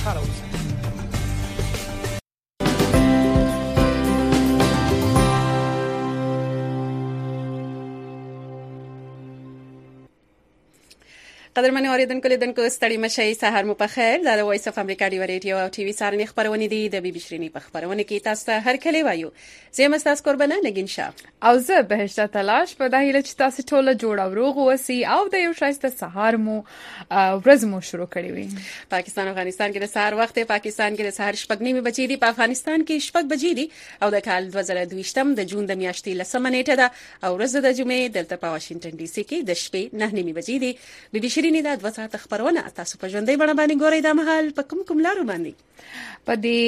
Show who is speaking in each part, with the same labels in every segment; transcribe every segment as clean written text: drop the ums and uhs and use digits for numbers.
Speaker 1: خوشاله اوسئ.
Speaker 2: قدرمنو اوریدونکو لیدونکو ستړي مشئ، سهار مو په خیر. دا د وایس اف امریکا ډیو ریډیو او ټي وي سارنې خبرونه دي. د بي بي شيرینی په خبرونه کې تاسو ته هر کله وایو زه مستاس قربانه نگین شاه
Speaker 3: او زه بهشته تلاش په دایله چې تاسو ټول جوړ او روغ وسی او د یو شایسته سهار مو ورځ مو شروع کړی وي.
Speaker 2: پاکستان او افغانستان کې د سهار وخت، پاکستان کې د سهار 6:30 بجې دي، په افغانستان کې 6 بجې دي او د کال 2022 د جون د میاشتې 10 نیټه ده او ورځ د جمعې دلته په واشنگټن ډي سي کې د شپې 9:30 بجې دي. بي بي شيرینی دا 2 ساعت خبرونه تاسو په ژوندۍ بڼه باندې ګورئ. دا مهال په کوم لارو باندې
Speaker 3: په دې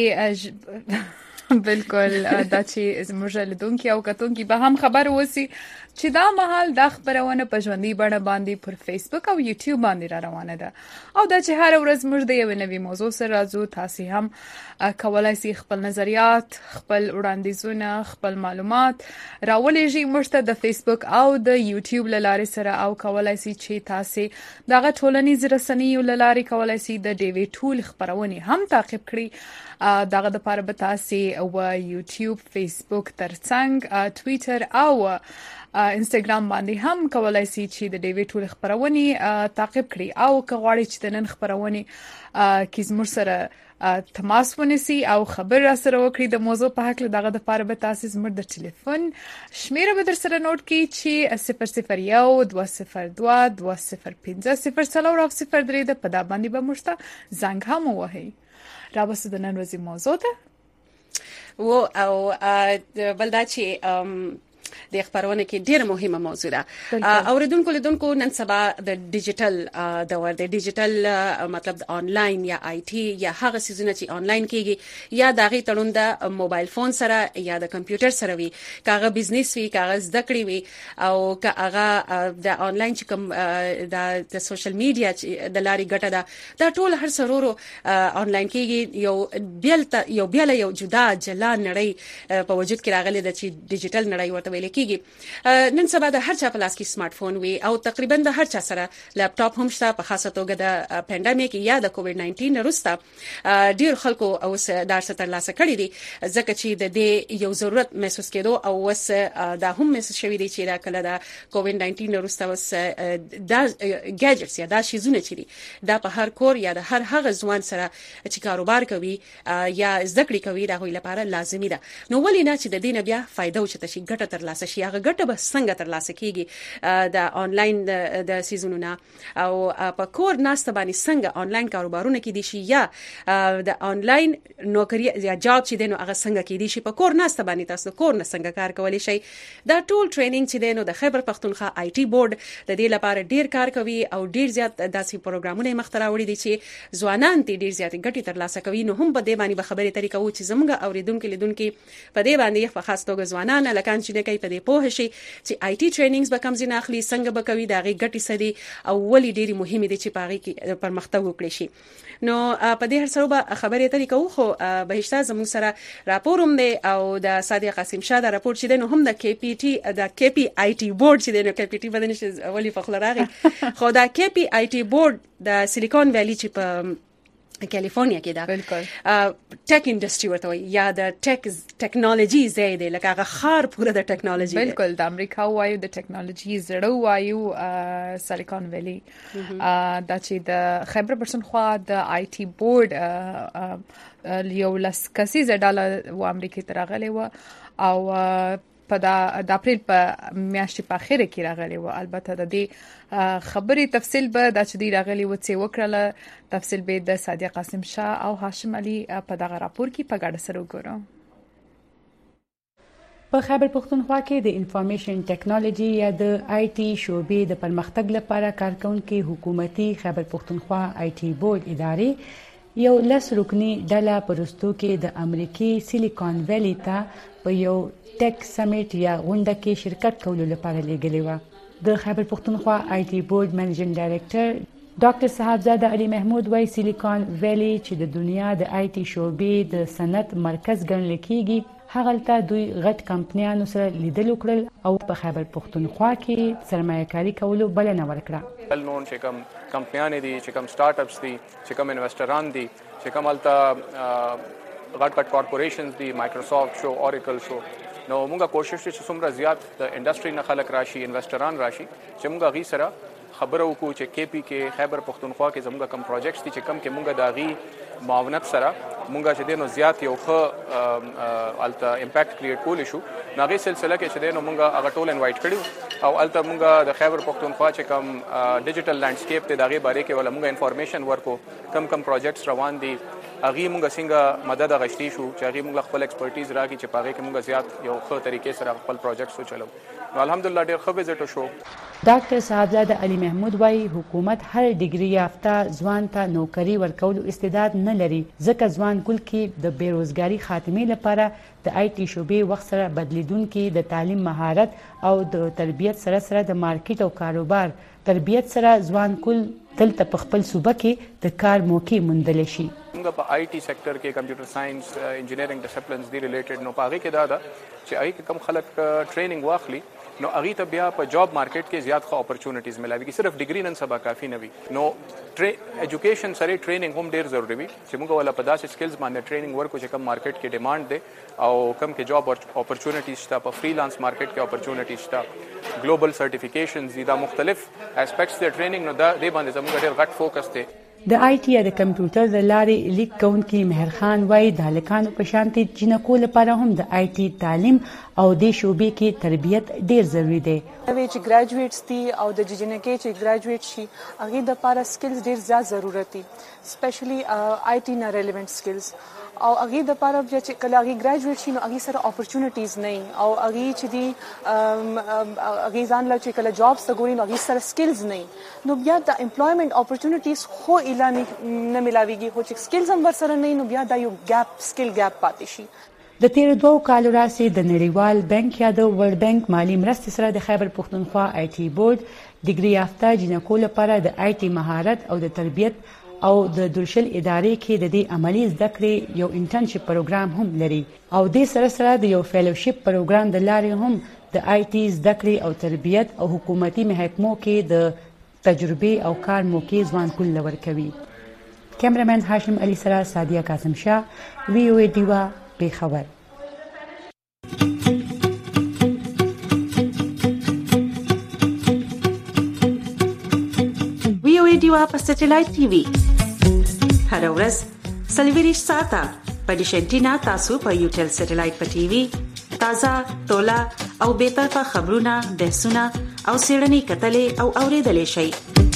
Speaker 3: بالکل دا چې زموږ لیدونکو او کتونکو به هم خبر وسی چې دا مهال د خبرونه په ژوندۍ بڼه باندې پر فیسبوک او یوټیوب باندې را روانه ده او دا چې هر ورځ موږ د یو نوي موضوع سره راځو. تاسو هم کولای شئ خپل نظریات، خپل وړاندیزونه، خپل معلومات راولېږئ موږ ته د فیسبوک او د یوټیوب لارې سره او کولای شئ چې تاسو دغه ټولنیز رسنیو لارې کولای شئ د ډیوی ټول خبرونه هم تعقیب کړئ. دغه د پاره به تاسو او یوټیوب، فیسبوک ترڅنګ ټویټر او انستګرام باندې هم کولای شئ چې د ډیوی ټول خبرونه تعقیب کړئ او کغواړئ چې د نن خبرونه کې زموږ سره تماس ونیسي او خبر را سره وکړي د موضوع په حق. دغه د پاره به تاسو زموږ د ټلیفون شمیره به در سره نوٹ کړئ چې 001-202-205-003 د په دا باندې به موږ ته زنګ هم ووهئ. را بس د نن ورځې موضوع ده
Speaker 2: او بل دا چې د خبرونه کې ډیره مهمه موضوع ده. اوریدونکو لیدونکو نن سبا د ډیجیټل دور د ډیجیټل مطلب د انلاین یا آی ټي یا هغه سيزونه چې انلاین کیږي یا دغه تړون د موبایل فون سره یا د کمپیوټر سره وي، کاغه بزنس وي، کاغه زده کړې وي او کاغه د انلاین چې کوم د سوشل میډیا د لارې ګټه ده دا ټول هر سرورو انلاین کیږي. یو بیل یو جدا جلا نړۍ په وجود کې راغلي د چې ډیجیټل نړۍ ورته لیکيږي. نن سبا د هر چا په لاس کې سمارټ فون وي او تقریبا د هر چا سره لپټاپ هم شته. په خاصه توګه د پاندیمیک یا د کووډ 19 وروسته ډیر خلکو اوس دا څه ترلاسه کړی دي ځکه چې د دې یو ضرورت محسوس کېدو او اوس دا هم محسوس شوی دی چې دا کله د کووډ 19 وروسته اوس دا ګیجټس یا دا شیزونه چې دي دا په هر کور یا د هر هغه ځوان سره چې کاروبار کوي یا زده کړې کوي دا غوښتل لپاره لازمي ده. نو ولې نه چې د دې نه بیا فائدہ وچته شي ګټه ترلاسه شي. هغه ګټه به څنګه ترلاسه کیږي د انلاین د سيزونونو او په کور ناست باندې څنګه انلاین کاروبارونه کې دي شي یا د انلاین نوکری یا جاب چې دینو هغه څنګه کې دي شي په کور ناست باندې تاسو کور نه څنګه کار کولای شي. دا ټول ټریننګ چې دینو د خیبر پختونخوا آی ټي بورډ د دې لپاره ډیر کار کوي او ډیر زیات داسې پروګرامونه مخترع وړي دي چې ځوانان ته ډیر زیات ګټه ترلاسه کوي. نو هم په دې باندې به خبرې طریقه و چې زموږ اوریدونکو لیدونکو په دې باندې په خاص توګه ځوانان لکان چې کوي په دې پوه شي چې آی ټي ټریننګز به کوم ځای اخلي، څنګه به کوي، دا غي ګټي سدي او ولې ډېری مهمه دي چې پاغي کې پرمختګ وکړي شي. نو په دې هر سره به خبرې طریقه و خو بهشته زموږ سره راپور هم دی او د صادق قاسم شاه دا راپور چې دی نو هم د کې پی ټي د کې پی آی ټي بورډ چې دی نو کې پی ټي بدنه ولې فخر راغی خو دا کې پی آی ټي بورډ د سیلیکون ویلی چې په کالیفورنیا کې دا
Speaker 3: بالکل
Speaker 2: ټیک انډستری ورته وي یا د ټیکنالوژي زیاده لکه هغه خار پوره د ټیکنالوژي
Speaker 3: بالکل د امریکا وایو د ټیکنالوژي زړه وایو سیلیکون ویلی دا چې د خیبر پښتونخوا د آی ټي بورډ یو لس کسیزه ډاله و امریکا ته راغلی و او په د اپریل په میاشتې په اخره کې راغلی و. البته د دې خبرې تفصیل به د چې دی راغلی و چې وکړه تفصیل به د صادق قاسم شاه او هاشم علي په دغه راپور کې په ګډه سره وګورو.
Speaker 4: په خیبر پښتونخوا کې د انفارمیشن ټیکنالوژي یا د آی ټي شعبې د پرمختګ لپاره کارکونکو حکومتي خیبر پښتونخوا آی ټي بورډ ادارې یو لس رکنی ډله پرستو کې د امریکای سیلیکون ویلی ته په یو ټیک سمیټ یا غونډه کې شرکت کولو لپاره لېږلې و. د خیبر پښتونخوا آی ټي بورډ منیجینګ ډایریکټر ډاکټر صاحبزاده علي محمود وايي سیلیکون ویلی چې د دنیا د آی ټي شعبې د صنعت مرکز ګڼل کېږي هغلته دوی غټ کمپنیانو سره لیدل وکړل او په خیبر پښتونخوا کې سرمایه‌کاري کولو بلنه ورکړه.
Speaker 5: نون چې کوم
Speaker 1: کمپنیانې دي چې کوم سٹارټ اپس دي چې کوم انویسټران دي چې کوم الته غټ کارپوریشنز دي مایکروسافټ شو اوریکل شو نو موږ کوشش چې څومره زیات د انډستری نه خلک راشي انویسټران راشي چې موږ غي سره خبرو کو چې کې پی کې خیبر پختونخوا کې زموږ کم پروجیکټس دي چې کم کې موږ داغي معاونت سره موږ چې دینو زیات یو ښه الته امپیکټ کریټ کول شو ناغي سلسله کې چې دینو موږ هغه ټول انوایټ کړو او الته موږ د خیبر پختونخوا چې کم ډیجیټل لینډسکیپ ته داغي باره کې ولا موږ انفارمیشن ورکو کم پروجیکټس روان دي اغي موږ څنګه مدد غشتي شو چې اغي موږ خپل ایکسپرټیز راکې چې پاره کې موږ زیات یو ښه طریقې سره خپل پروجیکټس چلو نو الحمدلله ډېر ښه وزټ شو.
Speaker 4: ډاکټر صاحبزاده علي محمود وايي حکومت هر ډیګري یافته ځوان ته نوکری ورکول استعداد نه لري ځکه ځوان ګل کې د بیروزګاری خاتمه لپاره د آی ټي شوبې وخت سره بدلیدونکو د تعلیم مهارت او د تربیت سره سره د مارکیټ او کاروبار تربیت سره ځوان کل دلته په خپل صوبه کې د کار موقع موندل شي.
Speaker 1: موږ په آی ټي سېکټر کې کمپیوټر ساينس انجینرینګ ډیسپلینز دی ریلیټډ نو پاره کې دا چې آی کې کم خلک ټریننګ واخلي نو اغه ته بیا په جاب مارکیټ کې زیات ښه اپورچونټیز ملایي کی صرف ډیګری نن سبا کافی نه وي نو ایجوکیشن سره ټریننګ هم ډیر ضروری وي چې موږ ولا په داسې سکلز باندې ټریننګ ورکو چې کم مارکیټ کې ډیماند دی او کم کې جاب اپورچونټیز شته په فریلانس مارکیټ کې اپورچونټیز شته ګلوبل سرټیفیکیشنز دا مختلف اسپیکټس د ټریننګ نو دا د باندې زموږ ډیر غټ فوکس دی.
Speaker 4: د آی ټي یا د کمپیوټر د لارې لیک کوونکي مهر خان وايي د هلکانو په شانتي جنکو لپاره هم د آی ټي تعلیم او د شوبې کې تربیت ډیر ضروری دی.
Speaker 5: چې ګریجویټس دي او د جنکې چې ګریجویټ شي هغه د لپاره سکلز ډیر زیات ضرورت دي سپیشلی آی ټي نه ریلیونټ سکلز او هغه د لپاره چې کله هغه ګریجویټ شي نو هغه سره اپورچونټیز نه او هغه چې دي هغه ځان لا چې کله جابس ته ګوري نو هغه سره سکلز نه نو بیا د امپلویمنت اپورچونټیز خو اعلان نه ملاويږي خو چې سکلز هم ورسره نه نو بیا دا یو ګیپ سکل ګیپ پاتې شي.
Speaker 4: د تیر 2 کالو راځي د نړیوال بانک یا د ورلد بانک مالی مرستې سره د خیبر پختونخوا آی ټي بورډ ډیګري یافته جنکو لپاره د آی ټي مهارت او د تربیت او د درشل ادارې کې د دې عملی زده کړې یو انټرنشپ پروګرام هم لري او د سره سره د یو فیلوشپ پروګرام د لارې هم د آی ټي زده کړې او تربیت او حکومتي محکمو کې د تجربه او کار موقع ځوان کول ورکوي. کیمرمن هاشم علي سره سادیه قاسم شاه وی او ای دیوا بخبر.
Speaker 6: وی او ای دیوا په سټلایټ ټي وي هر ورځ سلویریش ساعته په ډیشنټینا تاسو په یوټل سټلایټ په ټي وي تازه تولا او به طرفه خبرونه بحثونه او سیړنی کتلې او اوریدلې شي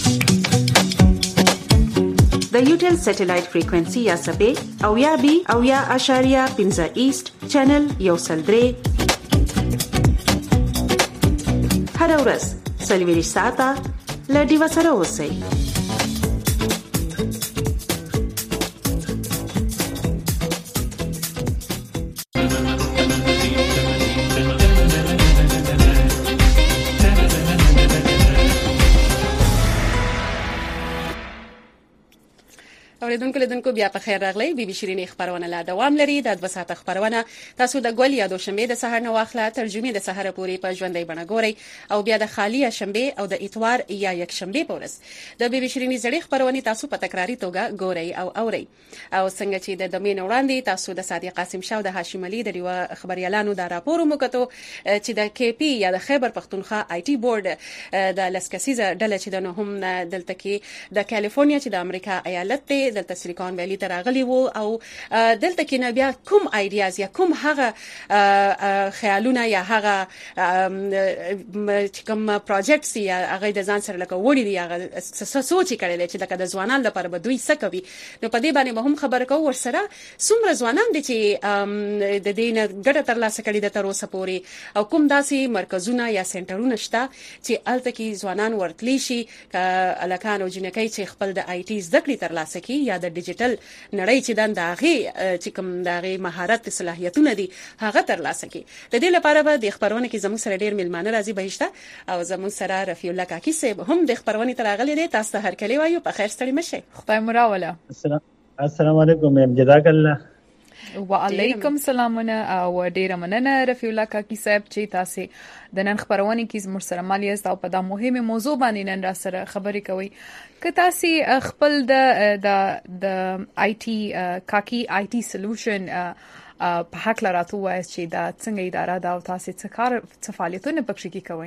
Speaker 6: د یوټل سټلایټ فریکوئنسي یا سبې او یا بي او یا اشاریه 15 ایست چینل یو سلدري هر ورځ سلویریش ساعته لډي وسره اوسئ.
Speaker 2: اوریدونکو بیا په خیر راغلی بي بي شيرين خبرونه لا دوام لري د 2 ساعت خبرونه تاسو د ګول یا دوشنبه د سحر نو واخله ترجمه د سحر پوری په ژوندۍ بڼه ګوري او بیا د خالی شنبه او د اتوار یا یک شنبه پورس د بي بي شيرين زړې خبرونه تاسو په تکراری توګه ګوري او اوري او څنګه چې د دمین وړاندې تاسو د صادق قاسم شاه او د هاشم علي د خبريالانو د راپور موکتو چې د کې پی یا د خیبر پختونخوا آی ټي بورډ د لسکسیزه ډله چې د نهم دلته کې د کالیفورنیا چې د امریکا ایالت دلته سیلیکون ویلی ته راغلی وو او دلته کې نه بیا کوم آیډیاز یا کوم هغه خیالونه یا هغه کوم پروجیکټس یا هغه د ځان سره لکه وړي دی هغه سوچ کړي چې لکه د ځوانانو لپاره به دوی څه کوي نو په دې باندې هم خبر کوو ورسره څومره ځوانان دي چې د دې نه ګټه ترلاسه کړي د تر اوسه پورې او کوم داسې مرکزونه یا سنټرونه شته چې الته کې ځوانان ورتلی شي الکان او جنکۍ چې خپل د آی ټي زده کړې ترلاسه کړي یا د ډیجیټل نړۍ چې دغه چې کوم دغه مهارت صلاحیتونه دي هغه ترلاسه کړي د دې لپاره به د خبرونه کې زموږ سره ډیر ملمانه راځي بهشته او زموږ سره رفیع الله کاکی صاحب هم د خبرونه تراغلي دي تاسو هر کلی وایو په خیر ستړي مشه
Speaker 3: خدای مراوله
Speaker 7: السلام علیکم جزاک الله
Speaker 3: وعلیکم سلامونه او ډیره مننه رفیع الله کاکی صاحب چې تاسو د نن خبرونه کې زموږ سره مالیاست او په دا مهمه موضوع باندې نن را سره خبرې کوي که تاسو خپل د آی ټي کاکی آی ټي سولوشن په حق لراتو وایي چې دا څنګه اداره دا او تاسو څه فعالیتونه پکې کوي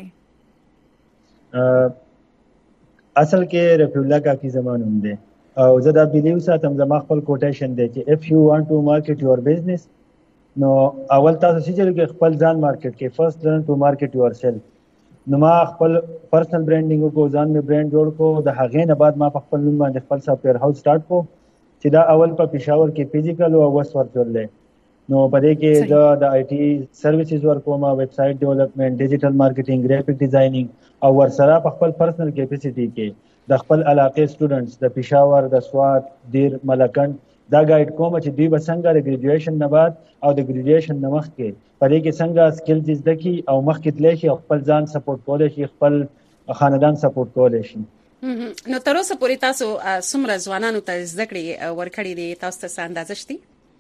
Speaker 7: اصل کې رفیع الله کاکی زمانوم دی او زه دا بیلیو ساتم زما خپل کوټیشن دی چې if you want to market your business نو اول تاسو چې خپل ځان مارکیټ کې first learn to market yourself نو ما خپل پرسنل برانډینګ کو ځان می برانډ جوړ کو د هغې نه بعد ما خپل نوم باندې خپل سافټویر هاوس سٹارټ کو چې دا اول په پېښور کې فزیکل او اوس ورچوال دی نو په دې کې د آی ټي سرویسز ورکوم ویب سټ ډیولپمنٹ ډیجیټل مارکیټینګ ګرافیک ډیزاینینګ او ورسره په خپل پرسنل کیپاسټي کې د خپل علاقې سټوډنټس د پېښور د سوات دیر ملکند دا ګایډ کوم چې دوی به څنګه د ګریجویشن نه بعد او د ګریجویشن نه مخکې په دې کې څنګه سکلز زده کی او مخکې تللی شي خپل ځان سپورټ کولی شي خپل خاندان سپورټ کولی شي
Speaker 2: نو تر اوسه پورې تاسو څومره ځوانانو ته زده کړې ورکړې دي تاسو ته څه اندازه شته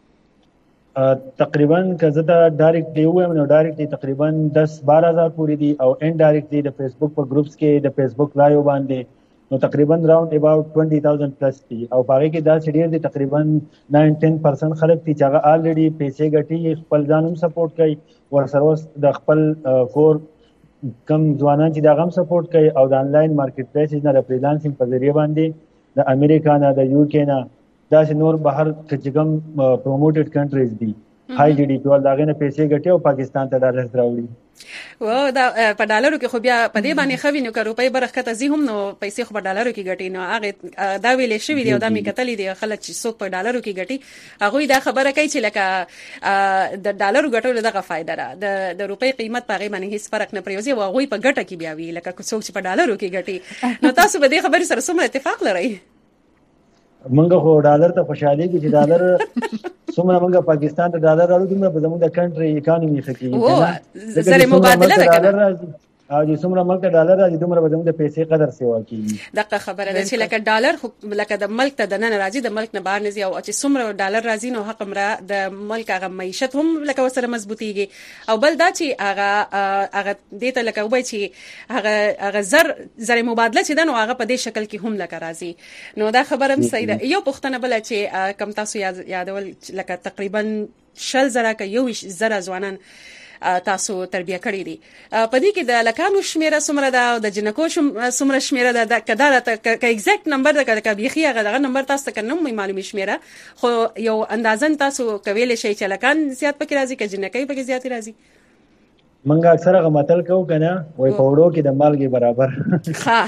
Speaker 7: تقریبا که زه دا ډایرکټلی ووایم نو ډایرکټلی تقریبا 10-12 هزار پورې دي او انډایرکټلی د فیسبوک په ګروپس کې د فیسبوک لایو باندې نو تقریبا راوند اباوت 20,000 پلس دي او هغه کې دا ډیر دي تقریبا 9-10% خلک دي چې هغه الریډي پیسې ګټي خپل ځانوم سپورټ کوي ورسره د خپل کور کم ځوانان چې دا غم سپورټ کوي او د انلاین مارکیټ پلیس نه د فریلانسینګ په ذریعہ باندې د امریکا نه د یو کې نه دا نور بهر چې کوم پروموټډ کنټریز دي های جی ډی پی ول داغه نه پیسې ګټي او پاکستان ته ډالر راوړي
Speaker 2: و دا په ډالرو کې خو بیا په دې باندې خوي نو که روپۍ برخه زی هم نو پیسې خو په ډالرو کې ګټي نو هغه دا ویلې شوی دی او دا می کتلې دی خلک چې څوک په ډالرو کې ګټي هغه دا خبره کوي چې لکه د ډالرو ګټلو دغه فائدہ ده د روپۍ قیمت په غي باندې هیڅ فرق نه پریوزي او هغه په ګټه کې بیا وی لکه څوک چې په ډالرو کې ګټي نو تاسو به دې خبرې سره څومره اتفاق لرئ
Speaker 7: منګه خو ډالر ته خوشاله کی چې ډالر څومره منګه پاکستان ته ډالر راوړو دومره په زموږ د کنټري اکانومي خکې
Speaker 2: زره مبادله ده کنه
Speaker 7: او چې څومره ملک ډالر راځي دومره به زموږ د پیسې قدر سیوا کیږي
Speaker 2: دغه خبره ده چې لکه ډالر خو لکه د ملک ته د نن راځي د ملک نه بهر نه ځي او چې څومره ډالر راځي نو حق مره د ملک هغه معیشت هم لکه وسره مضبوطیږي او بل دا چې هغه دته لکه وای چې هغه زر مبادله چې دنو هغه په دې شکل کې هم لکه راځي نو دا خبره هم صحیح ده یو پښتنه بل چې کم تاسو یادول لکه تقریبا 10,000 یو 10,000 ځوانان تاسو تربیه کړی دي په دې کې د لکانو شمیره سمره ده او د جنکو سمره شمیره ده کدا ک ایگزیکټ نمبر ده ک بیخي هغه نمبر تاسو ته کنه معلومه شمیره خو یو اندازن تاسو کویل شي چې لکان زیات پکې راځي ک جنکې پکې زیات راځي
Speaker 7: منګه اکثر غمتل کو کنه وای پوړو کې د مالګي برابر
Speaker 2: ها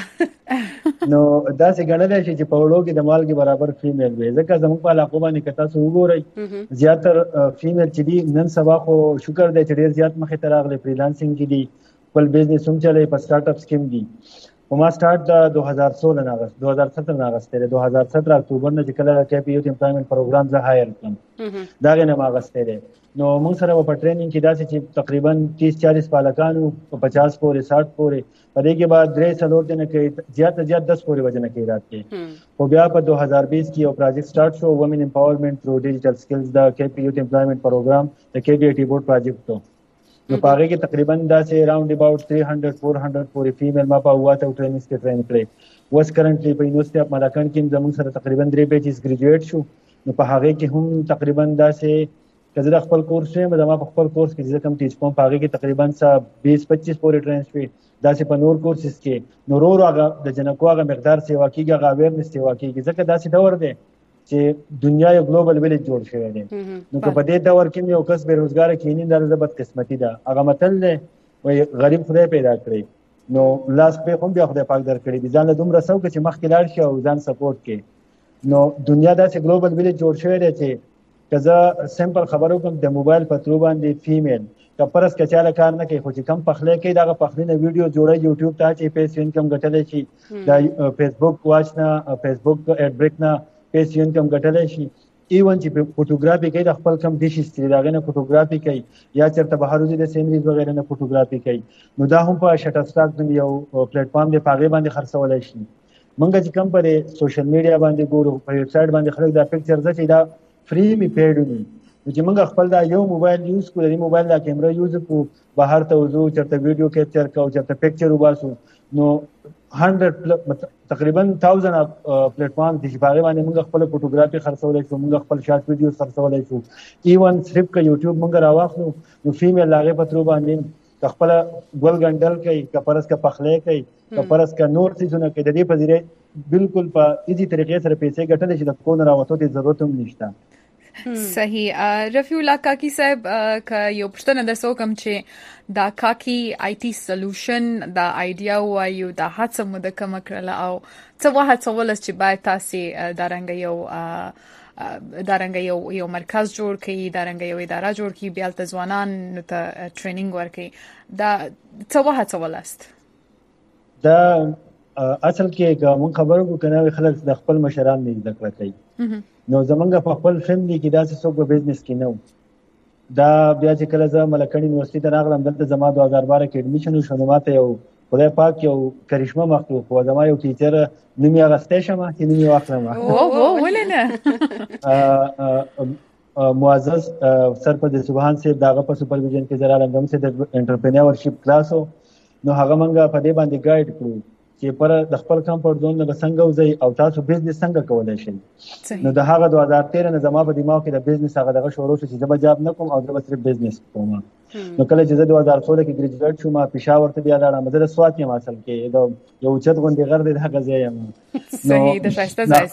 Speaker 7: نو دا څنګه غنل شي چې پوړو کې د مالګي برابر فیمیل وي ځکه زموږ په علاقه باندې کتا سو وګورئ زیاتر فیمیل چې دي نن سبا خو شکر دی چې ډیر زیات مخې ته راغلي فریلانسینګ کې دي خپل بزنس هم چلای په سٹارټ اپ سکیم دي وما سٹارټ د 2016 نه اگست 2017 نه اگست 2017 اکتوبر نه چې کله کې پی یو امپلایمنٹ پروګرام زه هایر کړم دا غنه ما اگست دی نو موږ سره په ټریننګ کې داسې چې تقریبا 30-40 پالکانو 50 پورې 60 پورې په دې کې بعد 3 دنه کې زیات 10 پورې وجنه کې راځي او بیا په 2020 کې یو پروجیکټ سٹارټ شو وومن امپاورمنٹ تھرو ډیجیټل سکلز د کې پی یو امپلایمنٹ پروګرام د کې بی ټی بورډ پروجیکټ نو پاره کې تقریبا داسې اراوند اباوت 300-400 پورې فیمیل ما په واته ټریننګ کې ټرین کړي وس کرنټلی په یونیورسيټي اف ملکند کې زموږ سره تقریبا 3 بیچز ګریجویټ شو نو په هغه کې هم تقریبا داسې کله خپل کورس یې مده ما په خپل کورس کې چې کوم ټیچ کوم په هغه کې تقریبا 20-25 پورې ټرین شوي داسې په نور کورسز کې نورو هغه د جنکو هغه مقدار سیوا کیږي هغه اویرنس سیوا کیږي ځکه داسې دور دی چې دنیا یو ګلوبل ویلیج جوړ شوی دی نو په دې دور کې یو کس بیروزګار کینی د زبد قسمتي ده هغه متل دی وای غریب خدای پیدا کړی نو لاس په کوم بیا خدای پاک درکړي دي ځان له دومره سو چې مخ کې لاړ شي او ځان سپورټ کوي نو دنیا داسې ګلوبل ویلیج جوړ شوی دی چې کزه سمپل خبرو کوم د موبایل په ترو باندې فیمیل کپرس کچاله کار نه کوي خو چې کم پخله کوي دا پخلینه ویډیو جوړي یوټیوب ته چې پیسې انکم ګټلې شي دا فیسبوک واچ نه فیسبوک اډ بریک نه پیسې انکم ګټلې شي ایون چې فوټوګرافي کوي د خپل کم ډیشز چې داغه نه فوټوګرافي کوي یا چرته بهروزي د سینریز وغیرہ نه فوټوګرافي کوي نو دا هم په شټر سټاک د یو پلیټ فارم دی پاغه باندې خرڅولای شي منګه چې کم پرې سوشل میډیا باندې ګورو په ویب سټ باندې خلک دا پکچر ځکه دا فری می پیډ ني چې موږ خپل دا یو موبایل یوز کړو، د موبایل دا کیمرا یوز کړو، بهر ته وځو چرته ویډیو کیپچر کوو، چرته پکچر وباسو، نو 100 تقریبا 1000 پلیټ فارم دي چې په هغه باندې موږ خپل فوټوګرافي خرڅولای شو، موږ خپل شارټ ویډیوز خرڅولای شو. ایون صرف که یوټیوب موږ راواخلو نو فیمیل هغه په تر باندې خپل ګل ګندل کوي، کپرس کا پخلې کوي، کپرس کا نور څه کوي. د دې په ذریعه بالکل په ایزي طریقې سره پیسې ګټل شي، د کون راوته د ضرورت هم نشته.
Speaker 3: صحیح. رفیع الله کاکی صاحب که یو پښتنه د سوکم چې دا کاکی آی ټی سولوشن دا آیډیا وایو دا هڅه مو د کوم کړل او څه وخت ولس چې باید تاسو دارنګ یو مرکز جوړ کړي، دارنګ یو اداره جوړ کړي، بیا د ځوانان ته ټریننګ ورکړي، دا څه وخت ولست
Speaker 7: دا اصل کې کوم خبرو کنه خلک د خپل مشران نه زده کړی کوي. نو زمونږ په خپل فیملی کې داسې څوک په بزنس کې نه و. دا بیا چې کله زه ملکن یونیورسيټي ته راغلم، دلته زما 2012 کې ایډمیشن وشو، نو ماته یو خدای پاک یو کرشمه مخلوق و، زما یو ټیچر نوم یې اغستی شمه چې نوم یې واخلم.
Speaker 3: ولې نه
Speaker 7: معزز سرپرست سبحان صاحب داغه په سپرویژن کې زرا لنګم سره د انټرپرینورشپ کلاس و، نو هغه مونږه په دې باندې ګایډ کړو چې پر د خپل کمفورت زون نه څنګه وځي او تاسو بزنس څنګه کولای شئ. نو د هغه 2013 نه زما په دماغ کې د بزنس هغه دغه شروع شو چې زما جاب نه کوم او زما صرف بزنس کوم. نو کله چې زه 2016 کې ګریجویټ شوم، پېښور ته بیا لاړم، زه د سوات یم اصل کې، دا یو چت غونډې غر دی هغه ځای یم.
Speaker 3: صحیح، د شایسته ځای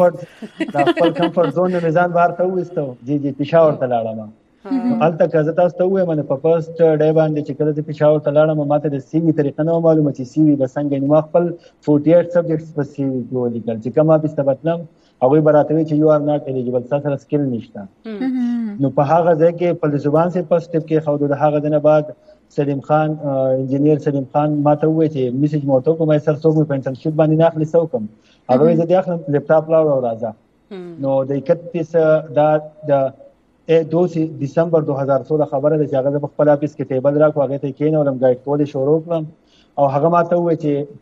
Speaker 7: د خپل کمفورت زون نه ځان بهر ته وېستو، جی پېښور ته لاړم. الته که زه تاسو ته وایم نه په فرست ډے باندې چې کله د پېښور ته لاړم، ماته د سی وی طریقه نه معلومه چې سی وی بسنګ نه، ما خپل 48 سبجیکټس په سی وی کې ولیکل چې کومه به استبتلم هغه براتوي چې یو ار ناٹ الیجیبل، تاسو سکل نشته. نو په هغه ځای کې په زبان سره په سټپ کې خو د هغه دنه بعد سلیم خان انجینیر سلیم خان ماته وایي چې میسج موته کومه سر څوک په انټرنشپ باندې نه اخلي څوکم، هغه زه د اخلم لپټاپ لاړ او راځه. نو د 31 د 2 دسمبر 2016 خبره ده چې هغه په خپل اپس کې ټیبل راکو، هغه ته کېنولم، ګایډ کولې شروع کړم او هغه ماته وایي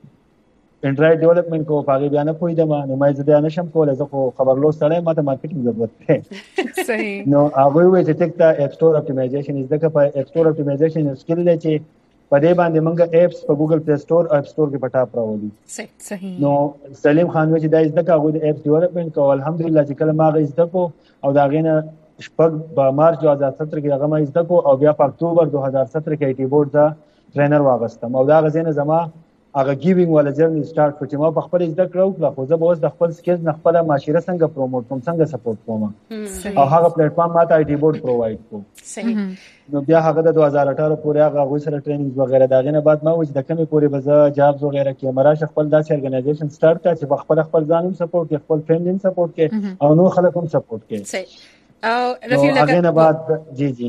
Speaker 7: چې انډرایډ ډیولپمنٹ کو پاګې بیا نه پوهیدم، نو ما زه بیا نشم کولای، زه خو خبر لوستلای، ماته مارکیټینګ ضرورت دی.
Speaker 3: صحیح.
Speaker 7: نو هغه وایي چې ټیک ته اپ سٹور اپټیمایزیشن از دغه په اپ سٹور اپټیمایزیشن سکل دی چې په دې باندې موږ اپس په ګوګل پلی سٹور او اپ سٹور کې پټا پراوړي.
Speaker 3: صحیح.
Speaker 7: نو سلیم خان وایي چې دا از دغه هغه د اپ ډیولپمنٹ کو، الحمدلله چې کله ما غږ زده کو او دا غینه شپږ په مارچ 2017 کې هغه ما زده کو او بیا په اکتوبر 2017 کې آی ټی بورډ دا ټرینر واغستم او دا غزنه زما هغه گیوینګ ولا جرنی سٹارټ کړ چې ما په خپل زده کړو، خو زه به اوس د خپل سکلز نه خپل معاشره څنګه پروموټ کوم، څنګه سپورټ کوم، او هغه پلیټ فارم ماته آی ټی بورډ پرووایډ کو.
Speaker 2: صحیح.
Speaker 7: نو بیا هغه د 2018 پورې هغه غوښ سره ټریننګز وغیرہ دا غنه بعد ما وځ د کمی پورې بزا جابز وغیرہ کې مراشه خپل داسې ارګنایزیشن سٹارټ کړ چې خپل ځانم سپورټ کې، خپل فیملی سپورټ کې او نو خلک هم سپورټ کې.
Speaker 2: صحیح. او رفیع الله
Speaker 7: هغه نه بعد جی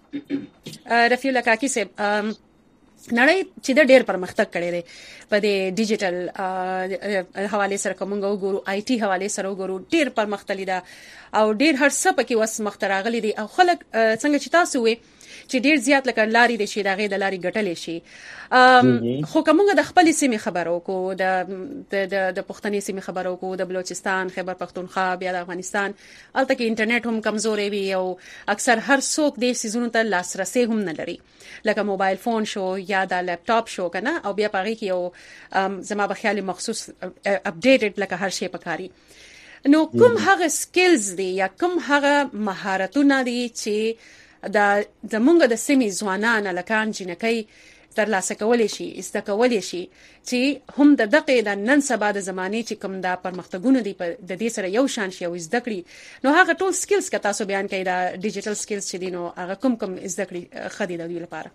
Speaker 2: رفیع الله کاکی صاحب نړۍ چې د ډېر پرمختګ کړی دی په دې ډیجیټل حواله سره، کومه وګورو آی ټي حواله سره وګورو، ډېر پرمختللی دا او ډېر هر څه پکې وس مختراغلي دي او خلک څنګه چې تاسو وي چې ډېر زیات لکه لاري دي شي دغه د لاري ګټلې شي. خو کومه د خپل سیمې خبرو کو، د پښتني سیمې خبرو کو، د بلوچستان، خیبر پختونخوا، بیا د افغانستان، الته کې انټرنیټ هم کمزوري وي او اکثر هر څوک د سيزونو ته لاسرسي هم نه لري، لکه موبایل فون شو یا د لپټاپ شو کنه، او بیا پاره کې یو زما په خیال مخصوص اپډیټډ لکه هر شی پکاري. نو کوم هغه سکلز دي یا کوم هغه مهارتونه دي چې دا زمونږ د سیمې ځوانان لکان جنکۍ ترلاسه کولی شي، زده کولی شي چې هم د دغه د نن سبا د زمانه چې کوم دا پرمختګونه دي په د دې سره یو شان شي او زده کړي. نو هغه ټول سکلز که تاسو بیان کړئ دا ډیجیټل سکلز چې دي، نو هغه کوم زده کړي خدي د دوی لپاره.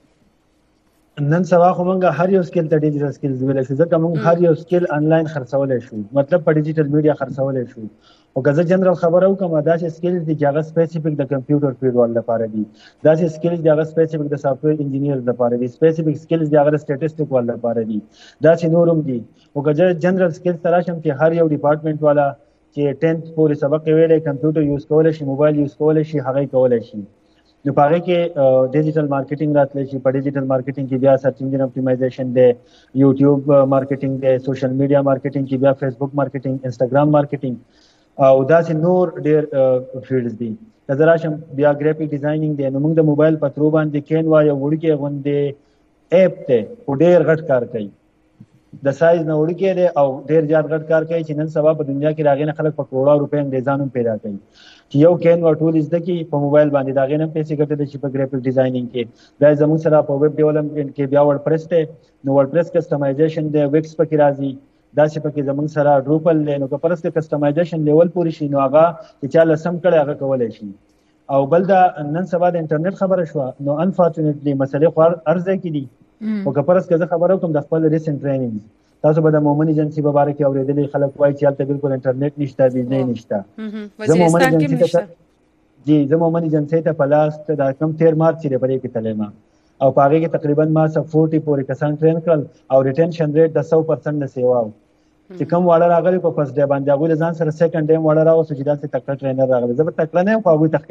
Speaker 7: نن سبا خو موږ هر یو سکل ته ډیجیټل سکلز ویل شو، ځکه موږ هر یو سکل انلاین خرڅولای شو، مطلب په ډیجیټل میډیا خرڅولای شو. او که زه جنرال خبره وکم دا چې سکلز دي چې هغه سپیسیفیک د کمپیوټر فیلډ لپاره دي، دا چې سکلز دي هغه سپیسیفیک د سافټویر انجینیر لپاره دي، سپیسیفیک سکلز دي هغه سټیټسټیک ول لپاره دي، دا چې نورم دي. او که زه جنرال سکلز تراشم چې هر یو ډپارټمنټ والا چې 10th پورې سبق ویلې کمپیوټر یوز کولای شي، موبایل یوز کولای شي، هغه کولای شي. نو پاره کې ډیجیټل مارکیټینګ راتلی شي، په ډیجیټل مارکیټینګ کې بیا سرچ انجن اپټیمایزیشن دی، یوټیوب مارکیټینګ دی، سوشل میډیا مارکیټینګ کې بیا فیسبوک مارکیټینګ، انستګرام مارکیټینګ او داسې نور ډېر فیلډز دي. کزراشم بیا ګرافیک ډیزاینینګ دی نو موږ د موبایل په ترو باندې کینوا یو وړکی غونډه اپ ته ډیر غټ کار کوي د سایز نه وړکی دی او ډیر زیات غټ کار کوي چې نن سبا په دنیا کې راغینه خلک په کروڑا روپے انګریزانو پیدا کوي چې یو کینوا ټول زده کی په موبایل باندې دا غینم پیسې ګټل شي په ګرافیک ډیزاینینګ کې دا زموږ سره په ویب ډیولپمنٹ کې بیا ورډپریس ته نو ورډپریس کسٹمایزیشن دی ویکس پکې راځي دا چې پکې زموږ سره ډروپل دی نو که پرسته کسٹمایزیشن لیول پوری شي نو هغه چې چا لسم کړي هغه کولای شي او بل دا نن سبا د انټرنیټ خبره شو نو انفورچونټلی مسلې خو ارزه کې دي او که پرسته زه خبرو کوم د خپل ریسنت ټرینینګ تاسو به د مومن ایجنسی په اړه کې اوریدلې خلک وایي چې هلته بالکل انټرنیټ نشته بجلی نشته
Speaker 2: وزیرستان کې نشته
Speaker 7: جی زه مومن ایجنسی ته پلاست دا کم 13 مارچ لري پرې کې تلما او پاره کې تقریبا ما 40 پورې کسان ټرین کړل او ریټنشن ریټ د 100% نه سیوا چې کوم واړه راغلي په فرست ډے باندې هغه ځان سره سیکنډ ډے واړه راو چې دا څه تکړه ټرینر راغلی زه به تکړه نه خو هغه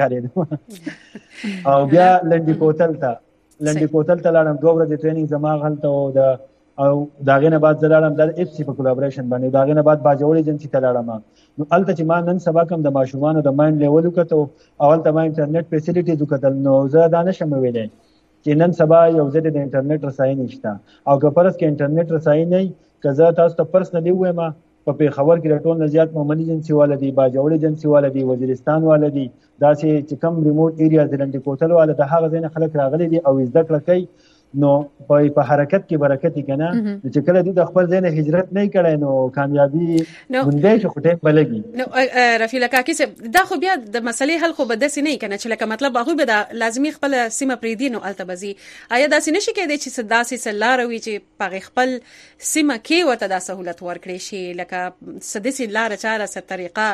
Speaker 7: تخکارې او بیا لنډي کوتل ته لاړم 2 ورځې ټریننګ زما غلطه او د او داغه نه بعد زلاړم د اف سی په کولابریشن باندې داغه نه بعد باجوړ ایجنسی ته لاړم نو الته چې ما نن سبا کوم د ماشومان د مایند لیول وکړو اول ته ما انټرنیټ فیسیلیټیز وکړل نو زه دا نشم ویلای چې نن سبا یو ځل د انټرنیټ رسایي نشته او که پرس کې انټرنیټ رسایي نه کزه تاسو ته پرسنلی وایم په پیښور کې ټول نه زیات مومن ایجنسی والدي باجوړ ایجنسی والدي وزیرستان والدي دا چې کم ریموټ ایریا زلندې کوتل والده هغه ځین خلک راغلي دي او زده کړه کوي نو په حرکت کې برکت کنه چې کله د خپل ځای نه هجرت نه کړي نو کامیابی مونږه چې خټه بلګي
Speaker 2: نو رفیق کاکی سه دا خو بیا د مسلې حل خو بدس نه کنه چې لکه مطلب هغه به د لازمي خپل سیمه پریدي نو التبزي آیا دا سینه شي کېدای چې صداسي سلاروي چې په خپل سیمه کې وته د سہولت ورکړي شي لکه سدسي لار چاره ست طریقه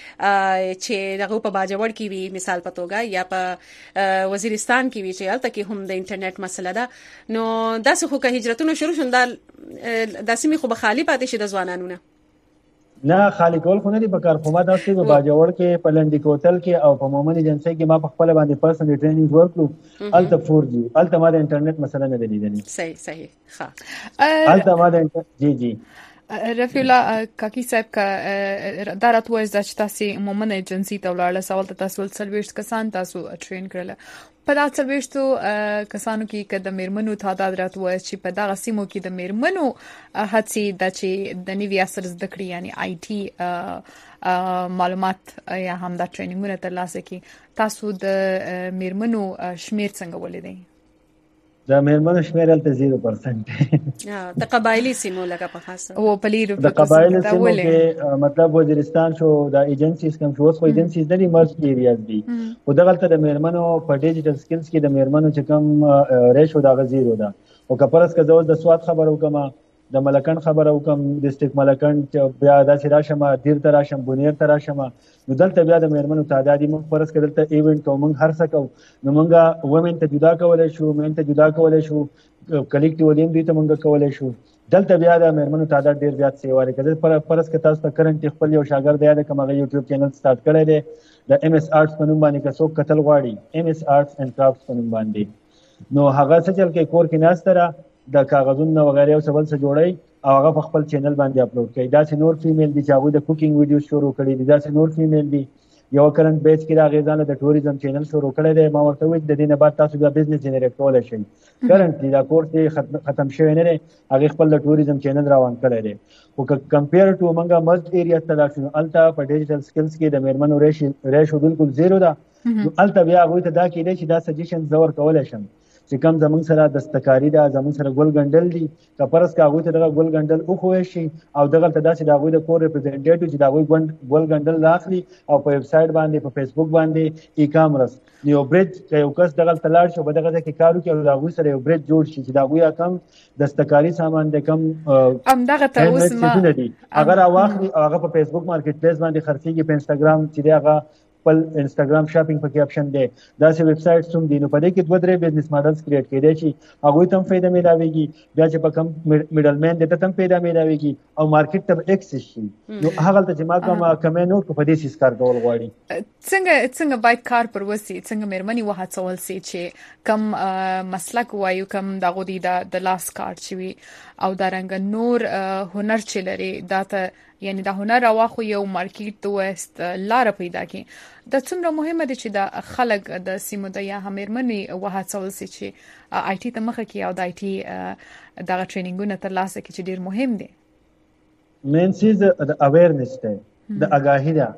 Speaker 2: چې دغه په باجوړ کې وي مثال پتوګه یا په وزیرستان کې وي چې الته کې هم د انټرنیټ مسله ده نو داسې خو که هجرتونه شروع شون داسې می خو به خالی پاتې شي د ځوانانو
Speaker 7: نه خالی کول خو نه دي په کار خو ما داسې په باجوړ کې په لنډي کوتل کې او په مومن ایجنسی کې ما په خپل باندې پرسنل ټریننګ ورکړو الته 4G الته ما د انټرنیټ مسله نه دی لیدلې
Speaker 2: صحیح ښه
Speaker 7: الته ما د جی
Speaker 3: رفیع الله کاکی صاحب کا دا راتوي چې تاسو مومن ایجنسی ته ولاړل سوال تاسو سلويشت کسان تاسو ټرین کړل په دا سلويشتو کسانو کې کده میرمنو تعداد راتوي چې په دا سیمو کې د میرمنو هڅې د چې د نوي عصر زده کړې یعنی آی ټي معلومات یا هم دا ټرینینګونه ترلاسه کړي تاسو د میرمنو شمیر څنګه ولیدئ
Speaker 7: د میرمنو شمیر الته 0%
Speaker 2: د قبایلی سیمو لکه په خاصه
Speaker 3: او پلیرو
Speaker 7: د قبایلی سیمو کې مطلب وزیرستان شو د ایجنسیز کوم شو خو ایجنسیز د مرج ایریاز دي او دغلته د میرمنو په ډیجیټل سکلز کې د میرمنو چې کوم ریشو دا غزیرو ده او کپرس کزو د سواد خبرو کوم د ملکن خبرو کوم ډیسټریکټ ملکن بیا د شراشم دیر تراشم بونیر تراشم نو دلته بیا د میرمنو تعدادي موږ فرض کړل ته ایونت کوم هر څه کو نو موږ وومن ته جدا کولای شو مین ته جدا کولای شو کلیکټیو لیم دي ته موږ کولای شو دلته بیا د میرمنو تعداد ډیر زیات سیواره کړي فرض کړه تاسو ته کرنٹ خپل یو شاګرد یاد کومه یوټیوب چینل سٹارټ کړی دی د MS آرټس په نوم باندې کڅو قتل غواړي MS آرټس اینڈ کرافټس په نوم باندې نو هغه څه چل کې کور کې ناستره د کاغذونو وغیرہ او سبل څه جوړي او هغه په خپل چینل باندې اپلوډ کړي دا چې نور فیمیل دي چې هغه د کوکینګ ویډیوز شروع کړي دي دا چې نور فیمیل دي یو کرنٹ بیچ کې راغی ځان د ټوریزم چینل شروع کړی دی ما ورته وایي د دې نه بعد تاسو بیا بزنس جنریټ کولای شئ کرنټلی دا کورس ختم شوی نه دی هغه خپل د ټوریزم چینل روان کړی دی او کمپیر ټو منګه مرج ایریا ته لاړ الته په ډیجیټل سکلز کې د میرمنو ریشو بالکل 0 ده الته بیا هغه ته دا کېدای چې دا سجیشن زور کولای شم چې کوم زمونږ سره دستکاری ده زمونږ سره ګل ګندل دي کپرس کاغوي ته دغه ګل ګندل او خو شي او دغه ته داسې دغه د کور ریپرزنټیټیو چې دغه ګل ګندل راخلي او په ویب سټ باندې په فیسبوک باندې ای کامرس یو برج یو کس دغه تلاړ شو په دغه کې کارو کوي دغه سره یو برج جوړ شي چې دغه کم دستکاری سامان د کم
Speaker 3: ام دغه ته اوس ما
Speaker 7: اگر واخلي هغه په فیسبوک مارکیټ پلیس باندې خرڅيږي په انستګرام چې دغه خپل انستګرام شاپینګ پکې اپشن دی دا سه ویب سټ سم دي نو په دې کې دوه درې بزنس ماډلز کریټ کېدای شي هغه ته هم فائدہ ملایويږي بیا چې په کم میډل مین دته هم فائدہ ملایويږي او مارکیټ ته ایکسس شي نو هغه ته چې ما کومه نو په دې سیس کار کول غواړي
Speaker 3: څنګه باید کار پر وسی څنګه مېرمنی وهڅول سي چې کم مسلک وایو کم دغه د لاس کار چوي او دا رنګ نور هنر چلري دا ته یعنی د هنر او خو یو مارکیټ وست لار پیدا کی د څومره مهمه دي چې د خلک د سیمو د یا همرمنی وهڅول سي چې آی ټی ته مخه کی او د آی ټی دغه ټریننګونه تر لاسه کی چې ډیر مهم دي.
Speaker 7: مین سیز د اویرنس ته د اگاهی ده.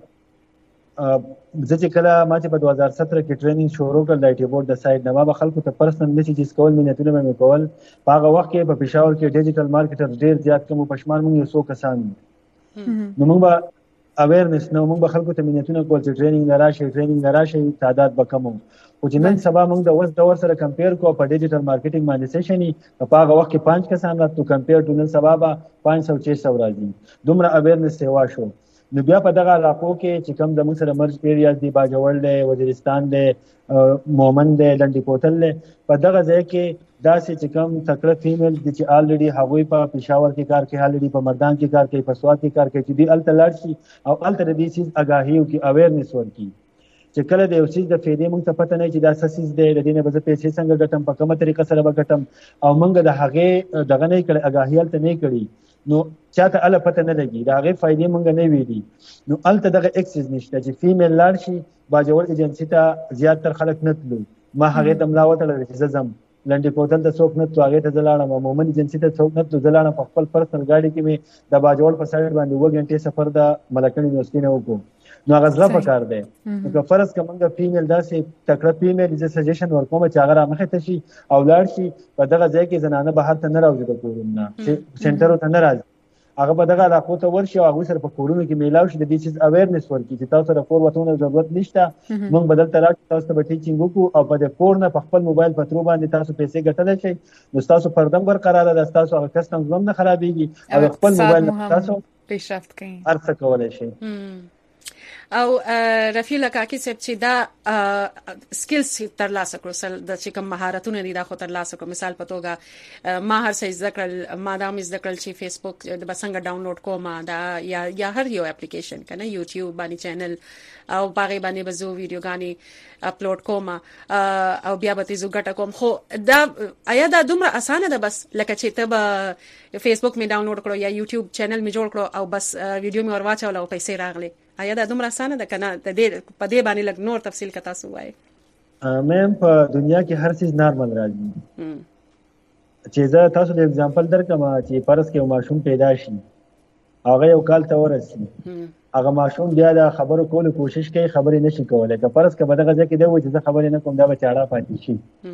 Speaker 7: چې کله ما چې په 2017 کې ټریننګ شروع کړل د آی ټی بورډ د سایډ نه، ما به خلکو ته پرسنل میسیجز کول، مینټونه مې کول. په هغه وخت کې په پېښور کې ډیجیټل مارکیټر ډیر زیات کوم، په شمار موږ یو څو کسان نو موږ به اویرنس نو موږ به خلکو ته مینټونه کول چې ټریننګ راشي تعداد به کم. او چې نن سبا موږ د وس دور سره کمپیر کو په ډیجیټل مارکیټینګ باندې سیشنې په هغه وخت کې 5 کسان راتلو کمپیر ټو نن سبا به 500-600 راځي. دومره اویرنس سیوا شو. نو بیا په دغه علاقو کې چې کوم زموږ سره مرج ایریاز دی، باجوړ دی، وزیرستان دی، مومن دی، لنډی کوتل دی، په دغه ځای کې داسې چې کوم تکړه فیمیل دي چې الریډي هغوی په پېښور کې کار کوي، الریډي په مردان کې کار کوي، په سوات کې کار کوي، چې دوی هلته لاړ شي او هلته د دې څیز اګاهي وکړي، اویرنس ورکړي چې کله د یو څیز د فایدې موږ ته پته نه چې دا څه څیز دی، د دې نه به زه پیسې څنګه ګټم، په کومه طریقه سره به ګټم، او موږ د هغې دغه نه کړی اګاهي هلته نه کړي، نو چاته اله پته نه لګي، د هغې فایدې موږ نه ویلي. نو هلته دغه اکسس نشته چې فیمیل لاړ شي. باجوړ ایجنسي ته زیاتره خلک نه تلو، ما هغې ته ملا وتړله چې زه ځم. لنډي کوتل ته څوک نه تلو، هغې ته زه لاړم. مومن ایجنسي ته څوک نه تلو، زه لاړم. په خپل پرسنل ګاډي کې مې د باجوړ په سایډ باندې 2 غنټې سفر د ملکن یونیورسټي نه وکړو. نو هغه زړه پکار دی. نو که فرض که موږ فیمیل داسې تکړه فیمیل زه سجیشن ورکوم چې هغه رامخې ته شي او لاړ شي، په دغه ځای کې زنانه بهر ته نه راوځي، د کورونو نه سنټرو ته نه راځي، هغه په دغه علاقو ته ورشي او هغوی سره په کورونو کې میلاو شي، د دې چیز اویرنس ورکړي چې تاسو سره کور وتونه ضرورت نشته، موږ به دلته راشو، تاسو ته به ټیچینګ وکړو او په د کور نه په خپل موبایل په ترو باندې تاسو پیسې ګټلی شئ. نو ستاسو پردم برقراره ده، ستاسو هغه کسټمز هم نه خرابېږي او خپل موبایل نه تاسو
Speaker 3: پیشرفت کوي،
Speaker 7: هر څه کولی شئ.
Speaker 2: او رفیع لکاکی صاحب چې دا سکلز ترلاسه کړو، د چې کوم مهارتونه دي دا خو ترلاسه کړو. مثال په توګه ما هر څه زده کړل، ما دا مې زده کړل چې فیسبوک د څنګه ډاونلوډ کوم، دا یا هر یو اپلیکیشن کنه، یوټیوب باندې چینل او باغې باندې به زه ویډیوګانې اپلوډ کوم او بیا به تیزو ګټه کوم. خو دا آیا دا دومره اسانه ده بس لکه چې ته به فیسبوک مې ډاونلوډ کړو یا یوټیوب چینل مې جوړ کړو او بس ویډیو مې ورواچول او پیسې راغلي؟ آیا دا دومره اسانه ده کنه؟ د دې په دې باندې لږ نور تفصیل کا تاسو وایي.
Speaker 7: مېم په دنیا کې هر څه نارمل راځي. چې زه تاسو د اگزامپل درکم چې فرض کې یو ماشوم پیدا شي، هغه یو کال ته ورسي، هغه ماشوم بیا د خبرو کولو کوشش کوي، خبرې نشي کولی. که فرض که په دغه ځای کې دی وایي چې زه خبرې نه کوم، دا به چاړه پاتې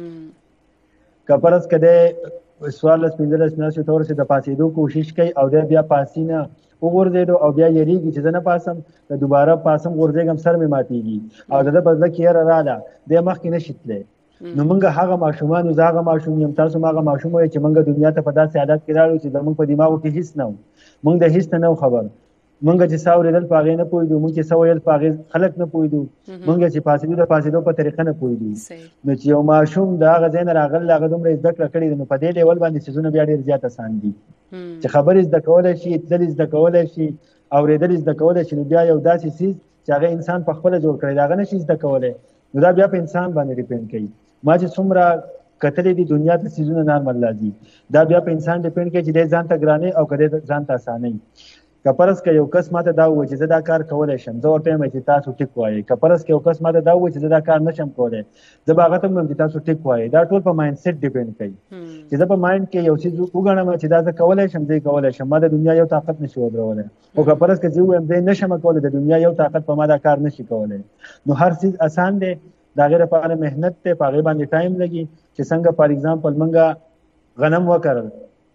Speaker 7: شي. که فرض که دی 14-15 میاشتو ته ورسي، د پاسېدو کوشش کوي او دی بیا پاسي نه وغورځېدو او بیا یریږي چې زه نه پاسم، د دوباره پاسم غورځېږم، سر مې ماتېږي او د ده په زړه کې یره راله، دی مخکې نشي تللی. نو موږ هغه ماشومان یو، زه هغه ماشوم یم، تاسو هم هغه ماشوم وایئ چې موږ دنیا ته په داسې حالت کې راغلو چې زموږ په دماغو کې هېڅ نه و، موږ د هېڅ نه خبر، موږ چې څه اورېدل په هغې نه پوهېدو، موږ چې څه ویل په هغې خلک نه پوهېدو، موږ چې پاسېدو د پاسېدو په طریقه نه پوهېدو. نو چې یو ماشوم د هغه ځای نه راغلی، هغه دومره زده کړه کړې ده، نو په دې ډول باندې څیزونه بیا ډېر زیات اسان دي چې خبرې زده کولی شي، تلل زده کولی شي، اورېدل زده کولی شي. نو بیا یو داسې څیز چې هغه انسان په خپله جوړ کړی دی، هغه نشي زده کولی، نو دا بیا په انسان باندې ډیپینډ کوي. ما چې څومره کتلې دي دنیا ته څیزونه نارمل راځي، دا بیا په انسان ډیپینډ کوي چې دی ځان ته ګرانوي او که دی ځان ته اسانوي. که فرض که یو کس ماته دا ووایي چې زه دا کار کولی شم، زه ورته وایم چې تاسو ټیک وایئ. که فرض که یو کس ماته دا ووایي چې زه دا کار نشم کولی، زه به هغه ته هم چې تاسو ټیک وایئ. دا ټول په مایند سیټ ډیپینډ کوي چې زه په مایند کې یو څیز وګڼم چې دا زه کولی شم، زه یې کولی شم، ما د دنیا یو طاقت نشي ودرولی. خو که فرض که زه ووایم زه یې نشم کولی، د دنیا یو طاقت په ما دا کار نشي کولی. نو هر څیز اسان دی، د هغې لپاره محنت دی، په هغې باندې ټایم لګي. چې څنګه فار ایگزامپل موږ غنم وکرل،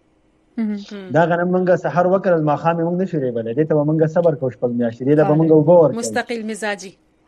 Speaker 7: دا غنم موږ سحر وکرل، ماښام یې موږ نشو ریبلی، دې ته به موږ صبر کوو 6 میاشتې، دې ته به موږ اوبه ورکوو،
Speaker 2: مستقل مزاجي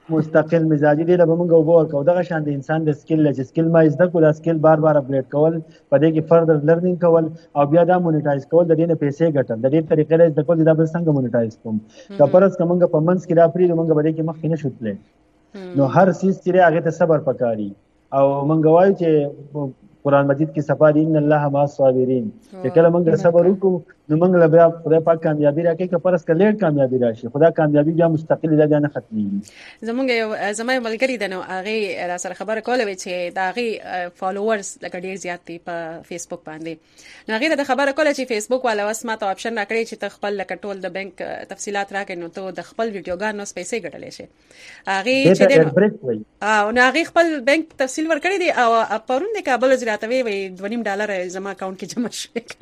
Speaker 7: دې ته به موږ اوبه ورکوو. دغه شان د انسان د سکل چې سکل ما زده کړو، دا سکل بار بار اپډیټ کول، په دې کې فردر لرنینګ کول او بیا دا مونیټایز کول، د دې نه پیسې ګټل، د دې طریقې نه زده کول چې دا به څنګه مونیټایز کوم. که فرض که موږ په منځ کې دا پرېږدو، موږ به دې کې مخکې نشو تللی. نو هر څیز چې دی هغې ته صبر پکاري. او موږ وایو چې قرآن مجید کې صفا دي ان الله مع الصابرین، چې کله موږ صبر وکړو نو موږ له بیا خدای پاک کامیابی راکړي که پرس که لیټ کامیابی راشي خدا کامیابی بیا مستقل ده نه ختمېږي.
Speaker 2: زمونږ زما ملګری د نو هغه را سره خبره کوله چې دا هغه فالوورز لکه ډیر زیات دي په فیسبوک باندې. نو هغه د خبره کوله چې فیسبوک والا وس ماته آپشن راکړي چې ته خپل لکه ټول د بانک تفصيلات راکې نو ته د خپل ویډیوګانو پیسې ګټلې شي. هغه چې نو هغه خپل بانک تفصیل ورکړي دي او پرون د کابل زیاتوي $2.5 زما اکاونټ کې جمع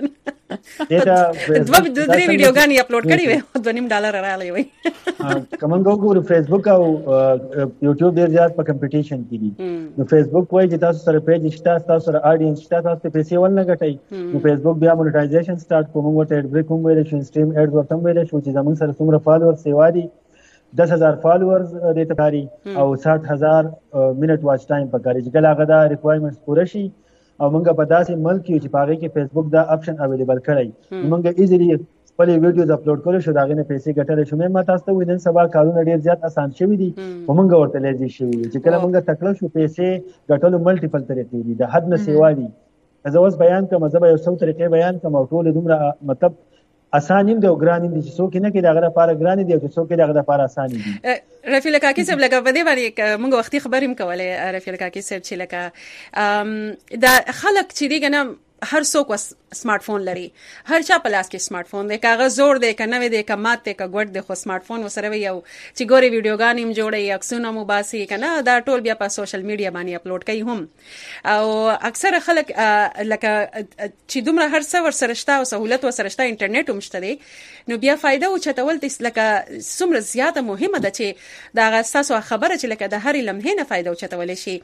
Speaker 2: شوی. دوه درې ویډیوګانې اپلوډ کړې وې $2.5 راغلي وي.
Speaker 7: کومنګ وګورو فیسبوک او یوټیوب ډیر زیات په کمپټیشن کې دي. نو فیسبوک وایي چې تاسو سره پیج شته تاسو سره اډینس شته تاسو پیسې ول نه ګټئ. نو فیسبوک بیا مونټایزیشن سٹارټ کوم ورته اډ بریک کوم ویل شو سټریم اډ ورته ویل شو چې زموږ سره څومره فالوور سیوا دي 10,000 فالوورز دې ته کاری او 60,000 منټ واچ ټایم پکاري چې کله هغه دا ریکوایرمنټس پوره شي او موږ په داسې ملک کې چې پاره کې فیسبوک دا اپشن اویلیبل کړی موږ ایزیلی خپل ویډیوز اپلوډ کولو شو دا غنه پیسې ګټل شو مې ما تاسو ته وینم سبا کارونه ډیر زیات آسان شوي دي موږ ورته لږی شوي چې کله موږ تکړه شو پیسې ګټلو ملټیپل طریقې دي د حد نه سیوا دي. زه اوس بیان کوم زه به یو څو طریقې بیان کوم او ټول دومره مطلب آسان دي او ګران دي چې څوک نه کې دغه لپاره ګران دي او څوک دغه لپاره آسان دي.
Speaker 2: رفیق کاکی صاحب لکه په دې باندې موږ وختي خبرې مکولې رفیق کاکی صاحب چې لکه دا خلک چې دی کنه هر څوک سمارټ فون لري هر چا په لاس کې سمارټ فون دی کاغذ زوړ دی کنه وي دی کمات دی کګوټ دی خو سمارټ فون وسره وي او چې ګوري ویډیوګانې هم جوړي عکسونه مو باسي کنه دا ټول بیا په سوشل میډیا باندې اپلوډ کوي هم او اکثر خلک لکه چې دومره هر څه ورسره شته او سہولت ورسره شته انټرنیټ هم شته دی نو بیا فائدہ او چتول د لکه څومره زیاته مهمه ده چې دا غساسو خبره چې لکه د هر لمحې نه فائدہ او چتول شي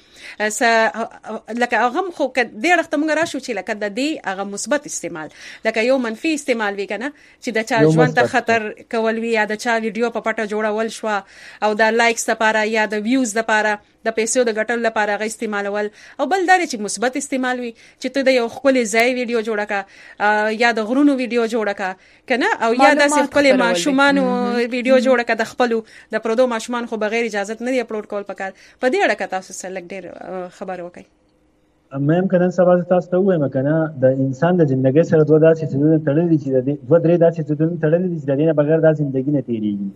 Speaker 2: لکه هغه خو د وخت موږ راشو چې لکه د دې هغه مثبت استعمال لکه یو منفي استعمال وی کنه چې د چا ژوند ته خطر کول وی یا د چا ویډیو په پټه جوړول شو او د لایکس لپاره یا د ویوز لپاره د پیسو د ګټل لپاره غو استعمالول او بل دا چې مثبت استعمال وی چې ته د یو خپل ځای ویډیو جوړه کا یا د غرونو ویډیو جوړه کا کنه او یا د خپل ماشومان ویډیو جوړه کا د خپل د پردو ماشومان خو بغیر اجازه نه دی اپلوډ کول پکار په دې اړه تاسو سره لګ ډیر خبر وکړئ.
Speaker 7: مېم کنه سبا تاسو ته وایم کنه د انسان د ژوندۍ سره دوه داسې څه تړلې دي چې د دوه درې داسې څه تړلې دي چې د نه بغیر د ژوندۍ نه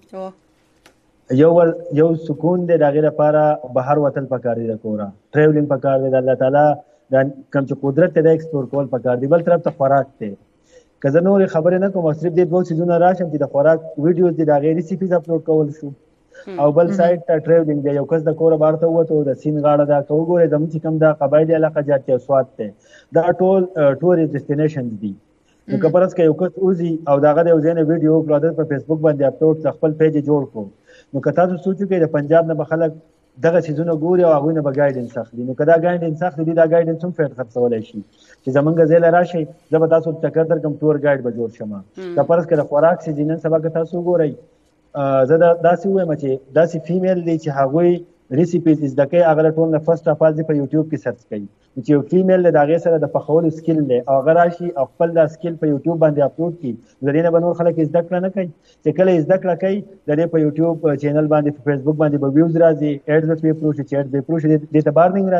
Speaker 7: تیریږي. یو سکون دی د غیر لپاره بهر وتل پکار دی د کورا ټریولینګ پکار دی د الله تعالی د کوم چې قدرت ته د ایکسپلور کول پکار دی بل طرف ته خوراک ته کزه نور خبره نه کوم صرف دې دوه سيزونه راشم چې د خوراک ویډیوز دي د غیر ریسیپیز اپلوډ کول شو او بل سایت ته ټریولینګ دی یو کس د کور بارته وته د سین غاړه دا کوګوره د مچ کم د قبایلی علاقه جاته سواد ته دا ټول ټورست ډیسټینیشنز دي نو کبرس کې یو کس اوزي او داغه د وزنه ویډیو اپلوډ په فیسبوک باندې اپلوډ خپل پیج جوړ کو نو کته تاسو سوچو کې د پنجاب نه بخلک دغه سيزونه ګوري او هغه نه به ګایډنس اخلي نو کدا ګایډنس اخلي دا ګایډنس هم فیټ خرڅولای شي چې زمونږ زیل راشي زه به تاسو ټکر در کوم ټور ګایډ به جوړ شمه د پرس کې د خوراک سي جنن سبا که تاسو ګورئ زه داسې وایم چې داسې فیمیل دی چې هغوی ریسیپیز زده کوي هغه ټول نه فرست اف آل په یوټیوب کې سرچ کوي چې یو فیمیل د هغې سره د پخولو سکل دی او هغه راشي او خپل دا سکل په یوټیوب باندې اپلوډ کړي د دې نه به نور خلک زده کړه نه کوي چې کله زده کړه کوي د دې په یوټیوب چینل باندې په فیسبوک باندې به ویوز راځي اډز به پروش چې اډز به پروش د ته بارنینګ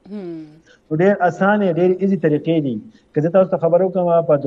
Speaker 7: راځي ډېر اسانه ډېر ایزي طریقې دي که زه تاسو ته خبرو کوم په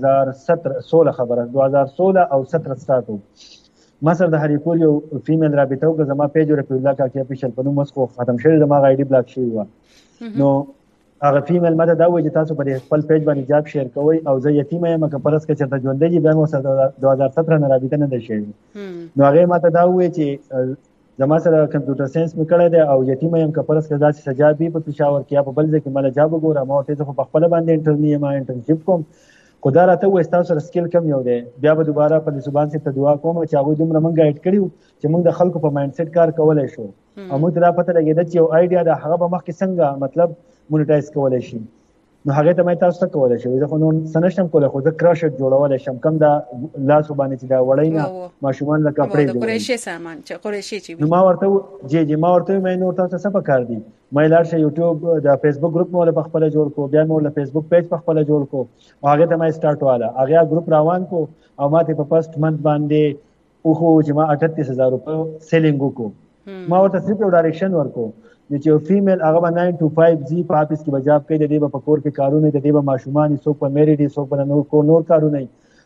Speaker 7: 2016 خبره 2016 او 17 سٹارټ ما سره د هریپور یو فیمیل رابطه وکړه زما پیج رفیع الله کاکي افیشل په نوم مسخو ختم شوی زما آی ډي بلاک شوی و نو هغه فیمیل ماته دا وایي چې تاسو په خپل پیج باندې جاب شیر کوئ او زه یتیم یم که پرس کې چرته ژوندۍ دي بیا مو سره 2017 نه رابطه نه ده شوی نو هغه ماته دا وایي چې زما سره کمپیوټر ساينس مې کړی دی او یتیم یم که پرس کې داسې سجابي په پېښور کې یا په بل ځای کې مله جاب وګوره ما ورته خو په خپل باندې انټرنی یم انټرنشپ کوم خدا راته وایي تاسو سره سکل کم یو دی بیا به دوباره په زبان سره دعا کوم چې هغه دومره مونږ ګایډ کړیو چې مونږ د خلکو په مایند سیټ کار کولای شو او موږ ته پته لګیدا چې یو آیډیا د هغه په مخ کې څنګه مطلب مونیټایز کولای شي نو هغه ته مې تاسو ته کولای شي زه خو نو سنشتم کولای خو زه کراش جوړولای شم کم دا لاس باندې چې دا وړای نه ماشومان لکه پرې دی
Speaker 2: قریشي سامان چې قریشي چې
Speaker 7: نو ما ورته جی ما ورته مې نو تاسو څه پکار دي مې لار شي یوټیوب د فیسبوک ګروپ مو له خپل جوړ کو بیا مو له فیسبوک پیج په خپل جوړ کو او هغه ته مې سٹارټ والا هغه ګروپ روان کو او ماته په فرست منث باندې او خو چې ما 38000 روپے سیلینګ کو ما ورته صرف یو ډایرکشن ورکو چې یو فیمیل هغه 9 to 5 زی په اپس کې بجاب کوي د دې په کور کې کارونه د دې په ماشومان څوک په میریډي څوک په نور کارونه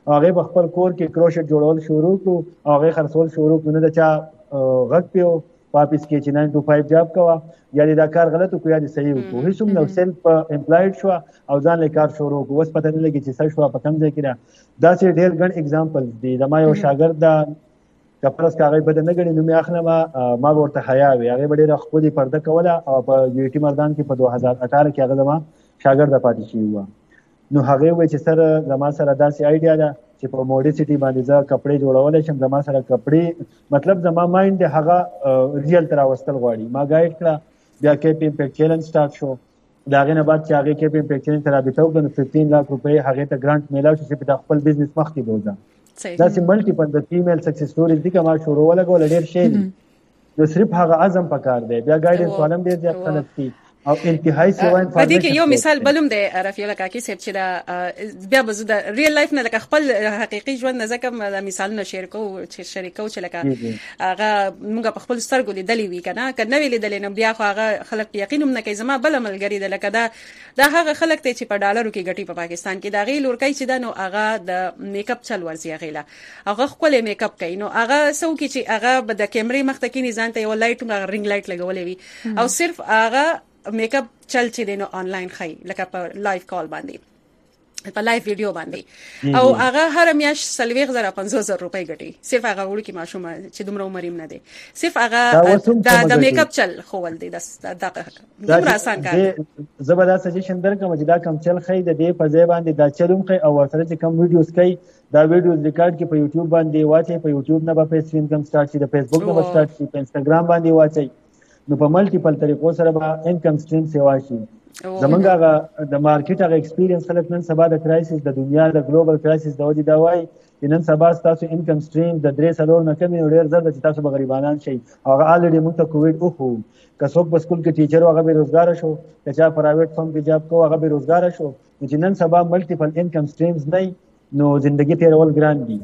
Speaker 7: هغه په خپل کور کې کروشټ جوړول شروع کړو، هغه خرڅول شروع کړو، نه د چا غږ پیو واپس کې چې 9 to 5 جاب کوا، یا دا کار غلط کو یا د صحیح کو، هیڅ هم نو سیلف امپلایډ شو او ځان له کار شروع کو. اوس پته نه لګي چې څه شو په کوم ځای کې دا چې ډېر ګڼ اگزامپل دي. د ما یو شاګرد دا کپرس کاغې بده نه غړي نو مې اخلم ما ورته حیا وي، هغه ډېر خپل پرده کوله او په یو ټی مردان کې په 2018 کې هغه ما شاګرد پاتې شي و. نو هغه وای چې سره زما سره داسې آیډیا ده چې په موډیسټي باندې ځا کپڑے جوړولای شم، زما سره کپڑے مطلب زما مایند هغه ریل تر واستل غواړي. ما ګایډ کړه، بیا کې په امپیکټ چیلنج سٹارټ شو. دا غنه بعد چې هغه کې په امپیکټ چیلنج تر رابطه وکړو 15 لک روپۍ هغه ته ګرانټ میلاو چې په خپل بزنس مخ کې دوزا. دا سي ملټیپل د فیمیل سکسس سټوریز دي کما شروع ولګول ډیر شي دي. نو صرف هغه اعظم پکار دی، بیا ګایډنس ولهم ډیر ځات خلک دي او انتهایی سیوا انفارمیشن.
Speaker 2: په دې کې یو مثال بلوم دی رفیع الله کاکي صاحب چې دا بیا به د ریل لایف نه لکه خپل حقيقي ژوند نه ځکه د مثالونو شیر کو چې لکه هغه موږ په خپل سترګو لیدلې وی کنه کنه وی لیدلې نو بیا خو هغه خلک یقین هم نه کوي. زما بل ملګری دی لکه دا هغه خلک ته چې په ډالرو کې ګټي په پاکستان کې دا غي لورکای چې دا نو هغه د میک اپ چل ورزي غیلا هغه خپل میک اپ کوي، نو هغه سو کې چې هغه د کیمرې مخ ته کې نه ځانته یو لایټ هغه رینګ لایټ لګولې وي او صرف هغه میک اپ چل چې دینو آنلاین خای لکه په لایو کال باندې په لایو ویډیو باندې او هغه هر میاش 35000 روپۍ ګټي، صرف هغه وړي کې ماشومه چې دومره عمریم نه دي، صرف هغه د میک اپ چل خول دي دا دومره آسان کار.
Speaker 7: زبردا سجیشن درکم چې دا کم چل خای د دې په ځای باندې دا چلوم خای او ورسره چې کم ویډیوز کوي دا ویډیوز ریکارډ کې په یوټیوب باندې واچي، په یوټیوب نه په پیسې انکم سٹارټ شي، د فیسبوک نه سٹارټ شي، په انستګرام باندې واچي، نو په ملټیپل طریقو سره به انکم سټریم سیوا شي. زمونږ هغه د مارکیټ هغه ایکسپیرینس خلک نن سبا د کرایسس د دنیا د ګلوبل کرایسس د وجې دا وایي چې نن سبا تاسو انکم سټریم د 3-4 نه کم نه ډیر زړه چې تاسو به غریبانان شي. هغه الریډي موږ ته کووډ اوهو که څوک په سکول کې ټیچر هغه به روزګار شو، که چا پرایویټ فرم کې جاب کوي هغه به روزګار شو. چې نن سبا ملټیپل انکم سټریمز نه نو زندگی تیرول ګران دي،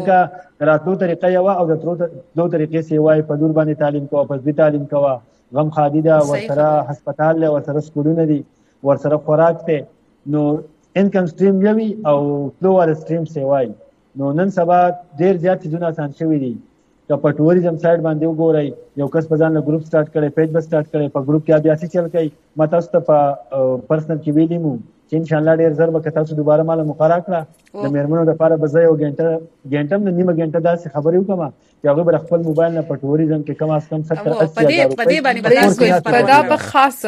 Speaker 7: ځکه راتلو طریقه یو او د ترو دو طریقې سیوای په دور باندې تعلیم کوه، په دې تعلیم کوه، غم خادي دا ورسره هسپتال له ورسره سکولونه دي، ورسره خوراک ته، نو انکم سټریم یوي او فلو ور سټریم سیوای. نو نن سبا ډیر زیات څه آسان شوی دي. که په ټوریزم سایډ باندې وګورئ یو کس په ځان له ګروپ سٹارټ کړي، پیج به سٹارټ کړي، په ګروپ کې بیا څه چل کوي. ما تاسو ته په پرسنل کې ویلی مو چې ان شاء الله ډیر زر به تاسو دوباره مال مقرره کړه د میرمنو لپاره به زه یو غنټه نه نیمه غنټه داسې خبرې وکم چې هغه بر خپل موبایل نه په ټوریزم کې کم از کم 70-80
Speaker 2: په دې باندې
Speaker 3: په دا په خاص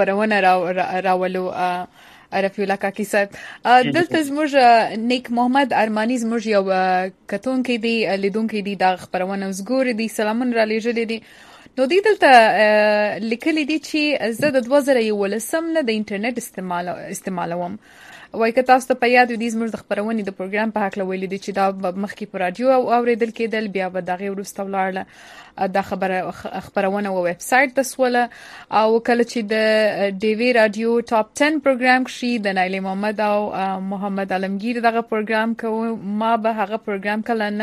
Speaker 3: خبرونه راولو رفیع الله کاکي صاحب. دلته زموږ نیک محمد ارمانی زموږ یو کتونکي دی لیدونکي دی دا خبرونه وزګور دي سلامون را لېږلې دي. نو دی دلته لیکلي دي چې زه د 2011 نه د انټرنیټ استعمالوم. وای که تاسو ته په یاد وي زموږ د خبرونې د پروګرام په حق لویل دي چې دا مخکې په رادیو او اوریدل کېدل، بیا به دغه وروسته ولاړه دا خبرونه او ویب سټ د سوله او کله چې د ډي وی رادیو ټاپ 10 پروګرام شي د نایله محمد او محمد علمگیر دغه پروګرام کوو، ما به هغه پروګرام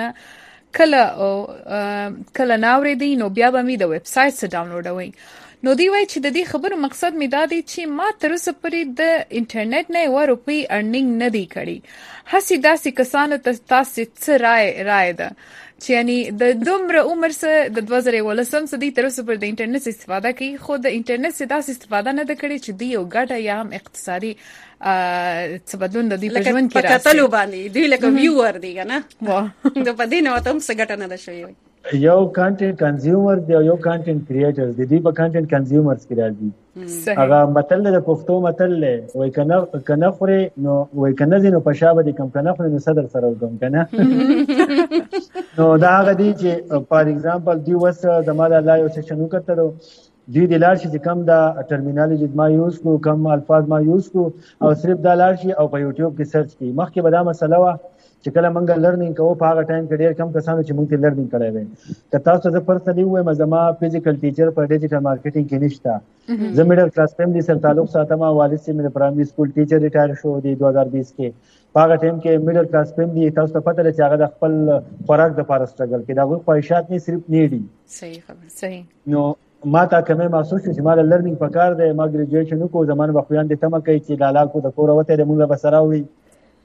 Speaker 3: کله ناوړې دي نو بیا به می د ویب سټ څخه ډاونلوډوي. نو دی وای چې د دې خبرو مقصد می دا دی چې ما تر اوسه پورې د انټرنیټ نه یو روپۍ ارنینګ نه دی کړی. هسي داسې کسانو ته تاسو څه رائے ده چې یعنی د دومره عمر سره د 2011 سره تر اوسه پورې د انټرنیټ استفاده کوي، خو د انټرنیټ څخه داسې استفاده نه کړي چې دی یو ګټه یا هم اقتصادي څه بدلون د دې په ژوند کې راځي.
Speaker 2: کتلو باندې دی لکه ویور دی کنه د پدې نه وته هم څه ګټه نه ده شوی.
Speaker 7: یو کانټینټ کنزیومر دی او یو کانټینټ کریټر دی، دی په کانټینټ کنزیومرز کې راځي. هغه متل د پښتو متل له وای کنه خوري نو وای کنه زینو پښابه دي کم کنه خوري نو صدر سره وګم کنه. نو دا هغه دی چې فار ایگزامپل دی وس د مال الله یو څه شنو کتلو دی د لار شي چې کم دا ټرمینالوجي ما یوز کو، کم الفاظ ما یوز کو او صرف دا لار شي او په یوټیوب کې سرچ کی. مخکې به دا مسله وا چې کله موږ لرنینګ کوو په هغه ټایم کې ډېر کم کسانو چې موږ ته لرنینګ کړی وي. که تاسو زه پرسنلی وایم زما فزیکل ټیچر په ډیجیټل مارکیټینګ کې نشته. زه میډل کلاس فیملی سره تعلق ساتم. والد سي مې پرایمري سکول ټیچر ریټایر شو دی 2020 کې. په هغه ټایم کې میډل کلاس فیملی تاسو ته پته لري چې هغه د خپل خوراک د لپاره سټرګل کوي، دا غو خواهشات نه صرف نیډي.
Speaker 2: صحیح خبر صحیح.
Speaker 7: نو ما تا کومه محسوس چې ما لرنینګ پکار دی، ما ګریجویشن کو زمانه بخویان د تمه کوي چې لالا کو د کور وته د موږ بسراوي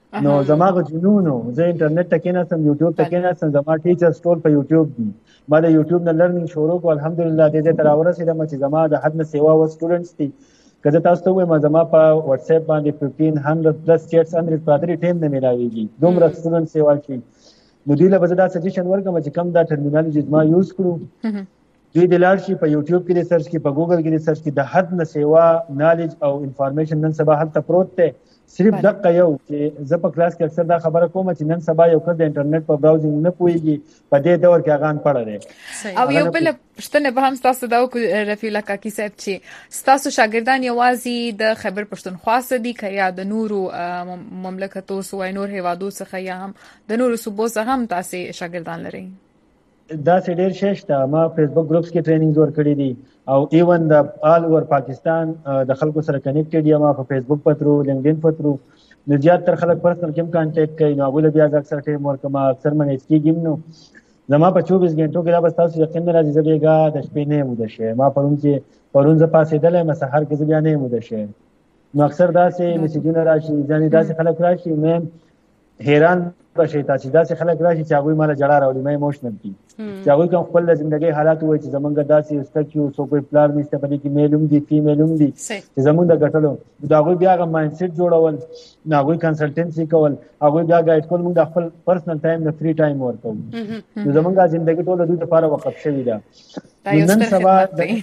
Speaker 7: نو زماغه جنونو زه انټرنیټ ته کېناستم یوټیوب ته کېناستم زما ټیچرز ټول په یوټیوب دي ما د یوټیوب نه لرنینګ شروع کړ الحمدلله دې تر ورسېدم چې زما د حد نه سیوا و سټوډنټس دي کله تاسو ته وایم زما په واتس اپ باندې 1500 پلس چیټس انډر پاتري ټیم نه ملاويږي دومره سټوډنټ سیوا شي نو دوی له بزدا سجیشن ورکوم چې کم دا ټرمینالوجي ما یوز کړو دوی د لار شي په یوټیوب کې ریسرچ کې په ګوګل کې ریسرچ کې د حد نه سیوا نالج او انفارمیشن نن سبا هلته پروت دی صرف دقه یو چې زه په کلاس کې اکثر دا خبره کوم چې نن سبا یو کړ د انټرنیټ په براوزینګ نه پويږي په دې دور کې اغان پړه دی
Speaker 3: او یو بل پښتنه به هم تاسو دا رفیع الله کاکی صاحب چې تاسو شاګردان یوازې د خیبر پښتونخوا سدي کیا د نورو مملکتو سوای نور هیوادو څخه یا هم د نورو صوبو څخه هم تاسو شاګردان لرئ
Speaker 7: دا ډېر شته ما فیسبوک گروپس کې ټریننګز ورکړي دي او ایون د آل اوور پاکستان د خلکو سره کنیکټډ یم په فیسبوک پترو لینکډین پترو نو زیات تر خلک پرسنل کې کانټیکټ کوي نو هغه بیا اکثر ټیم ورکم اکثر منیج کیږم نو زما په 24 غنټو کې دا بس تاسو یقین راځي چې بیګا د شپې نه مو ده شه ما پرون ز پاسې دلې ما سحر کې بیا نه مو ده شه نو اکثر دا سه میسجونه راشي ځانې دا سه خلک راشي مې حیران بشي تاسو دا سه خلک راشي چې هغه مال جړه راوړي مې ایموشنل کی چې هغه کوم خپل ژوندۍ حالات وای چې زمونږ داسې استکیو سو کوئی پلان نشته پدې کې میلوم دي فیمیلوم دي چې زمونږ د غټلو دا هغه بیا غو مایند سیټ جوړول نه هغه کنسلټنسي کول هغه بیا گایډ کول موږ د خپل پرسنل ټایم نه فری ټایم ورکو نو زمونږ ژوندۍ ټول د لپاره وقف شوی دا نن سبا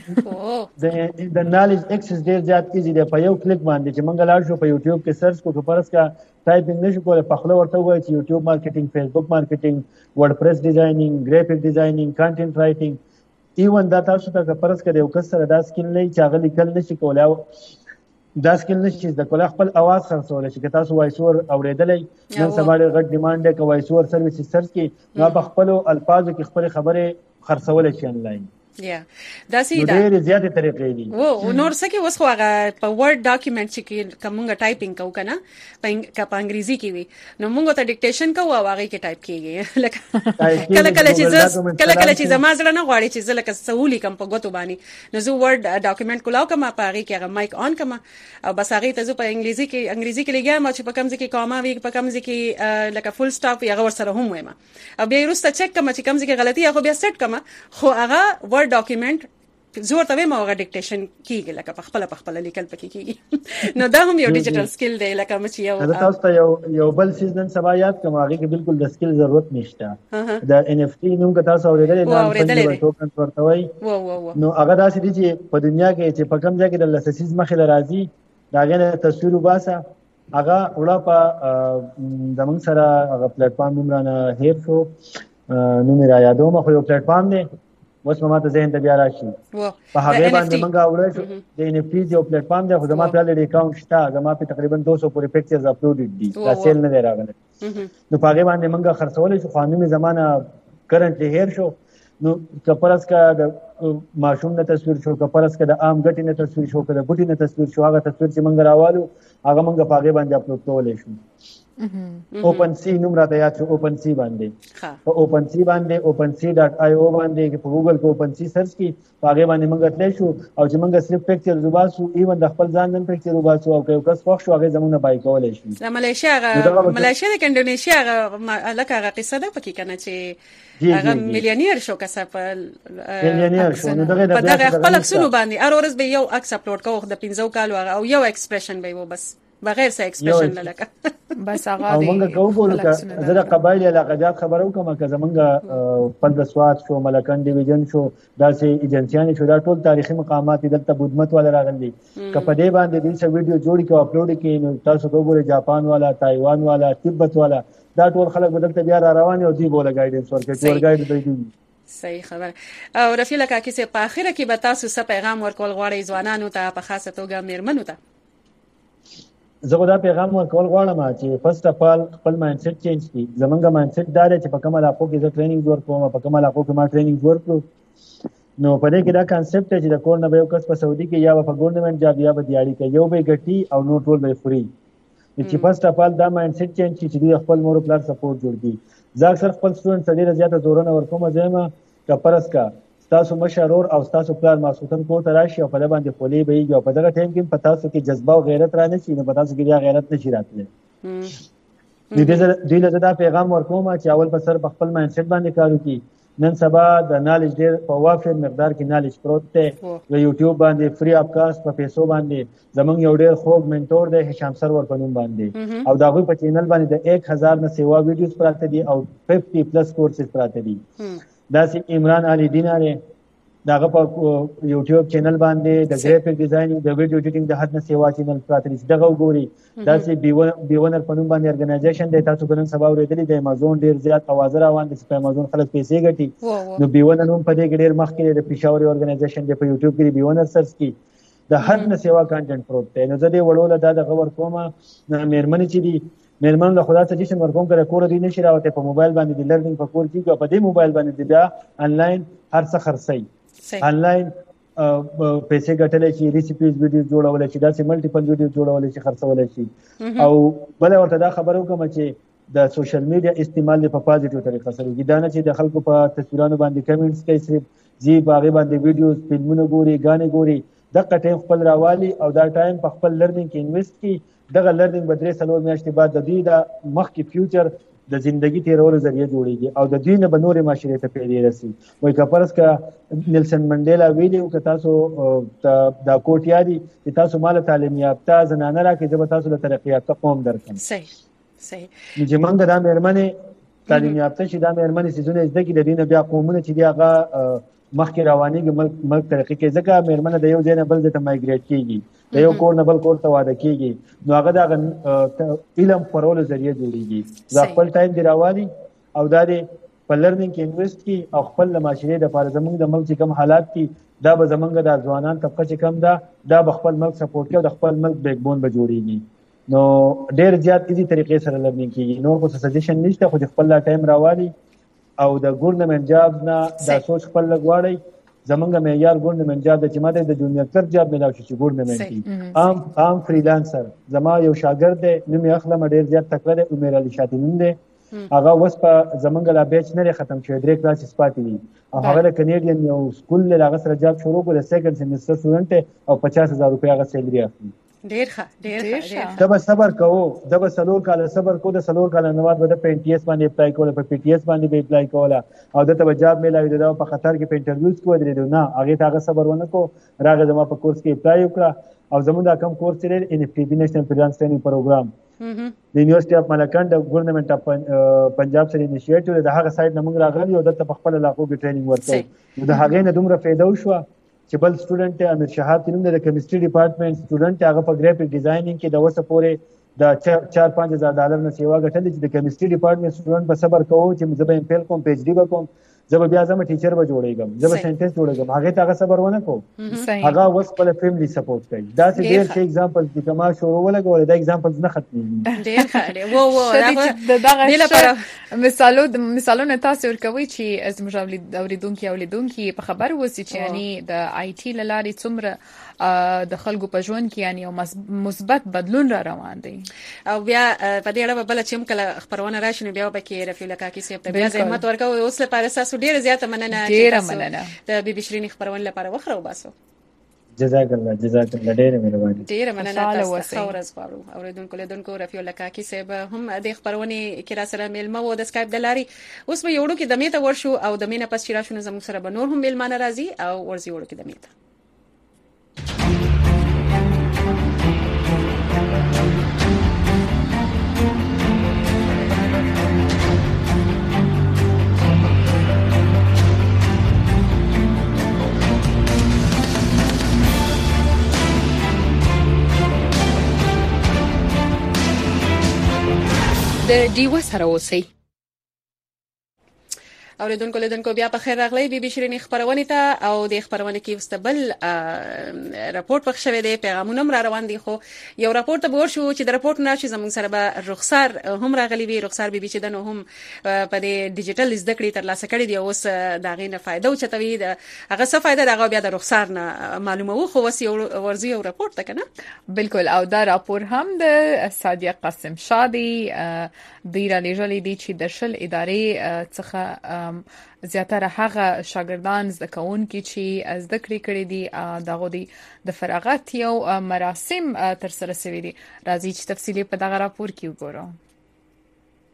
Speaker 7: د نالج اکسس ډیر زیات کیږي د په یو کلیک باندې چې موږ لاړ شو په یوټیوب کې سرچ کو پرس کا ټایپینګ نشو کولای په خپل ورته وایي چې یوټیوب مارکیټینګ فیسبوک مارکیټینګ ورډپریس ډیزاینینګ ګرافیک ډیزاینینګ کانټینټ رائټینګ ایون دا تاسو ته پرس کړي یو کس سره دا سکیل نه چې هغه لیکل نشي کولای دا سکیل نشي د کولای خپل आवाज خرڅول شي که تاسو وایس اور اوریدلې نن سبا ډېر غټ ډیماند دی که وایس اور سرویس سرچ کې نو په خپل الفاظو کې خپل خبره خرڅول شي انلاین
Speaker 2: یا دا سي دا
Speaker 7: ډېر زیاتې طریقې دي
Speaker 2: او نور څه کې اوس خو هغه په ورډ ډاکیومنټ چې کومه ټایپینګ کو کنه په انګریزي کې وي نو موږ ته ډیکټیشن کوو او هغه کې ټایپ کیږي لکه کله چې زما زړه نه غواړي چې زه لکه سهولي کم په غوتو باندې نو زه ورډ ډاکیومنټ کولاو کوم په هغه کې هغه مایک آن کوم او بس هغه ته زه په انګریزي کې لګم چې په کوم ځای کې کومه وی په کوم ځای کې لکه فول سټاپ هغه ور سره هم وایم او بیا وروسته چک کوم چې کوم ځای کې غلطي هغه بیا سیټ کوم خو هغه ډاکیومنټ زور ته ما هغه ډیکټیشن کیږي لکه په خپل لیکل پکې کیږي نو دا هم یو ډیجیټل سکل دی لکه چې یو
Speaker 7: تاسو ته یو بل سیزن سبا یاد کوم هغه کې بالکل د سکل ضرورت نشته د ان اف ټی نوم که تاسو اوریدلې دا ټوکن ورته وای نو هغه داسې دي چې په دنیا کې چې په کوم ځای کې د لسسیز مخې راځي دا غنه تصویر وباسه هغه وړه په زمونږ سره هغه پلیټ فارم نوم رانه هیر شو نو مې را یادوم خو یو پلیټ فارم دی اوس ما ته ذهن ته بیا راشي په هغه باندې موږ اورل شو د ان اف ټی یو پلیټ فارم دی خو زما په لړ اکاونټ شته زما په تقریبا 200 پورې پکچرز اپلوډډ دي دا سیل نه دی راغلی نو په هغه باندې موږ خرڅول شو قانوني زمانہ کرنټلی هیر شو نو کپرس کا د ماشوم نه تصویر شو کپرس کا د عام غټي نه تصویر شو کله بوټي نه تصویر شو هغه تصویر چې موږ راوالو هغه موږ په هغه باندې اپلوډ کولای شو اوپن سی نوم راته یاد شو اوپن سی باندې په اوپن سی باندې openc.io باندې په ګوګل کې اوپن سی سرچ کی هغه باندې موږ تللی شو او چې موږ صرف پکچر زوباسو ایون د خپل ځان نن پکچر زوباسو او یو کس خوښ شو هغه زمونه بای کولای شي
Speaker 2: د ملیشیا د انډونیشیا لکه هغه قصه ده پکې کنه چې هغه مليونیر شو کسه په
Speaker 7: مليونیر شو نو
Speaker 2: دغه خپل عکسونه باندې هر ورځ به یو عکس اپلوډ کوو د 15 کال او یو ایکسپریشن به و بس بغیر څه ایکسپریشن لکه
Speaker 3: بس هغه
Speaker 7: دی موږ کوو لکه زه د قبایل علاقات خبرو کوم که زمونږ خپل د سواد شو ملکن ډیویژن شو داسې ایجنسیان شو دا ټول تاریخي مقامات دلته بودمت والا راغلي که په دې باندې د څه ویډیو جوړی کو اپلوډ کړي نو تاسو وګورئ جاپان والا تایوان والا تبت والا دا ټول خلک بدلته بیا را روان او دی بوله گایډنس ورکړي ټور گایډ دی
Speaker 2: صحیح خبر او رفیع الله کاکی سه په اخره کې به تاسو څه پیغام ورکول غواړئ ځوانانو ته په خاصه توګه میرمنو ته
Speaker 7: زه دا پیغام ورکول غواړم چې فرست اف آل خپل مایند سیټ چینج کړي زمونږ مایند سیټ دا دی چې په کوم علاقو کې زه ټریننګ ورکوم په کوم علاقو کې ما ټریننګ ورکړو نو په دې کې دا کانسپټ دی چې د کور نه به یو کس په سعودي کې یا په ګورنمنت جاب یا په دیاړي کې یو به ګټي او نو ټول به فری چې فرست اف آل دا مایند سیټ چینج کړي چې خپل مور پلار سپورټ جوړ کړي زه اکثر خپل سټوډنټ ډېر زیاته زورونه ورکوم ځم که پرس کا تاسو مشرور او تاسو پلان ماسوتن کو تراشي او په باندې خولي به یو په دغه ټیم کې پتا سو کې جذبه او غیرت را نشي نو پتا سو کې غیرت نشي راتله دوی له دا پیغام ورکوم چې اول په سر په خپل مایند سیټ باندې کار وکړي. نن سبا د نالج ډیر په وافر مقدار کې نالج پروت دی په یوټیوب باندې فری اپ کاست په پیسو باندې. زمونږ یو ډیر خوږ منټور دی هشام سرور په نوم باندې، او دا غوی په چینل باندې د 1000 نه سیوا ویډیوز پراته دي او 50 پلس کورسز پراته دي. داسې عمران علي دیناره داغه په یوټیوب چینل باندې د ګرافیک ډیزاینینګ د ویډیو ایډیټینګ د حد نه سیوا چینل پراته دي. دغه وګوري داسې بیونر په نوم باندې ارګنایزیشن دی. تاسو نن سبا اوریدلې د امازون ډیر زیات اوازه روان دي چې په امازون خلک پیسې ګټي. نو بیونر نوم په دې کې ډیر مخکې د پېښور ارګنایزیشن دی. په یوټیوب کې بیونر سرچ کی د حد نه سیوا کانټینټ پروت دی. نو زه دې وړول دا د خبر کومه مېرمنې چې دي مېرمن له خدا سجیشن ورکوم کړه کور دی نشي راوته په موبایل باندې د لرنینګ په کور کې په دې موبایل باندې بیا انلاین هر څه خرڅي انلاین پیسې ګټلې شي، ریسیپیز ویډیو جوړولې شي، داسې ملټیپل ویډیو جوړولې شي، خرڅولې شي. او بل ورته دا خبرو کوم چې د سوشل میډیا استعمال په پازیټیو طریقه سره کیږي. دا نه چې د خلکو په تصویرونو باندې کمنټس کوي، صرف زی باغې باندې ویډیوز فلمونه ګوري، غانې ګوري. دغه ټایم خپل راوالي او دا ټایم په خپل لرنینګ کې انویسټ کی. دغه لرنینګ بدري سلو میاشتې بعد د دې د مخکې فیوچر د ژوندۍ تیرولو ذریعہ جوړیږي او د دوی نه به نورې معاشرې ته پیدا رسي. وایي که فرض که نیلسن منډیلا ویلي و که تاسو دا کوټ یادي چې تاسو مال تعلیم یافته زنانه راکړئ زه به تاسو له ترقي یافته قوم درکړم.
Speaker 2: صحیح
Speaker 7: نو چې موږ دا مېرمنې تعلیم یافته شي، دا مېرمنې څیزونه زده کړي، د دې نه بیا قومونه چې دي هغه مخکې روانېږي، ملک ترقي کوي. ځکه مېرمنه د یو ځای نه بل ځای ته مایګریټ کېږي، د یو کور نه بل کور ته واده کېږي. نو هغه د علم خپرولو ذریعہ جوړیږي. دا خپل ټایم دی راوالي او دا د په لرنینګ کې انویسټ کی او خپل معاشرې د لپاره زموږ د ملک کوم حالات دي دا به زمونږ د ځوانان طبقه چې کم ده دا به خپل ملک سپورټ کوي او د خپل ملک بیک بون به جوړیږي. نو ډېر زیات ایزي طریقې سره لرنینګ کیږي. نو خو سجیشن نشته، خو خپل لا ټایم راوالي او د ګورنمنت جاب نه دا سوچ خپل لګواړي. زمونږ معیار ګورنمنت جاب د چې ماته د جونیئر کلرک جاب ملاو شي چې ګورنمنت دی. عام فریلانسر زما یو شاګرد دی، نوم یې اخلم، ډېر زیات تکړه دی، عمر علي شاتی نوم دی. هغه اوس په زمونږ لا بیچ نه ختم شوی، 3 کلاسز پاتې دي او هغه د کنیډین یو سکول له هغه سره جاب شروع کړ، سیکنډ سیمستر سټوډنټ او 50,000 روپیا هغه سیلري اخلي.
Speaker 2: ډېر ښه.
Speaker 7: دا به صبر کوو، دا به سلور کال صبر کوو، د سلور کال نه بعد به د پی ټی ایس باندې اپلای کوله، په پی ټی ایس باندې به اپلای کوله او دته به جاب میلاوي. دا په خطر کې په انټرویوز کې ودرېدو، نه هغه ته هغه صبر ونه کو، راغی زما په کورس کې اپلای وکړه او زموږ دا کم کورس لري ان اف ټی بی نېشنل فریلانس ټریننګ پروګرام د یونیورسيټي اف ملکند د ګورنمنت اف پنجاب سره انیشیټیو د هغه سایت نه موږ راغلی او دته په خپل علاقو کې ټریننګ ورکړو. نو د هغه نه دومره فایده وشو چې بل سټوډنټ امیر شهاب تینم د کیمستري ډپارټمنټ سټوډنټ هغه په ګرافیک ډیزاینینګ کې د وسه پورې د 4-5 هزار $نه سیوا ګټلې چې د کیمستري ډپارټمنټ سټوډنټ په صبر کوو چې زه به ایم فیل کوم، پی ایچ ډي وکوم، زه به بیا زما ټیچر به جوړېږم، زه به سنټنس جوړېږم. هغه ته هغه صبر ونه کو، هغه اوس په فیملی سپورټ کوي. دا چې ډېر ښه اگزامپل دي، کما شروع ولګول دا اگزامپلز نه ختمېږي.
Speaker 2: ډېر ښه.
Speaker 3: د دغه مثالونه تاسو ورکوي چې زموږ اوریدونکي په خبر وسی چې یعنی د آی ټي لارې څومره د خلکو په ژوند کې یعنی یو مثبت بدلون را روان دی. او
Speaker 2: بیا په دې اړه بل چې کله خبرونه راشي بیا به کې رفیع لکاکی صاحب ته بیا زحمت ورکوي. اوس لپاره تاسو ډیره زیاته مننه د بي بي شيرين خبرونه لپاره وخره وباسو.
Speaker 7: جزاک الله ډیره مهرباني.
Speaker 2: ډیره مننه تاسو خورز غواړو. اوریدونکو رفیع لکاکی صاحب هم د خبرونه کې را سره میلمه و د سکایپ د لارې. اوس به یوړو کې د میته ورشو او د مینه پس چې راشو زموږ سره به نور هم میلمانه راځي او ورزي وړو کې د میته.
Speaker 8: د ډیو سره اوسئ.
Speaker 2: اوریدونکو بیا په خیر راغلی بي بي شيرين خبرونه ته او د خبرونه کې واستبل راپورټ پخ شوی دی، پیغامونه هم را روان دي. خو یو راپورټ ته ورشو چې د راپورټ نه چې زموږ سره به رخصار هم راغلی وي. رخصار بي بي چې دنو هم په دې ډیجیټل زده کړې تر لاسه کړې دي، اوس دا غي نه فائدہ او چتوي هغه څه فائدہ دغه بیا د رخصار نه معلومه وو. خو وسی ورزي او راپورټ ته کنه
Speaker 3: بالکل. او دا راپور هم د سادیه قاسم شادي د را لېږلې دي چې د شل ادارې څخه زیاتره هغه شاګردان زده کوونکي چې زده کړې کړې دي دغه د فراغت یو مراسم تر سره شوي دي. راځي چې تفصیلی په دغه راپور کې وګورو.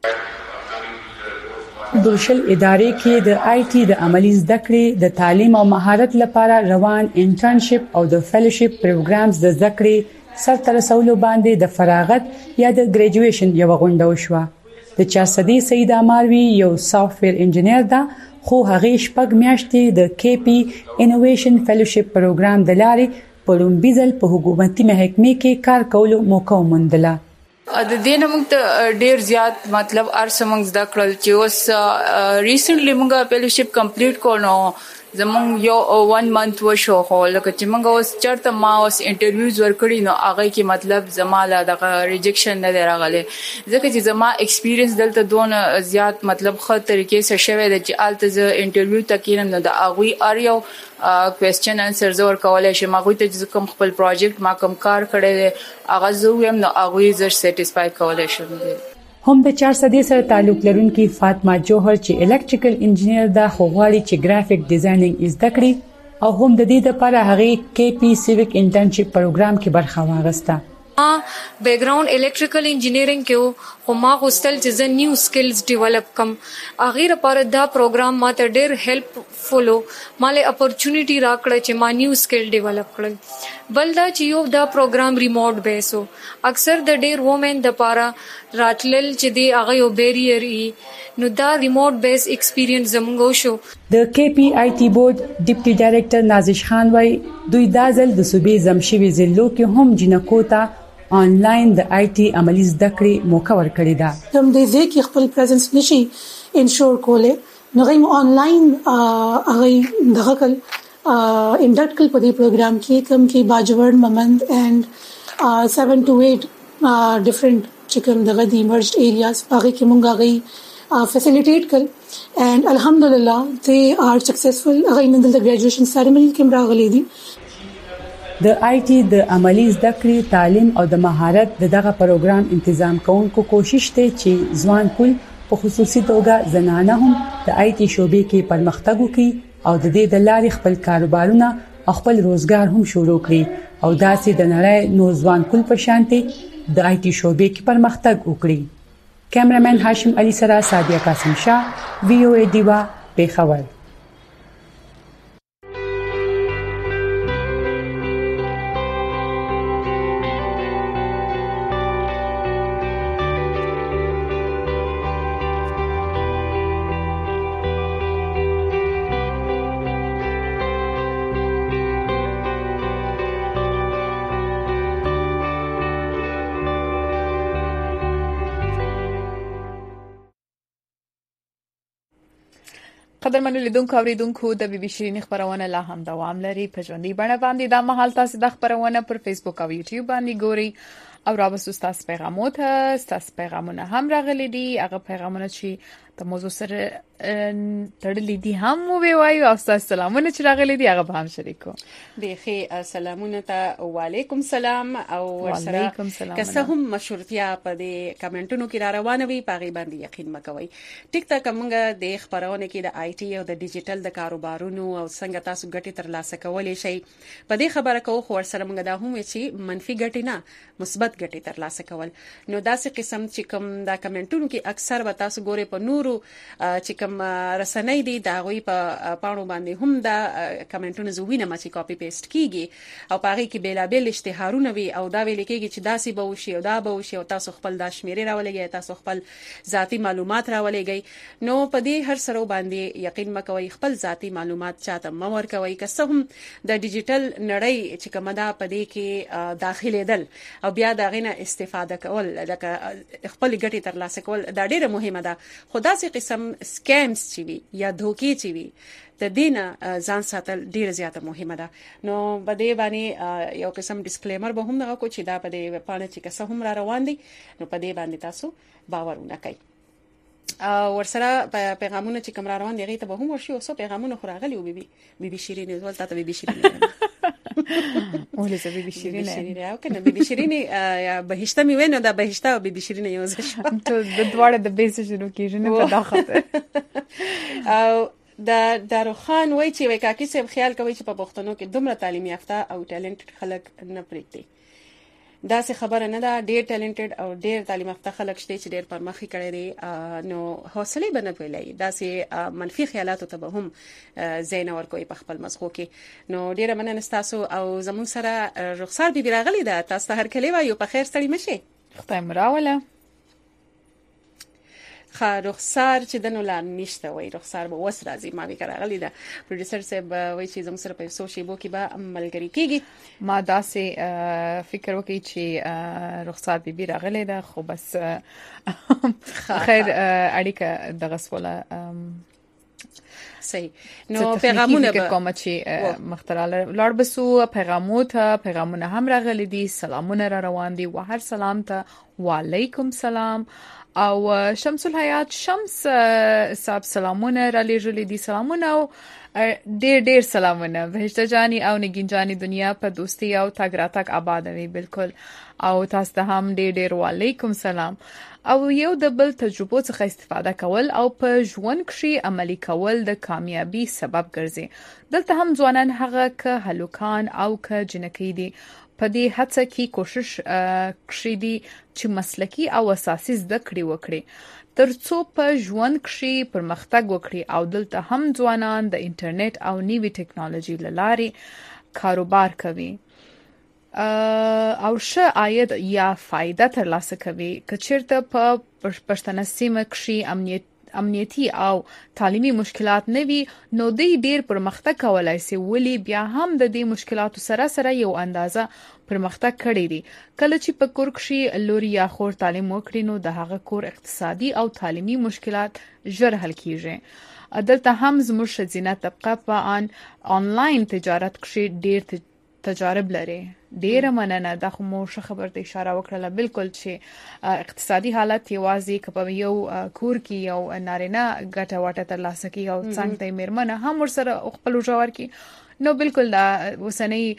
Speaker 4: دوشل ادارې کې د آی ټي د عملی زده کړې د تعلیم او مهارت لپاره روان انټرنشپ او د فیلوشپ پروګرامز د زده کړې سرته رسولو باندې د فراغت یا د ګریجویشن یو غونډه وشوه. د چاسدي سید اماروي یو سافټویر انجینیر ده، خو هغه شپږ میاشتې د کې پی انوویشن فیلوشپ پروګرام د لارې په لومړي ځل په حکومتي محکمې کې کار کولو موقع وموندله.
Speaker 9: د دې نه موږ ته ډیر زیات مطلب ارسمنګ زده کړل چې اوس ریسنټلی موږ فیلوشپ کمپلیټ کړو. زمونږ یو 1 منث وشو، خو لکه چې موږ اوس چرته ما اوس انټرویوز ورکړي نو هغه کې مطلب زماله د ریجیکشن نه راغله، ځکه چې زما ایکسپیرینس دلته دونه زیات مطلب خو طریقې سره شوی د چې الته ز انټرویو تکینم نه د اغوی اریو کوېسچن انسر زور کولای شم. هغه ته کوم خپل پروجیکټ ما کوم کار کړی هغه زه ویم نو هغه زر سټیسفای کولای شم.
Speaker 4: هم د 400 سره تعلق لرونکي فاطمه جوهر چې الکتریکل انجینیر ده، خو غواړي چې ګرافیک ډیزاینینګ زده کړي او هم د دې لپاره هغه کې پی سیویک انټرنشپ پروګرام کې برخه واغسته.
Speaker 10: بیک گراوند الکتریکل انجینیرینګ کې خو ما غوښتل چې زه نیو سکلز ډیولپ کم. هغه لپاره دا پروګرام ماته ډېر هیلپفول و، ماله اپورچونټی راکړه چې ما نیو سکل ډیولپ کړم. بل دا چې یو دا پروګرام ریموټ بیس و، اکثر د ډېر وومن د پاره راتلل چې دی هغه یو بیریر نو دا ریموټ بیس ایکسپیرینس زموږ شو.
Speaker 4: د کې پی آی ټي بورډ ډیپټي ډایریکټر نازش خان وای دوی دا ځل د صوبې زمشوي ضلعو کې هم جنکو ته آنلاین د آی ټي عملی زده کړې موقع ورکړې ده.
Speaker 11: کوم دې ځکه خپل پریزنس نشي انشور کوله نو غیم آنلاین هغه دغه کل انډکټ کل په دې پروګرام کې کوم کې باجوړ ممند and 7 to 8 different چې کوم دغه د ایمرجډ ایریاز هغه کې مونږ هغه فیسیلیټیټ کړ and alhamdulillah they are successful. هغه نن د ګریجویشن سیریمونی کې راغلي دي.
Speaker 4: د آی ټي د عملی زده کړې تعلیم او د مهارت دغه پروګرام تنظیم کوونکو کوشش ته چې ځوان کول په خصوصي توګه زنانه هم د آی ټي شوبې کې پرمختګ وکړي او د دې د لارې خپل کاروبارونه او خپل روزګار هم شروع کړي او داسې د نړۍ نو ځوان کول په شانتي د آی ټي شوبې کې پرمختګ وکړي. کیمرامن هاشم علي سره سادیا قاسم شاه، وی او ای دیوا، پیښور.
Speaker 3: قدرمنو لیدونکو اوریدونکو د بي بي شيرين خبرونه لا هم دوام لري. په ژوندۍ بڼه باندې د مهال تاسو د خبرونه پر فیسبوک او یوټیوب باندې ګوري او راوستو تاسو پیغامونه هم راغلي دي. هغه پیغامونه چې د موضوع سره تړلي دي هم وایو او تاسو سلامونه چې راغلي دي هغه به هم شریکو.
Speaker 2: بخي سلامونه ته وعلیکم سلام او ورسره که څه هم مشورتیا په دې کمنټونو کې را روانه وي پاغي باندې یقین مکوئ. ټیک ټاک موږ د خبرونه کې د آی ټي او د ډیجیټل د کاروبارونو او څنګه تاسو ګټه ترلاسه کولای شئ په دې خبره کوو، خو ورسره موږ دا هم چې منفي ګټه نه مثبت ګټه ترلاسه کول. نو داسې قسم چې کوم دا کمنټونو کې اکثر به تاسو ګوري په نورو چې کوم رسنۍ دي دا غوي په پاڼو باندې هم دا کمنټونه زوینه ما چې کاپی پیسټ کیږي او پاره کې بیلابل اشتهارونه وي او دا ویل کېږي چې داسې به وشي او دا به وشي او تاسو خپل دا شمیرې راولېږئ، تاسو خپل ذاتی معلومات راولېږئ. نو په دې هر سره باندې یقین مکوئ، خپل ذاتی معلومات چاته مور کوي. که څه هم د ډیجیټل نړۍ چې کومه دا په دې کې داخلي دل او بیا دا غینه استفاده کول لکه خپل ګټه ترلاسه کول دا ډیره مهمه ده. خدا سي قسم سکیمز چې وي یا دوکې چې وي د دینه ځان ساتل ډیره زیاته مهمه ده. نو په دې باندې یو قسم ډیسکلیمر به هم دغه کو چې دا په دې پانه چې کسه هم را روان دي نو په دې باندې تاسو باور ونکئ. ورسره پیغامونه چې کوم را روان دي غیته به هم ورشي او څو پیغامونه خوراغلي او بي بي شيرين ولته ته بي بي شيرين
Speaker 3: ولې زه بي بي شيرين
Speaker 2: او کنه بي بي شيرين یا بهشته می وینو دا بهشته او بي بي شيرين یو ځای شو
Speaker 3: ته د دواړه د بیس شروع کیږي نه په داخله
Speaker 2: او دا داروخان وای چې وکاکي صاحب خیال کوي چې په پښتنو کې دومره تعلیم یافته او ټالنټډ خلک نه پریږدي. دا څه خبره نه ده، ډیر ټالنټډ او ډیر تعلیم یافته خلک شته چې ډیر پرمختګ کړي دي، نو حوصله بنه ویلای دا سه منفي خیالات ته به هم زین اور کوئی په خپل مزغو کې. نو ډیر مننه تاسو او زمون سره رخسار بي راغلي ده، تاسو هر کلی وایو په خیر ستړي مشه.
Speaker 3: خدای مراوله
Speaker 2: رخسار چې دنو لا نشته وای، رخسار به وس راځي ما به راغلی ده. پروډوسر صاحب وای چې زموږ سره په سوشي بو کې به ملګری کیږي.
Speaker 3: ما داسې فکر وکړی چې رخسار بي راغلی ده، خو بس خیر اړیکه دغه سواله
Speaker 2: صحیح. نو پیغامونه به
Speaker 3: کوم چې مختراله لړ بسو پیغامونه هم راغلي دي، سلامونه را روان دي، و هر سلام ته وعلیکم سلام. او شمس الحیات شمس صاحب سلامونه را لېږلي دي، سلامونه او ډېر سلامونه. بهشته جانی او نگین جانی دنیا په دوستي او تاګ راتګ آباد وي بالکل، او تاسو ته هم ډېر وعلیکم سلام. او یو د بل تجربو څخه استفاده کول او په ژوند کې عملی کول د کامیابی سبب ګرځي. دلته هم ځوانان هغه که هلوکان او که جنکی دي په دې هڅه کې کوشش کړی دي چې مسلکی او اساسي زده کړې وکړي ترڅو په ژوند کې پرمختګ وکړي. او دلته هم ځوانان د انټرنیټ او نوې ټکنالوژي لارې کاروبار کوي او ښه عاید یا فائدہ ترلاسه کوي. که چیرته په پښتنه سیمه کې امنیتی او تعلیمي مشکلات نه وي، نو دوی ډیر پرمختګ کولای شي، ولی بیا هم د دې مشکلاتو سره یو اندازه پرمختګ کړی دی. کله چې په کور کې لوري یا خور تعلیم وکړي، نو د هغه کور اقتصادي او تعلیمي مشکلات ژر حل کیږي. دلته هم زموږ ښځینه طبقه په آنلاین تجارت کې ډیر تجارب لري. ډیره مننه. دا خو مو ښه خبر ته اشاره وکړه بالکل چې اقتصادي حالت یوازې کپه یو کور کې یو نارینه ګټه واټه ترلاسه کوي او څنګه ته میرمنه هم ورسره خپل جوړ کی، نو بالکل دا وسنۍ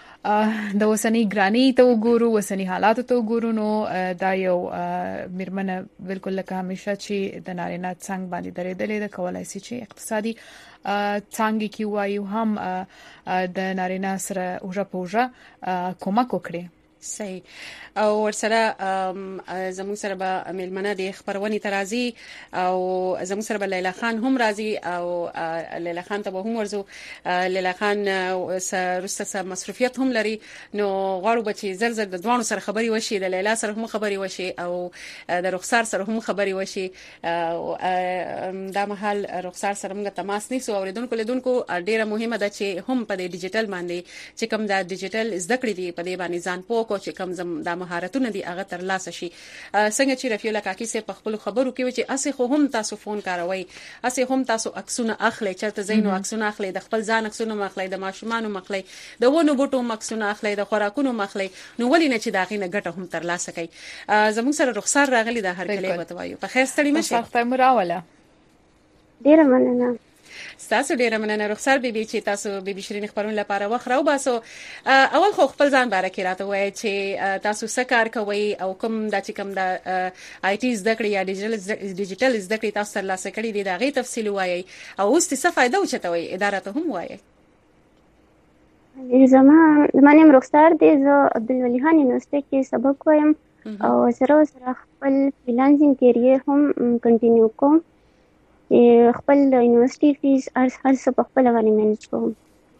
Speaker 3: ګرانی ته وګورو، وسنۍ حالات ته وګورو، نو دا یو میرمنه بالکل لکه همیشه چې د نارینه څنګه باندې درېدلې ده کولای شي چې اقتصادي څنګه کې وایو هم د نارینه سره اوجه پوجه کومک وکړي.
Speaker 2: صحیح. او ورسره زموږ سره به ملمنه د خبرونې ترازی او زموږ سره به لیلا خان هم راځي، او لیلا خان ته به هم ورزو. لیلا خان سره مصروفیت هم لري، نو غواړو به چې زر د دوانو سره خبري وشي، د لیلا سره هم خبري وشي او د رخسار سره هم خبري وشي. دا مهال رخسار سره موږ تماس نیسو. اوریدونکو لیدونکو ډیره مهمه ده چې هم په ډیجیټل باندې چې کوم د ډیجیټل زده کړې دي په دې باندې ځان پوه کو چې کوم د مهارتونه دي هغه تر لاسه شي. څنګه چې رفیع الله کاکی سه په خپل خبرو کې چې اسه خو هم تاسو فون کاروي، اسه هم تاسو عکسونه اخلي، چرته زینو عکسونه اخلي، د خپل ځان عکسونه مخلي، د ماشومان مخلي، د ونو بوټو عکسونه اخلي، د خوراکونو مخلي، نو ولې نه چې داغې نه ګټه هم تر لاسه کوي. زموږ سره رخسار راغلي د هر کله وته وایو په خیر ستړي مشه.
Speaker 3: خدای مراوله.
Speaker 12: ډیره مننه.
Speaker 2: تاسو ډیره مننه رخسار بیبي چې تاسو بیبي شیرین خبرونه لپاره وخرو باسو. اول خو خپل ځان باره کې راته وایي چې تاسو څه کار کوئ او کوم د چې کوم د آی ټي زده کړې یا ډیجیټل زده کړې تاسو تر لاسه کړې دي دا غي تفصیل وایي او اوس څه فائدہ وچتوي اداره ته هم وایي.
Speaker 12: زمانه رخسار دی، زه عبدالولي خان یونیورسيټي کې سبق وایم او سره خپل فریلانسینګ کیریئر هم کنټینیو کوم. خپل یونیورسيټي فیس هر څه په خپل باندې مینج کوم.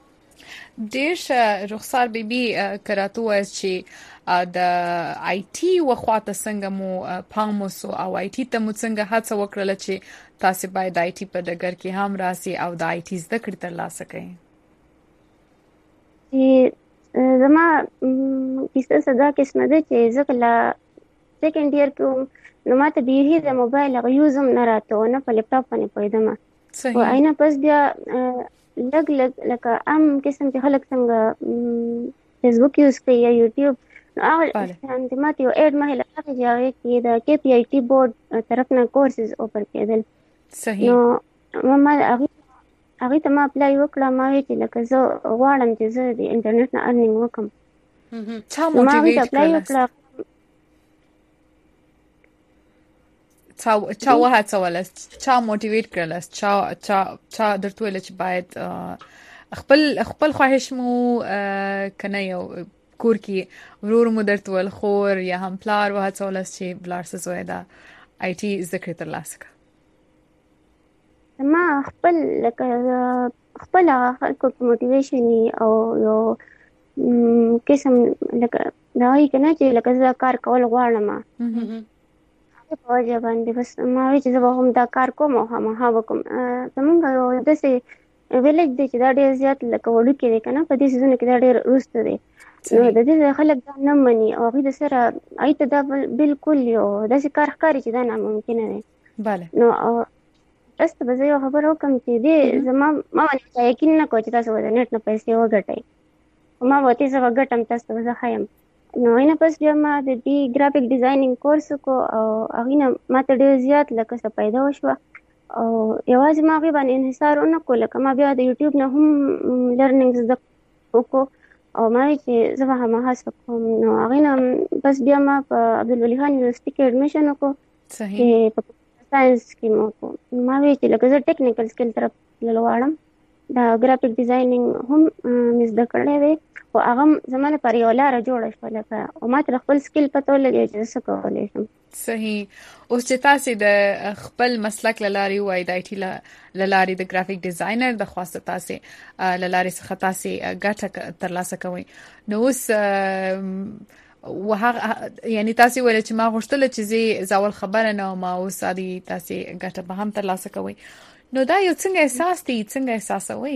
Speaker 3: ډېر رخسار بیبي کراتو چې د آی ټي وخواته څنګه مو پاموسو او آی ټي ته مو څنګه هڅه وکړه چې تاسو باید آی ټي په ډګر کې هم راسي او د آی ټي زده کړې ترلاسه کړئ.
Speaker 12: زما کیسه صدا قسمه ده چې زه کله سیکنډ ایئر کې نو ماته به د موبایل یوز هم نه راته نه په لپټاپ باندې پوهېدم.
Speaker 3: صحیح.
Speaker 12: او عینه پس بیا لږ لکه عام قسم چې خلک څنګه فیسبوک یوز کوي یا یوټیوب، نو هغه د ماته یو ایډ مهله راغی چې هغې کې د کے پی آی ټي بورډ طرف نه کورسز اوپر کېدل.
Speaker 3: صحیح.
Speaker 12: نو ما هغې ته ما اپلای وکړه. ما ویل چې لکه زه غواړم چې زه د انټرنیټ نه ارنینګ وکړم.
Speaker 3: چا موټیویټ کړل؟ چا وهڅولست؟ چا موټیویټ کړلست؟ چا درته ویل چې باید خپل خواهش مو کنه یو کور کې ورور مو درته ول خور یا هم پلار وهڅول چې بلار څه زوی دا آی ټي زده کړې ترلاسه کړه؟
Speaker 12: ما خپل خلکو کې موټیویشن او یو قسم لکه دا وایي که نه چې لکه زه کار کول غواړم په وجه باندې بس ما وایي چې زه به هم دا کار کوم او هماها به کوم. زمونږ یو داسې ویلیج دی چې دا ډېر زیات لکه وړوکی دی که نه په دې څیزونو کې دا ډېر وروسته دی نو د دې خلک دا نه مني او هغوی د سره هغوی ته دا بلکل یو داسې کار ښکاري چې دا ناممکنه دی. نو تاسو به زه یو خبره وکړم چې دې ما باندې چا یقین نه کوي چې تاسو به د نیټ نه پیسې وګټئ خو ما به ورته زه به ګټم تاسو ته به زه ښیم. نو هغې نه پس بیا ما د دې ګرافیک ډیزاینینګ کورس وکړو او هغې نه ما ته ډېر زیات لکه څه پیدا وشوه او یوازې ما هغې باندې انحصار ونه کړو لکه ما بیا د یوټیوب نه هم لرنینګ زده وکړو او ما وایي چې زه به هماها څه کوم. نو هغې نه بس بیا ما په عبدالولي خان یونیورسټي کې ایډمیشن وکړو چې په ساینس کې مو وکړو. ما وایي چې لکه زه ټیکنیکل سکل طرف تلل غواړم دا ګرافیک ډیزاینینګ هم مې زده کړی دی خو هغه زما لپاره یوه لاره جوړه شوه لکه او ما ته خپل سکل پته ولګېږي چې زه څه کولی شم.
Speaker 3: صحیح. اوس چې تاسې د خپل مسلک له لارې ووایي د آی ټي له لارې د ګرافیک ډیزاینر د خواسته تاسې له لارې څخه تاسې ګټه ترلاسه کوئ نو اوس یعنی تاسې ویل چې ما غوښتله چې زه اول خبره نه وم اوس عادي تاسې ګټه به هم ترلاسه کوئ نو دا یو څنګه احساس دی څنګه احساسوئ؟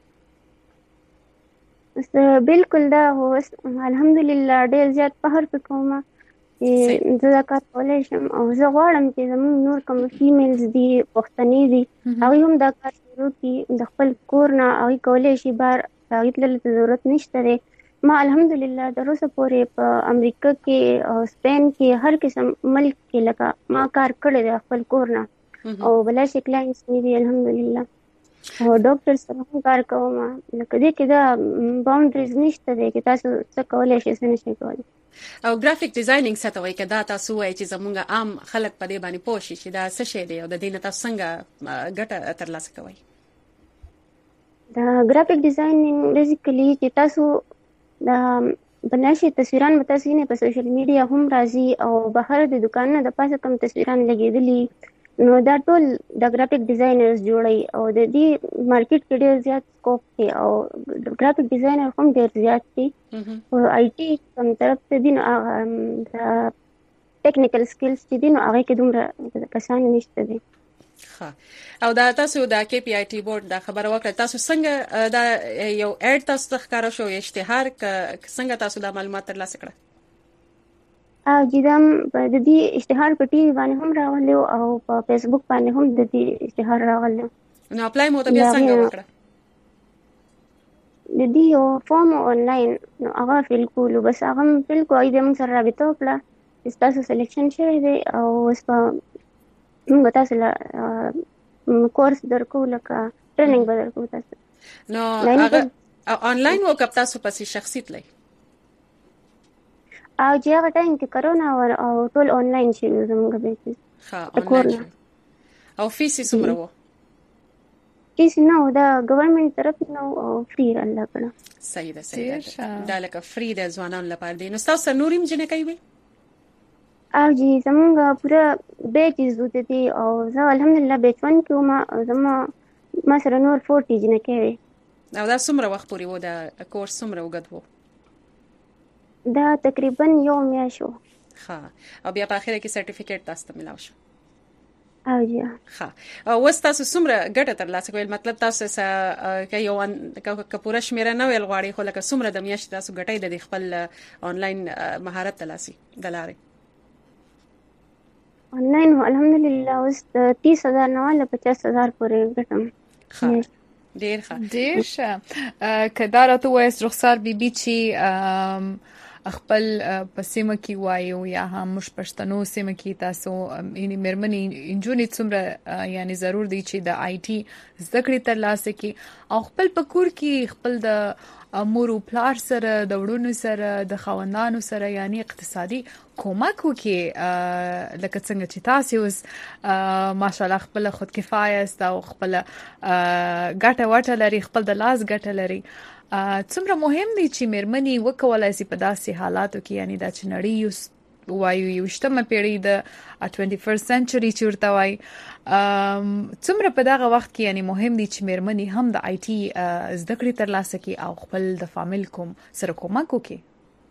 Speaker 12: بالکل دا الحمدلله ډېر زیات فخر پې کوم چې زه دا کار کولی شم او زه غواړم چې زموږ نور کوم فیمیلز دي پښتنې دي هغوی هم دا کار شروع کړي د خپل کور نه هغوی کولی شي بهر هغوی تللو ته ضرورت نشته دی. ما الحمدلله تر اوسه پورې په امریکا کې او سپین کې هر قسم ملک کې لکه ما کار کړی دی خپل کور نه او بلا شي کلاینټس مې دي الحمدلله او ډاکټر سره هم کار کوم لکه دې کې دا باونډریز نشته دی چې تاسو څه کولی شئ څه نشئ کولی.
Speaker 2: او ګرافیک ډیزاینینګ څه ته وایي که دا تاسو وایي چې زموږ عام خلک په دې باندې پوه شي چې دا څه شی دی او د دې نه تاسو څنګه ګټه ترلاسه کوئ؟
Speaker 12: دا ګرافیک ډیزاینینګ بیسیکلي چې تاسو دا بناشي تصویران به تاسو نه په سوشل میډیا هم راځي او بهر د دکان نه د پاسه کم تصویران لګېدلي نو دا ټول د ګرافیک ډیزاینرز جوړي او د دې مارکیټ کې ډېر زیات سکوپ دی او ګرافیک ډیزاینر هم ډېر زیات دي او آی ټي کوم طرف ته دي نو د ټیکنیکل سکلز چې دي نو هغې کې دومره کسان نشته دي.
Speaker 2: او دا تاسو د کې پی آی ټي بورډ دا خبره وکړه تاسو څنګه دا یو اډ تاسو ته ښکاره شو اشتهار څنګه تاسو دا معلومات ترلاسه کړه؟
Speaker 12: جدم د دې اشتهار په ټي وي باندې هم راغلی او په فیسبوک باندې هم د دې اشتهار راغلی نو
Speaker 2: اپلای مو ته بیا څنګه وکړه؟
Speaker 12: د دې یو فارم آنلاین نو هغه فیل کولو بس هغه فیل کو ایده موږ سره رابطه وکړه چې تاسو سلیکشن شوی دی او اوس په موږ تاسو له کورس درکو لکه ټریننګ به درکو تاسو
Speaker 2: نو هغه آنلاین وکړه تاسو پسې شخصي تللی
Speaker 12: او چې هغه ټایم کې کرونا او ټول آنلاین شي زموږ بیسیس
Speaker 2: آنلاین او فیس یې څومره و؟
Speaker 12: فیس نه و دا ګورنمنټ طرف نه او فری الله کړه.
Speaker 2: صحیح ده دا لکه فری د ځوانانو لپاره دی. نو تاسو نور هم جنکۍ وي؟
Speaker 12: او جی زموږ پوره بیچز دي او زه الحمدلله بیچ 1 کې وم ما سره نور 40 جنکۍ وي.
Speaker 2: او دا څومره وخت پورې و دا کورس څومره وګد و؟
Speaker 12: دا تقریبا یو میاشت شو.
Speaker 2: او بیا په اخر کې سرټیفیکیټ تاسو ته ملاو شو؟
Speaker 12: او جی
Speaker 2: او اوس تاسو څومره ګټه ترلاسه کوئ؟ مطلب تاسو که یو که پوره شمیره نه ویل غواړئ خو لکه څومره د میاشتې تاسو ګټئ د خپل آنلاین مهارت ترلاسي د لارې؟
Speaker 12: آنلاین الحمدلله اوس 30,000 نه له 50,000 پورې ګټم.
Speaker 3: ډیر ښه. که دا راته ووایاست رخسار بیبي چې خپل په سیمه کې وایو یا هم موږ پښتنو سیمه کې تاسو یعنی مېرمنې نجونې څومره یعنی ضرور دی چې د آی ټي زده کړې ترلاسه کړي او خپل په کور کې خپل د مور او پلار سره د وړونو سره د خاوندانو سره یعنی اقتصادي کومک وکړي لکه څنګه چې تاسو اوس ماشاءالله خپل خود کفایه است او خپل ګټه وټه لري خپل د لاس ګټه لري څومره مهم دي چې مېرمنې وکولای شي په داسې حالاتو کې یعنی د چنړی وایو یو شتمه پیړۍ د 21st century چورته وای څومره په دغه وخت کې یعنی مهم دي چې مېرمنې هم د آی ټي زده کړې ترلاسه کړي او خپل د فامیل کوم سره کومک وکړي.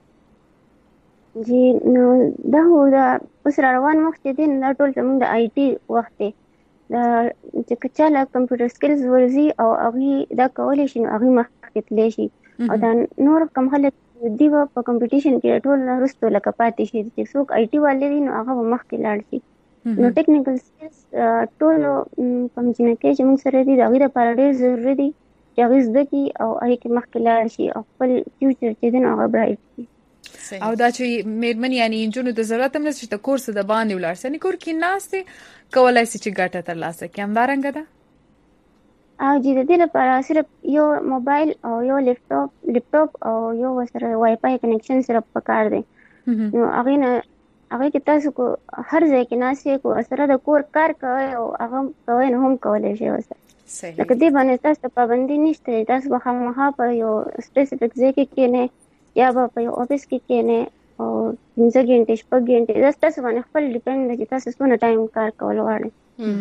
Speaker 12: جی نو دا هو دا اوس روان وخت دی دا ټول زموږ د آی ټي وخت دی دا چې کچاله کمپیوټر سکلز ورزي او هغه دا کولای شي نو هغه مخکې تللی شي او دا نور کم خلک دی په کمپټیشن کې ټول رستو لکه پاتې شي چې څوک آی ټي والي دي نو هغه مخکې لاړ شي نو ټیکنیکل سکلز ټول کوم جنکه چې موږ سره دي دا غوړه پر ډېر ضروري دي چې هغه زده کی او هغه کې مخکې لاړ شي او خپل فیوچر چې دی نو هغه برایټ شي.
Speaker 3: او دا چې مېرمنې یعنی انجونو د ضرورت هم نشته چې کورس د باندې ولاړ سي کور کې ناشته کولای شي چې ګټه ترلاسه کړي هم دارنګ ده.
Speaker 12: او چې د دې لپاره صرف یو موبایل او یو لیپټاپ او یو سره وای فای کنیکشن سره پکار دی نو هغه کې تاسو کو هر ځای کې ناشې کو سره د کور کار کوي او هغه کوي نو هم کولای شي وسه لکه دې باندې تاسو پابندي نشته تاسو به خامخا په یو سپیسیفیک ځای کې نه یا په یو افیس کې نه او 5 غنټې 6 غنټې دا تاسو باندې خپل ډیپند دی چې تاسو څونه ټایم کار کول غواړئ.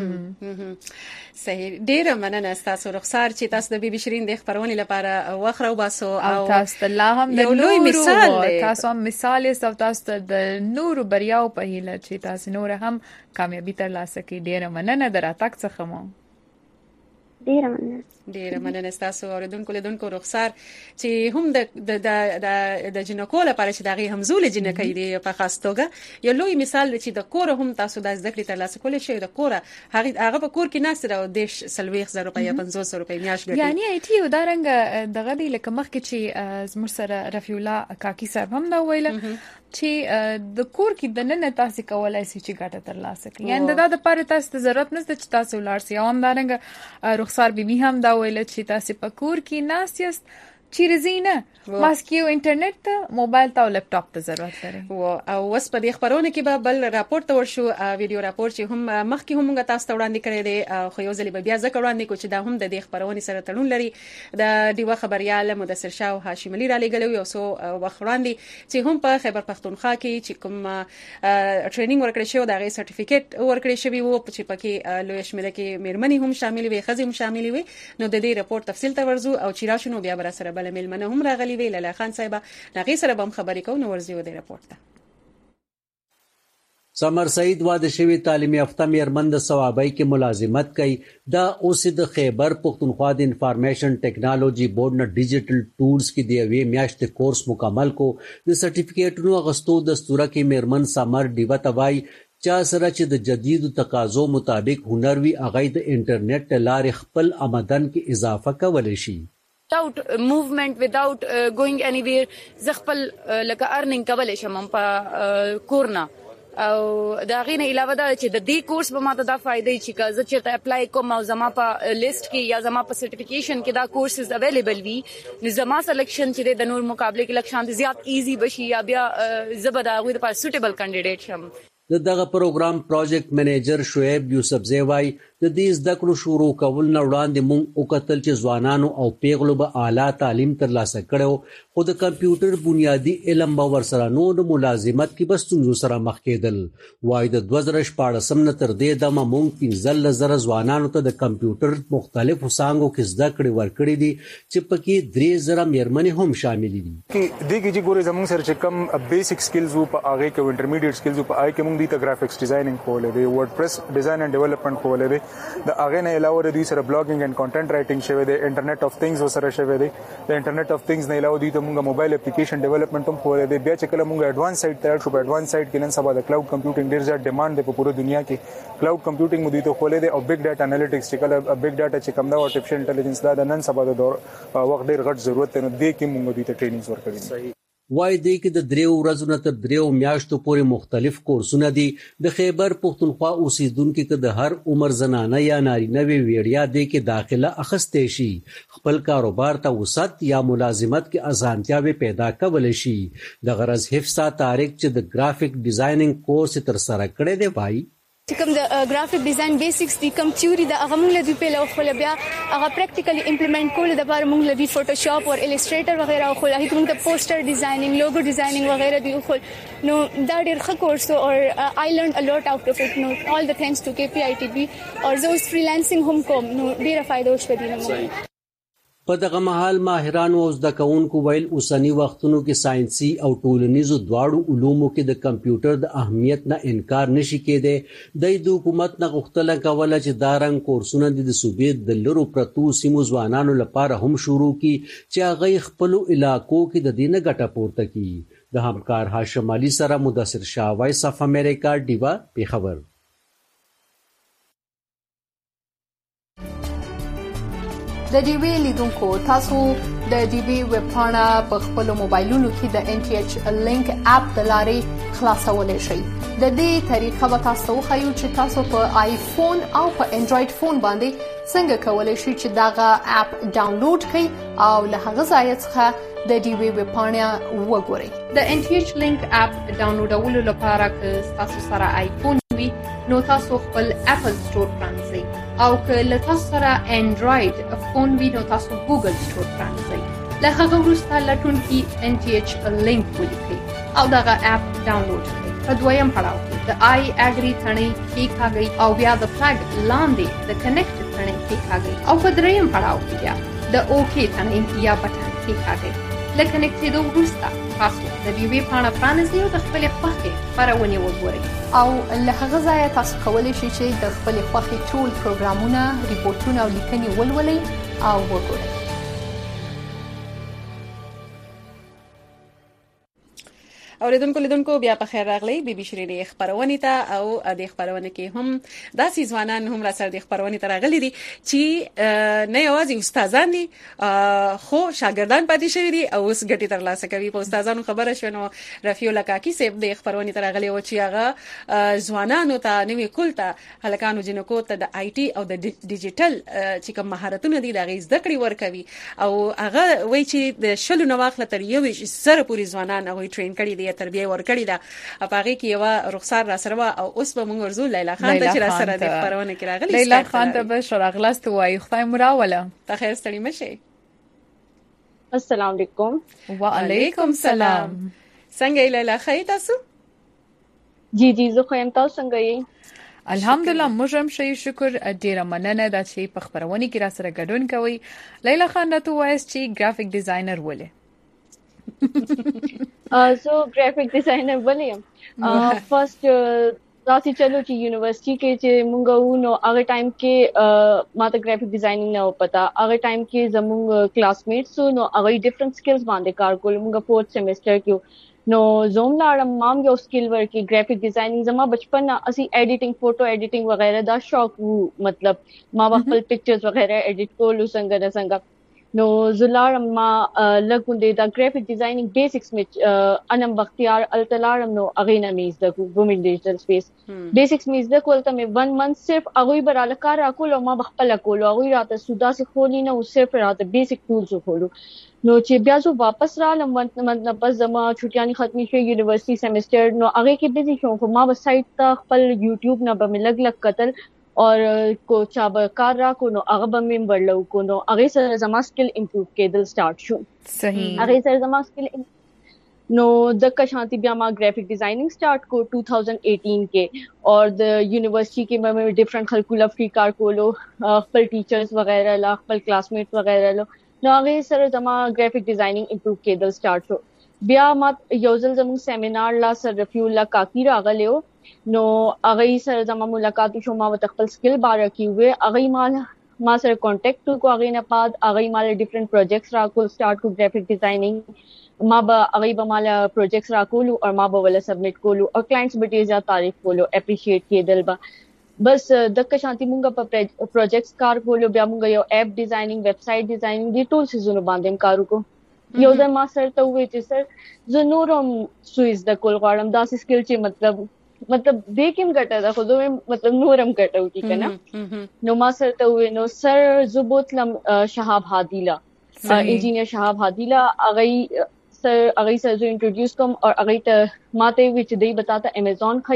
Speaker 2: صحیح ډیره مننه تاسو رخسار چې تاسو د بي بي شيرين د خبرونې لپاره وخره وباسو
Speaker 3: او تاسو الله هم د لوی مثال تاسو هم مثال او تاسو د نور بریاو په هیله چې تاسو نور هم کامیابی ترلاسه کړئ. ډیره مننه دراتک څخه مو ډیره مننه تاسو اوریدونکو لیدونکو رخسار چې هم د جنکو لپاره چې دغه همزول جنکې دی په خاص توګه یو لوی مثال چې د کور هم تاسو د زده کړې ترلاسه کولای شئ د کور هغه په کور کې ناست او د 30,000 روپیا 50,000 روپیا میاش ګټي یعنی آی ټي یو دارنګ دغه دی لکه مخکې چې زموږ سره رفیع الله کاکی صاحب هم دا ویل چې د کور کې د نن تاسو کولای شئ چې ګټه ترلاسه کړئ یعنی دا د پاره تاسو ته ضرورت نشته چې تاسو ولار سي او هم دارنګ رخسار بیبي هم دا ویل چې تاسو په کور کې ناسیست چیرزینه ماسکیو انټرنیټ ته موبایل ته او لپټاپ ته ضرورت لري
Speaker 2: او وس په دې خبرونه کې به بل راپورټ ته ورشو ویډیو راپورټ چې هم مخکې هم موږ تاسو ته وړاندې کړی دی خو یو ځل به بیا ځکه وړاندې کو چې دا هم د دې خبرونه سره تړون لري د دیوه خبريال مدثر شاه او هاشم علي را لګلو یو سو وخوراندي چې هم په خیبر پختونخوا کې چې کوم ټریننګ ورکړی شو دا غي سرټیفیکټ ورکړی شوی وو چې پکې لوی شمېره کې مېرمنې هم شامل وي خزي هم شامل وي نو د دې راپورټ تفصیل ته ورزو او چې راشنو بیا بر سره بل ملمنه هم راغلي وی لاله خان صاحب نغې سره به خبرې کوو نو ورزيو د راپورټ ته
Speaker 13: سمر سعید واده شوی تعلیمي یافته مېرمن د ثوابای کې ملازمت کوي دا اوس د خیبر پختونخوا د انفارمیشن ټیکنالوژي بورډ نه ډیجیټل ټولز کې دی وی میاشت کورس مکمل کو د سرټیفیکیټونو غستو دستور کې مېرمن سمر دیوه توای چا سره چې د جدید تقاضو مطابق هنر وی اغه د انټرنیټ لارې خپل آمدن کې اضافه کولای شي
Speaker 9: without movement without going anywhere زخپل لکه ارنینګ کولای شم په کورنا او دا غینه علاوه دا چې د دې کورس به ماته دا فائدې چې که زه چیرته اپلای کوم او زما په لیست کې یا زما په سرټیفیکیشن کې دا کورسز اویلیبل وي نو زما سلیکشن چې د نور مقابله کې لکشان زیات ایزی بشي یا بیا زبدا غوړ پر سوټیبل کینډیډیټ شم.
Speaker 13: دغه پروګرام پروجیکټ منیجر شعیب یوسف زیوای د دې زده کړو شروع کول نه وړاندې مونږ وکتل چې ځوانانو او پیغلو به اعلی تعلیم ترلاسه کړو خو د کمپیوټر بنیادی علم به ورسره نو د ملازمت کې بستونزو سره مخ کېدل وای د 2014 نه تر دې دمه مونږ 15,000 ځوانانو ته د کمپیوټر مختلفو څانګو کې زده کړې ورکړې دي چې پکې 3,000 مېرمنې هم شامل دي
Speaker 14: دغه چې ګورې زموږ سره چې کم بیسیک سکلز وو په هغه کې انټرمیډیټ سکلز وو په هغه کې مونږ د ګرافیکس ډیزاینینګ کولې دی ورډپریس ډیزاین اینڈ ډیولپمنٹ کولې دی د هغه نه علاوه د سره بلاګینګ اینڈ کنټینټ رائټینګ شوی دی انټرنیټ اف ثینګز سره شوی دی د انټرنیټ اف ثینګز نه علاوه د موږ موبایل اپلیکیشن ډیولپمنٹ هم کولې دی بیا چې کله موږ ایڈوانس سایت ته شو په ایڈوانس سایت کې نن سبا د کلاود کمپیوټینګ ډیر زیات ډیماند دی په پوره دنیا کې کلاود کمپیوټینګ مو د کولې دی او بیگ ډاټا انالیټکس چې کله بیگ ډاټا چې کوم دا ارتفیشل انټيليجنس دا نن سبا د دور وخت ډیر غټ ضرورت دی نو د کې موږ د ټریننګز ورکړي
Speaker 13: وای دی کې د 3 ورځې نه تر 3 میاشتو پورې مختلف کورسونه دي د خیبر پختونخوا اوسیدونکو کې د هر عمر زنانه یا نارینه ویړیا دی کې داخله اخستې شي خپل کاروبار ته وسعت یا ملازمت کې اسانتیاوي پیدا کول شي د غرض حفظه طارق چې د گرافیک ډیزاینینګ کورس تر سره کړی دی وای
Speaker 15: کوم د ګرافیک ډیزاین بیسکس دي کوم تیوري د هغه موږ له دوی په لور خو بیا هغه پریکټیکلی امپلیمنٹ کول د لپاره موږ له فوټوشاپ او الستریټر وغیرہ خو له کوم د پوسټر ډیزاینینګ لوګو ډیزاینینګ وغیرہ دی خو نو دا ډیر ښه کورس او I learned a lot out of it. No, all the thanks to KPITB or those freelancing هم کوم نو ډیره فائدہ وشو دي نو
Speaker 13: په دغه مهال ماهرانو او زده کوونکو ویل اوسنی وختونو کې ساينسي او ټولنیزو دواړو علومو کې د کمپیوټر د اهمیت نه انکار نشي کېدی د حکومت نه غوښتنه کوله چې دا رنګ کورسونه د صوبې د لرو پرتو سیمو ځوانانو لپاره هم شروع کړي چې هغه خپل علاقو کې د دینه ګټه پورته کړي د همکار هاشم علي سره مدثر شاه وایس اف امریکا دیوا پیښور
Speaker 3: د ډیوی لیدونکو تاسو د ډیوی ویب پاڼه په خپل موبایلونو کې د NTH لینک اپ د لارې خلاصولای شئ. د دې طریقه به تاسو خو چې تاسو په آیفون او په انډراید فون باندې څنګه کولای شئ چې داغه اپ ډاونلوډ کړئ او له هغه ځای څخه د ډیوی ویب پاڼه وګورئ. د NTH لینک اپ ډاونلوډولو لپاره که تاسو سره آیفون وي نو تاسو خپل اپل سٹور پرانځئ او که له تاسو سره انډراید فون وي نو تاسو ګوګل سٹور پرانځئ. له هغه وروسته لټونکي NTH لینک ولیکئ او دغه اپ ډاونلوډ کړئ. په دویم پړاو کې د آی اګری تڼۍ کېکاږئ او بیا د فلګ لاندې د کنیکټ تڼۍ کېکاږئ او په دریم پړاو کې بیا د اوکی تڼۍ یا بټن کېکاږئ. له کنیکټېدو وروسته تاسو د ډیوی پاڼه پرانیزئ او د خپلې خوښې خپرونې وګورئ او له هغه ځایه تاسو کولی شئ چې د خپلې خوښې ټول پروګرامونه، ریپورټونه او لیکنې ولولئ او وګورئ.
Speaker 2: اوریدونکو لیدونکو بیا په خیر راغلی بي شيرینې خبرونه ته او د خبرونه کې هم داسې ځوانان هم را سره د خبرونه ته راغلي دي چې نه یوازې استادان دي خو شاګردان پاتې شوی دي او اوس ګټي تر لاسه کوي. په استادانو خبره شونه رفیع لکاکی صاحب د خبرونه ته راغلي و چې هغه ځوانانو ته نوې کولته هلکانو جنکو ته د IT او د ډیجیټل چې کوم مهارتونه دي د غیز ذکر ورکوي او هغه وایي چې د شلو نواخله تر یو سره پوری ځوانان هغه ټرین کړي دي تربیه ورکړی دا اپاغي کې یو رخصار را سره او اوس به موږ ورزو لیلا خان ته چې را سره د خبرونه کې راغلی.
Speaker 3: لیلا خان ته به شراغلاست وای خدای مراوله
Speaker 2: ته خیر ستړي مشه.
Speaker 16: السلام علیکم.
Speaker 3: وعلیکم السلام.
Speaker 2: څنګه لیلا خیر تاسو؟
Speaker 16: جی زه خو یم، تاسو څنګه یې؟
Speaker 3: الحمدلله موږ هم شي شکر ډیره مننه دا چې په خبرونه کې را سره ګډون کوي. لیلا خان راته وایي چې ګرافیک ډیزاینر ولې
Speaker 16: so graphic designer ولیم فرست راځي چلو چې یونیورسيټي کې چې مونږ نو هغه ټایم کې ماته گرافیک ډیزاینینګ نه پتا. هغه ټایم کې زموږ کلاسمیټس نو هغه ډیفرنٹ سکلز باندې کار کول. مونږ 4th سیمستر کې نو زوم لاړم مام یو سکل ورکی گرافیک ډیزاینینګ زما بچپن اسی ایډیټینګ فوټو ایډیټینګ وغیرہ دا شوق وو. مطلب ما خپل پکچرز وغیرہ ایډیټ کول څنګه نو زلارم ما لګوندې دا گرافیک ډیزاینینګ بیسکس می انم بختیار التلارم نو اغینا میز د وومن ډیجیټل سپیس بیسکس میز د کولته می 1 منث صرف اغوی براله کار راکول او ما بخپل کول اغوی راته سودا سي خولي نه او صرف راته بیسک ټولز خولو. نو چې بیا زه واپس رالم مطلب بس زما چھټیانی ختمي شي یونیورسيټي سیمستر نو هغه کې بيزي شوم خو ما په سایت ته خپل یوټیوب نه به لګ قتل اور کو چا به کار را کو نو هغه به مم ورلو کو نو هغه سره زما سکل امپروو کېدل سٹارټ شو.
Speaker 3: صحیح
Speaker 16: هغه سره زما سکل نو د کشانتی بیا ما گرافیک ډیزاینینګ سٹارټ کو 2018 کې اور د یونیورسيټي کې مې ډیفرنٹ خلکو لفري کار کولو خپل ټیچرز وغیرہ لا خپل کلاسمیټ وغیرہ لو نو هغه سره زما گرافیک ډیزاینینګ امپروو کېدل سٹارټ شو. بیا ما یوزل زمو سیمینار لا سر رفیع لکاکی راغلیو نو هغه سره زما ملاقات شو. ما خپل سکل باره کی وې هغه ما سره کانټیکټ کو هغه نه بعد هغه مال ډیفرنٹ پروجیکټس را کول سٹارټ کو گرافیک ډیزاینینګ ما به هغه به مال پروجیکټس را کول او ما به ول سبمټ کولو او کلاینټس به ډیر زیات تعریف کولو اپریشیټ کېدل به بس دغه شانتي مونږ په پروجیکټس کار کولو بیا مونږ یو اپ ډیزاینینګ ویب سټ ډیزاینینګ دي ټول سيزونه باندې کار وکړو. یو ځل ما سره ته وې چې سر زه نورم سوئز د کول غواړم دا سکل چې مطلب دیکم ګټه ده خو دوی مطلب نورم ګټو کی کنه نو ما سره ته وې نو سر زبوتلم شهاب هادیلا انجینیر شهاب هادیلا هغه سره انټروډیوس کوم او هغه ته ماته وچ دی بتاتا امیزون خای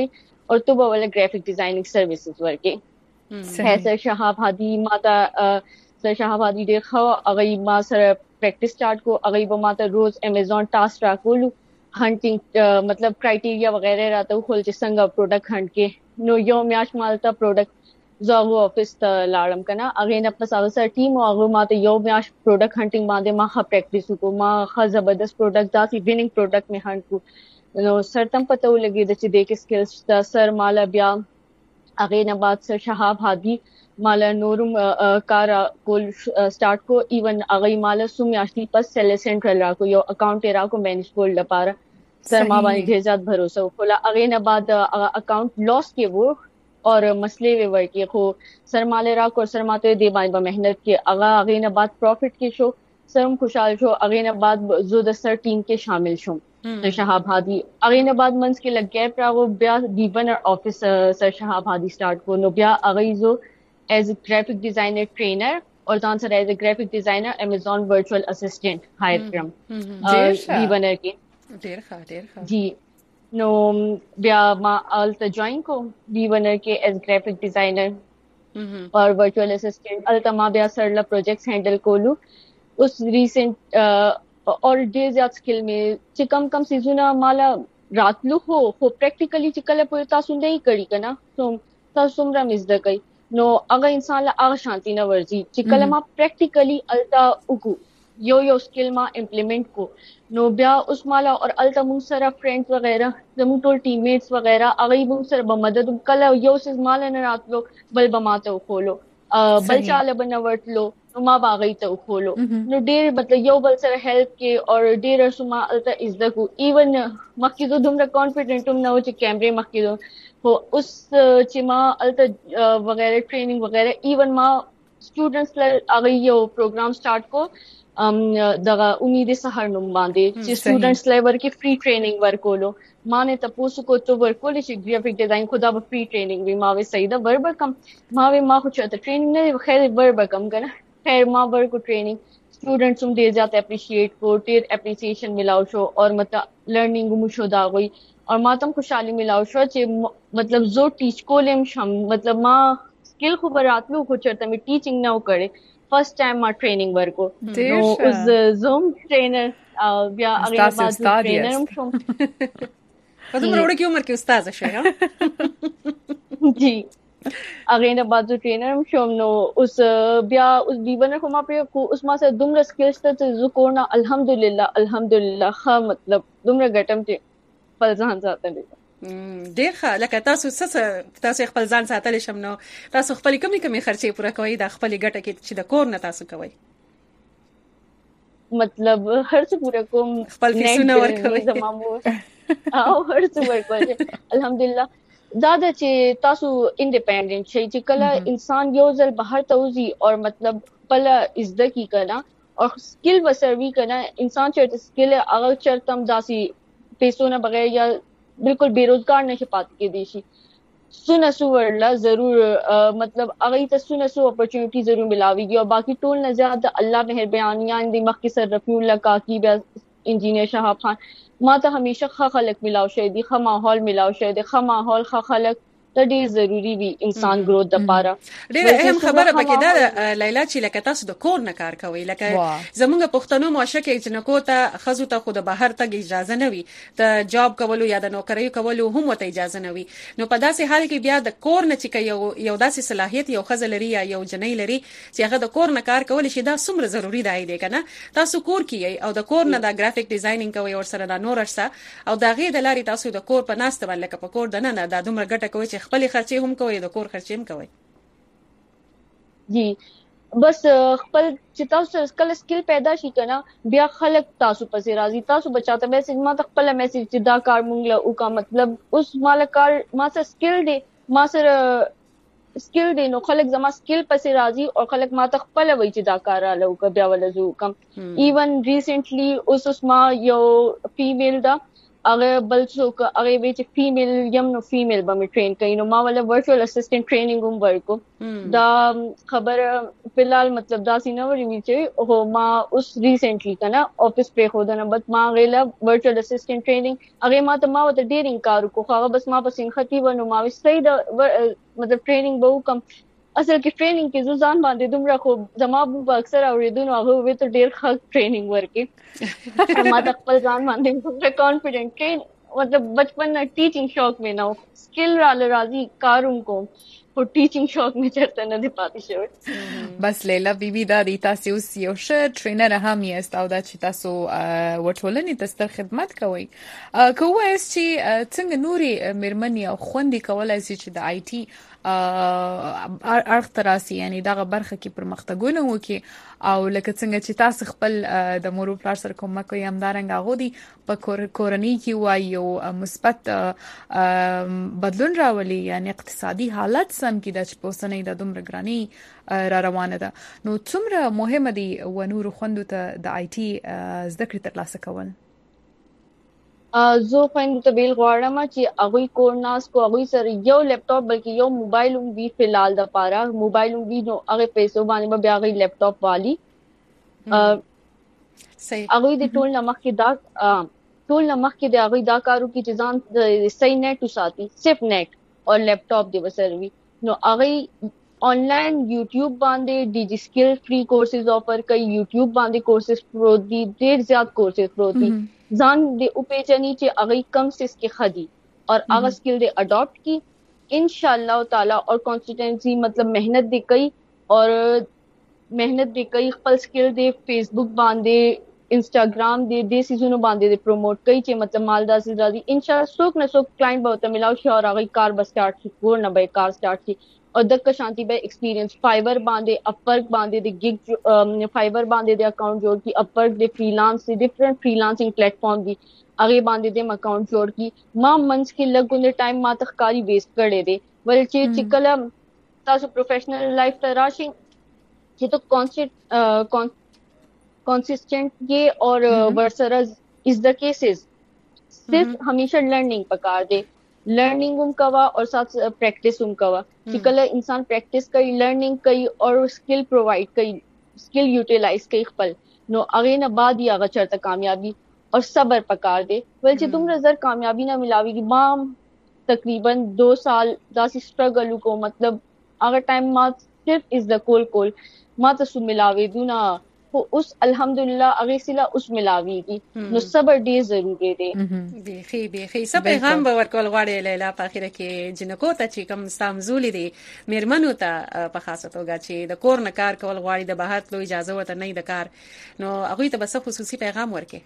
Speaker 16: और तो वाला graphic designing services Warke है सर शहाब हादी माता सर शहाब हादी देखो अगई मा sir practice start को अगई वो माता रोज अमेज़न टास्क राकोलू हंटिंग मतलब क्राइटेरिया वगैरह रहता है खोल जिसंगा प्रोडक्ट हंट के नो यो म्याश मालता प्रोडक्ट जागो ऑफिस लाड़म कना अगेन अपना सावसर टीम आगो माते यो म्याश प्रोडक्ट हंटिंग मादे मा खा प्रैक्टिस को मा खा जबरदस्त प्रोडक्ट दासी विनिंग प्रोडक्ट में हंट को नो सर तम पता लगे दे देके स्किल्स दा सर माला ब्या अगेन बाद सर शहाब हादी माला नूरुम कारा कोल स्टार्ट को इवन अगई माला सुम याशनी पर सेल सेंट्रल रा को यो अकाउंट एरा को मैनेज कोल लपारा सर मा बानी ढेजात भरोसा खोला अगेन बाद अकाउंट लॉस के वो और मसले वे वर्क को सर माले राक और सर माते दे बाई मेहनत के अगेन बाद प्रॉफिट के शो सरम खुशहाल शो अगेन बाद जो दस्तर टीम के शामिल शो शहाब हादी अगेन बाद मंस के लग गैप रहा वो ब्या दीवन office sir Shahab Hadi start को नो ब्या अगई जो as a graphic designer trainer और दान सर as a graphic designer Amazon virtual assistant hire क्रम दीवन के देर जी नो ब्या मा अल्ता जॉइन को दीवन के एज ग्राफिक डिजाइनर और वर्चुअल असिस्टेंट अल्ता मा ब्या सरला प्रोजेक्ट्स हैंडल कोलू उस रिसेंट और डे ज्यादा स्किल में चिकम कम सीजुना माला रातलू हो प्रैक्टिकली चिकल पुरता सुंदे ही करी कना तो सुमरा मिसद कई नो अगर इंसान ला आग शांति न वर्जी चिकल मा प्रैक्टिकली अल्ता उकू यो स्किल मा इम्प्लीमेंट को नो ब्या उस माला और अल्ता मुंग सरा फ्रेंड्स वगैरह जमु टोल टीममेट्स वगैरह अगई मुंग सर बमदद कल यो सिस माला न रातलो बल बमाते खोलो बल चाल बनवट लो मा बागई तो खोलो नो डेर मतलब यो बल सर हेल्प के और डेर सुमा अल्ता इज्जत इवन मक्की तो दुमरा कॉन्फिडेंट तुम ना हो च कैमरे मक्की दो हो उस चिमा अल्ता वगैरह ट्रेनिंग वगैरह इवन मा स्टूडेंट्स ला अगई यो प्रोग्राम स्टार्ट को दगा उम्मीद सहर नुम बांधे स्टूडेंट्स लेवर के फ्री ट्रेनिंग वर्क होलो माने तपोसु को तो वर्क होले ग्राफिक डिजाइन खुदा फ्री ट्रेनिंग भी मावे सईदा वर्ब कम मावे मा कुछ तो ट्रेनिंग ने खैर वर्ब कम करना खैर मा वर्क को ट्रेनिंग स्टूडेंट्स तुम दे जाते अप्रिशिएट को टेर एप्रिसिएशन मिलाओ शो और मतलब लर्निंग मुशो दा गई और मातम खुशहाली मिलाओ शो चे मतलब जो टीच को लेम शम मतलब मा स्किल खबरात लो कुछ तमे टीचिंग ना करे फर्स्ट टाइम मा ट्रेनिंग वर्क को उस ज़ूम ट्रेनर या अगले बाद ट्रेनर हम
Speaker 2: तुम रोड की उम्र के उस्ताद है
Speaker 16: जी अगले बाद जो ट्रेनर हम शोम नो उस ब्या उस दीवन को मा पे को उस मा से दुमरा स्किल्स त जो कोना अल्हम्दुलिल्लाह खा मतलब दुमरा गटम ते फलजान जाता है
Speaker 2: دیخه لکه تاسو خپل ځان ساتل شم نو تاسو خپل کمی خرچې پوره کوي د خپل ګټه کې چې د کور نه تاسو کوي
Speaker 16: मतलब हर से पूरा को
Speaker 2: خپل فیسونه ورکوي
Speaker 16: زمامو او هر څه ورکوي الحمدلله زیاده چې تاسو انډیپندنٹ شي چې کله انسان یو ځل بهر توزي اور مطلب پل عزت کی کرنا اور سکل وسروي کرنا انسان چې سکل اگر چرتم داسي پیسو نه بغیر یا बिल्कुल बेरोजगार नहीं पाती के देशी सुनसु वर्ला जरूर मतलब अगर तो सुनसु अपॉर्चुनिटी जरूर मिलावेगी और बाकी टोल न ज्यादा अल्लाह मेहरबानियां इन दिमाग की सर रफीउल्लाह काकी इंजीनियर शहाब खान माता हमेशा खा खलक मिलाओ शायद खा माहौल मिलाओ शायद खा माहौल खा खलक تدې ضروری وي انسان گروث د پاره
Speaker 2: ډېر اهم خبره پکې ده لیلا چې لکه تاسو د کور نه کار کوي لکه زمونږ پښتنو معاشره کې جنکو ته خزو ته خود بهر ته اجازه نه وي ته جاب کولو یا د نوکری کولو هم ته اجازه نه وي نو په داسې حال کې بیا د کور نه چې یو داسې صلاحیت یو خزل لري یا یو جنۍ لري چې هغه د کور نه کار کول شي دا څومره ضروری دی کنه تاسو کور کې او د کور نه د ګرافیک ډیزاینینګ کوي او سره د نور ارسه او د غي د لاري تاسو د کور په ناست باندې په کور د نه د دومره ګټه کوي چې خپل خرچې هم کوي د کور خرچې هم کوي
Speaker 16: جی بس خپل چې تاسو کله سکل پیدا شي کنه بیا خلک تاسو پسې راځي تاسو بچاته میسج ما خپل میسج چې دا کار مونږ له او کا مطلب اوس مال کار ما سره سکل دی ما سره سکل دی نو خلک زما سکل پسې راځي او خلک ما خپل وای چې دا کار له او کا بیا ول زو کم ایون ریسنټلی اوس ما یو فیمیل دا هغه بل څوک هغه به چې فیمیل یم نو فیمیل به مې ټرین کوي نو ما ولا ورچوال اسسټنټ ټریننګ هم ورکو دا خبره فلحال مطلب دا سینه ورې چې هو ما اوس ریسنټلی کنه افیس په خو دنه بس ما غیلا ورچوال اسسټنټ ټریننګ هغه ما ته ډیرینګ کار کو هغه بس ما پسین ختی ونه ما وستای دا مطلب ټریننګ به وکم اصل کې ټریننګ کې ځان باندې دومره خو زما په اکثر اوریدونکو هغه وې ته ډیر ښه ټریننګ ورکې ما د خپل ځان باندې ډېر کانفیډنٹ ټرین مطلب بچپن نه ټیچینګ شوق مې نه سکل راځي کاروم کو په ټیچینګ شوق مې چرته نه دی پاتې شوی
Speaker 3: بس لیلا بیبي دا دی تاسو یو ښه ټرینر هم یاست او دا چې تاسو وټولنې ته ستر خدمت کوئ کوه اس چې څنګه نوري مرمنې او خوندې کولای شي چې د آی ټي ارخ تراسي یعنی دغه برخه کې پرمختګونه وکي او لکه څنګه چې تاسو خپل د مورو پلار سره کوم کوي همدارنګ هغه دی په کورنۍ کې وایو مثبت بدلون راولي یعنی اقتصادي حالت سم کې د چپوسنې د دومره ګرانی را روانه ده نو څومره مهمه دي و نور خوندو ته د آی ټي زده کړې ترلاسه کول
Speaker 16: زه فاین ته بیل غواړم چې هغه کورناس کو هغه سره یو لپټاپ بلکې یو موبایل هم وی فلال د پاره موبایل هم وی نو هغه پیسو باندې بیا هغه لپټاپ والی صحیح هغه د ټول نمخ کې د هغه دا کارو کې چې ځان صحیح نیټ وساتي صرف نیټ او لپټاپ دی وسروي نو هغه آنلاین یوټیوب باندې ډیجی سکل فری کورسز آفر کوي یوټیوب باندې کورسز پرو دي ډیر زیات کورسز پرو دي ځان دې او پیژني چې هغه کم سیس کې خدي اور هغه سکل دې اډاپټ کی ان شاء الله تعالی اور کنسسټنسی مطلب محنت دې کوي خپل سکل دې فیسبوک باندې انسټاګرام دې سيزونو باندې پروموټ کوي چې مطلب مالدار سي راځي ان شاء الله څوک نه څوک کلاینټ به ته ملاو شي اور هغه کار به سٹارټ شي ور نه به کار سٹارټ شي اور دک شانتی به ایکسپیرینس فایبر باندې اپورک باندې د گیگ فایبر باندې د اکاؤنٹ جوړ کی اپورک د فریلانس د ډیفرنٹ فریلانسنګ پلیټ فارم دي هغه باندې د اکاؤنٹ جوړ کی ما منس کې لګونه ټایم ما تخکاری ویسٹ کړي دي ول چې کله تاسو پروفیشنل لایف ته راشي چې تو کنسسټنٹ کې اور ورسرز از د کیسز صرف ہمیشہ لرننگ پکار دے لرننگ هم کوا اور ساتھ پریکٹس هم کوا چې کله انسان پریکٹس کوي لرننگ کوي اور سکل پرووائڈ کوي سکل یوټیلائز کوي خپل نو هغه نه بعد یې هغه چرته کامیابی اور صبر پکار دے ول چې تم نظر کامیابی نه ملاویږي ما تقریبا 2 سال داسې سټرګل کو مطلب هغه ټایم ما صرف از د کول ما ته ملاوي دونه خو اوس الحمدلله هغه سلا اوس ملاویږي نو صبر ډیر ضروری دی
Speaker 2: بيخي سب پیغام به ورکول غواړي لیلا په اخر کې جنکو ته چې کوم سامزولې دي میرمنو ته په خاصه توګه چې د کور نه کار کول غواړي د بهر تلو اجازه وته نه د کار نو هغه ته بس خصوصي پیغام ورکې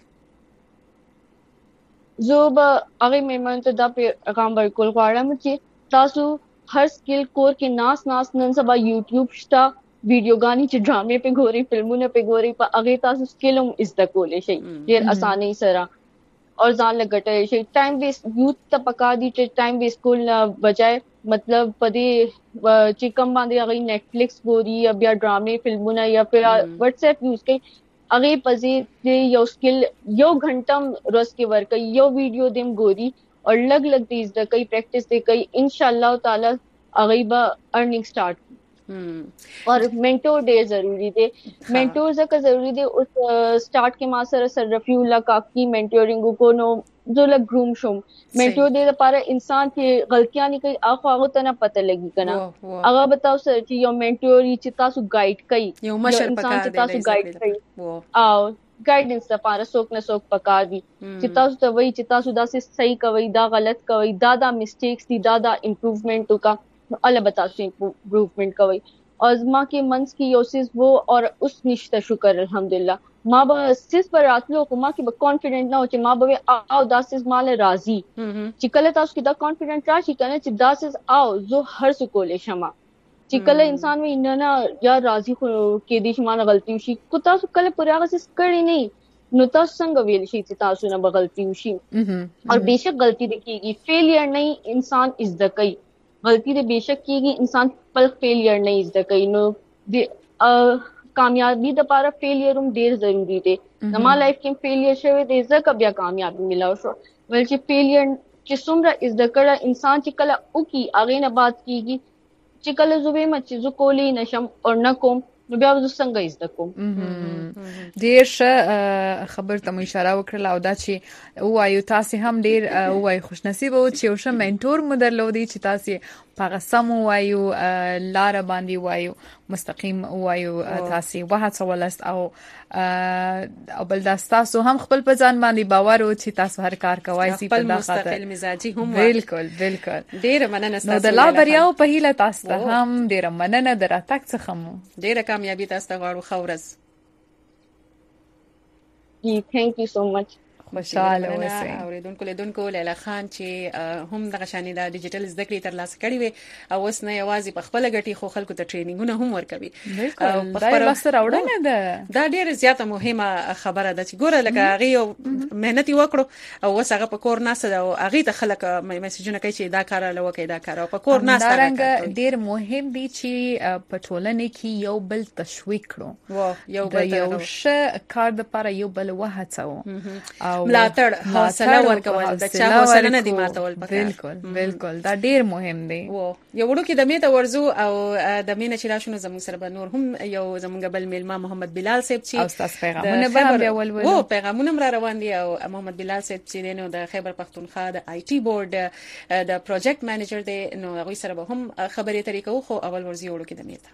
Speaker 16: زه به هغه میرمنو ته دا پیغام ورکول غواړم چې تاسو هر سکل کور کې ناس نن سبا یوټیوب شتا ویډیوګانی چې ډرامې په ګوري فلمونه په ګوري په هغه تاسو سکلوم از د کولې شي ډیر اسانه سره اور ځان لګټل شي ټایم ویسٹ یوت ته پکا دي چې ټایم ویسٹ کول بجای مطلب پدې چې کم باندې هغه نیټفلکس ګوري یا بیا ډرامې فلمونه یا پھر واتس اپ یوز کوي هغه پزې یو سکل یو غنټم روز کې ورکي یو ویډیو دیم ګوري اور لګ دې د کوي پریکټس دې کوي ان شاء الله تعالی هغه به ارننګ سٹارټ اور منٹور ډیر ضروری دی منٹور زکه ضروری دی اوس سٹارټ کې ما سره رفیع الله کاکی منټورینګ کو نو جو لګ گروم شوم منټور دې لپاره انسان چې غلطیاں نه کوي هغه ته نه پته لګي کنه هغه بتاو سر چې یو منټور چې تاسو گایډ کوي یو مشر پکار دی تاسو گایډ کوي او ګایډنس لپاره څوک نه څوک پکار دي چې تاسو ته وایي چې تاسو دا صحیح کوي دا غلط کوي دا مسټیکس دي دا امپروومنٹ وکا الله بتا سو امپروومنٹ کوي ازما کې منس کې یوسس وو اور اس نشته شکر الحمدلله ما به سیس پر راتلو خو ما کې به کانفیډنٹ نه و چې ما به او داسس مال راضي چې کله تاسو کې دا کانفیډنٹ راشي کنه چې داسس او زه هر څه کولې شمه چې کله انسان وي نه یا راضي خو کې دي شمانه غلطي شي کو تاسو کله پرغه سیس کړی نه نو تاسو څنګه ویل شي چې تاسو نه بغلطي وشي اور بیشک غلطی دکېږي فیلیر نه انسان از د کوي غلطی دے بیشک کیږي انسان خپل فیلیر نه از د کوي نو کامیابی د لپاره فیلیر هم ډیر ضروری دی زما لایف کې فیلیر شوی دی ځکه بیا کامیابی ملاو شو ول چې فیلیر چې څومره از د کړه انسان چې کله او کی اغه نه بات کیږي چې کله زوبې ما چې زو کولی نشم او نه کوم نو بیا زه څنګه زده کوم.
Speaker 3: ډیر ښه خبر ته مو اشاره وکړه او دا چې وایو تاسو هم ډیر وایي خوش نصیب او چې یو ښه منټور مو درلودي چې تاسو په سم وایو لار باندې وایو مستقیم وایو تاسو وهڅه ولست او بل دا تاسو هم خپل په ځان باندې باور او چې تاسو هر کار کوئ سي په دغه
Speaker 2: مستقل مزاجي هم
Speaker 3: بالکل
Speaker 2: ډیر مننه تاسو
Speaker 3: نو د لا بریاو په هیله تاسو هم ډیر مننه دراتک څخه مو
Speaker 2: ډیر کامیابی تاسو ته غواړو خورز.
Speaker 16: thank you so much.
Speaker 3: خوشاله اوسئ.
Speaker 2: اوریدونکو لیلا خان چې هم د غشانې د ډیجیټل زده کړې ترلاسه کړې وي او اوس نه یوازې په خپل غټي خو خلکو ته ټرینینګونه هم ورکوي.
Speaker 3: په خپل لاسته راوړنه ده.
Speaker 2: دا ډیره زیاته مهمه خبره ده چې ګوره لکه هغه مهنت وکړو او اوس هغه په کور ناسه او هغه ته خلک میسجونه کوي چې دا کار له وکي دا کار او په کور ناسه.
Speaker 3: دا رنګ ډیر مهم دي چې په ټولنه کې یو بل تشویق کړو یو ښه کار لپاره یو بل وهڅو
Speaker 2: ملاتړ حوصله ورکول د چا حوصله نه دی ماتول پکار.
Speaker 3: بالکل دا ډیر مهم دی.
Speaker 2: یو وړو کې د میته ورزو او د مینه چې راشنو زموږ سره به نور هم یو زموږ بل میلمه محمد بلال صاحب چې
Speaker 3: او تاسو پیغامونه به بیا ولولو
Speaker 2: او پیغامونه را روان دي او محمد بلال صاحب چې نو د خیبر پختونخوا د آی ټي بورډ د پروجیکټ منیجر دی نو هغه سره به هم خبرې طریقو خو اول ورزي وړو کې د میته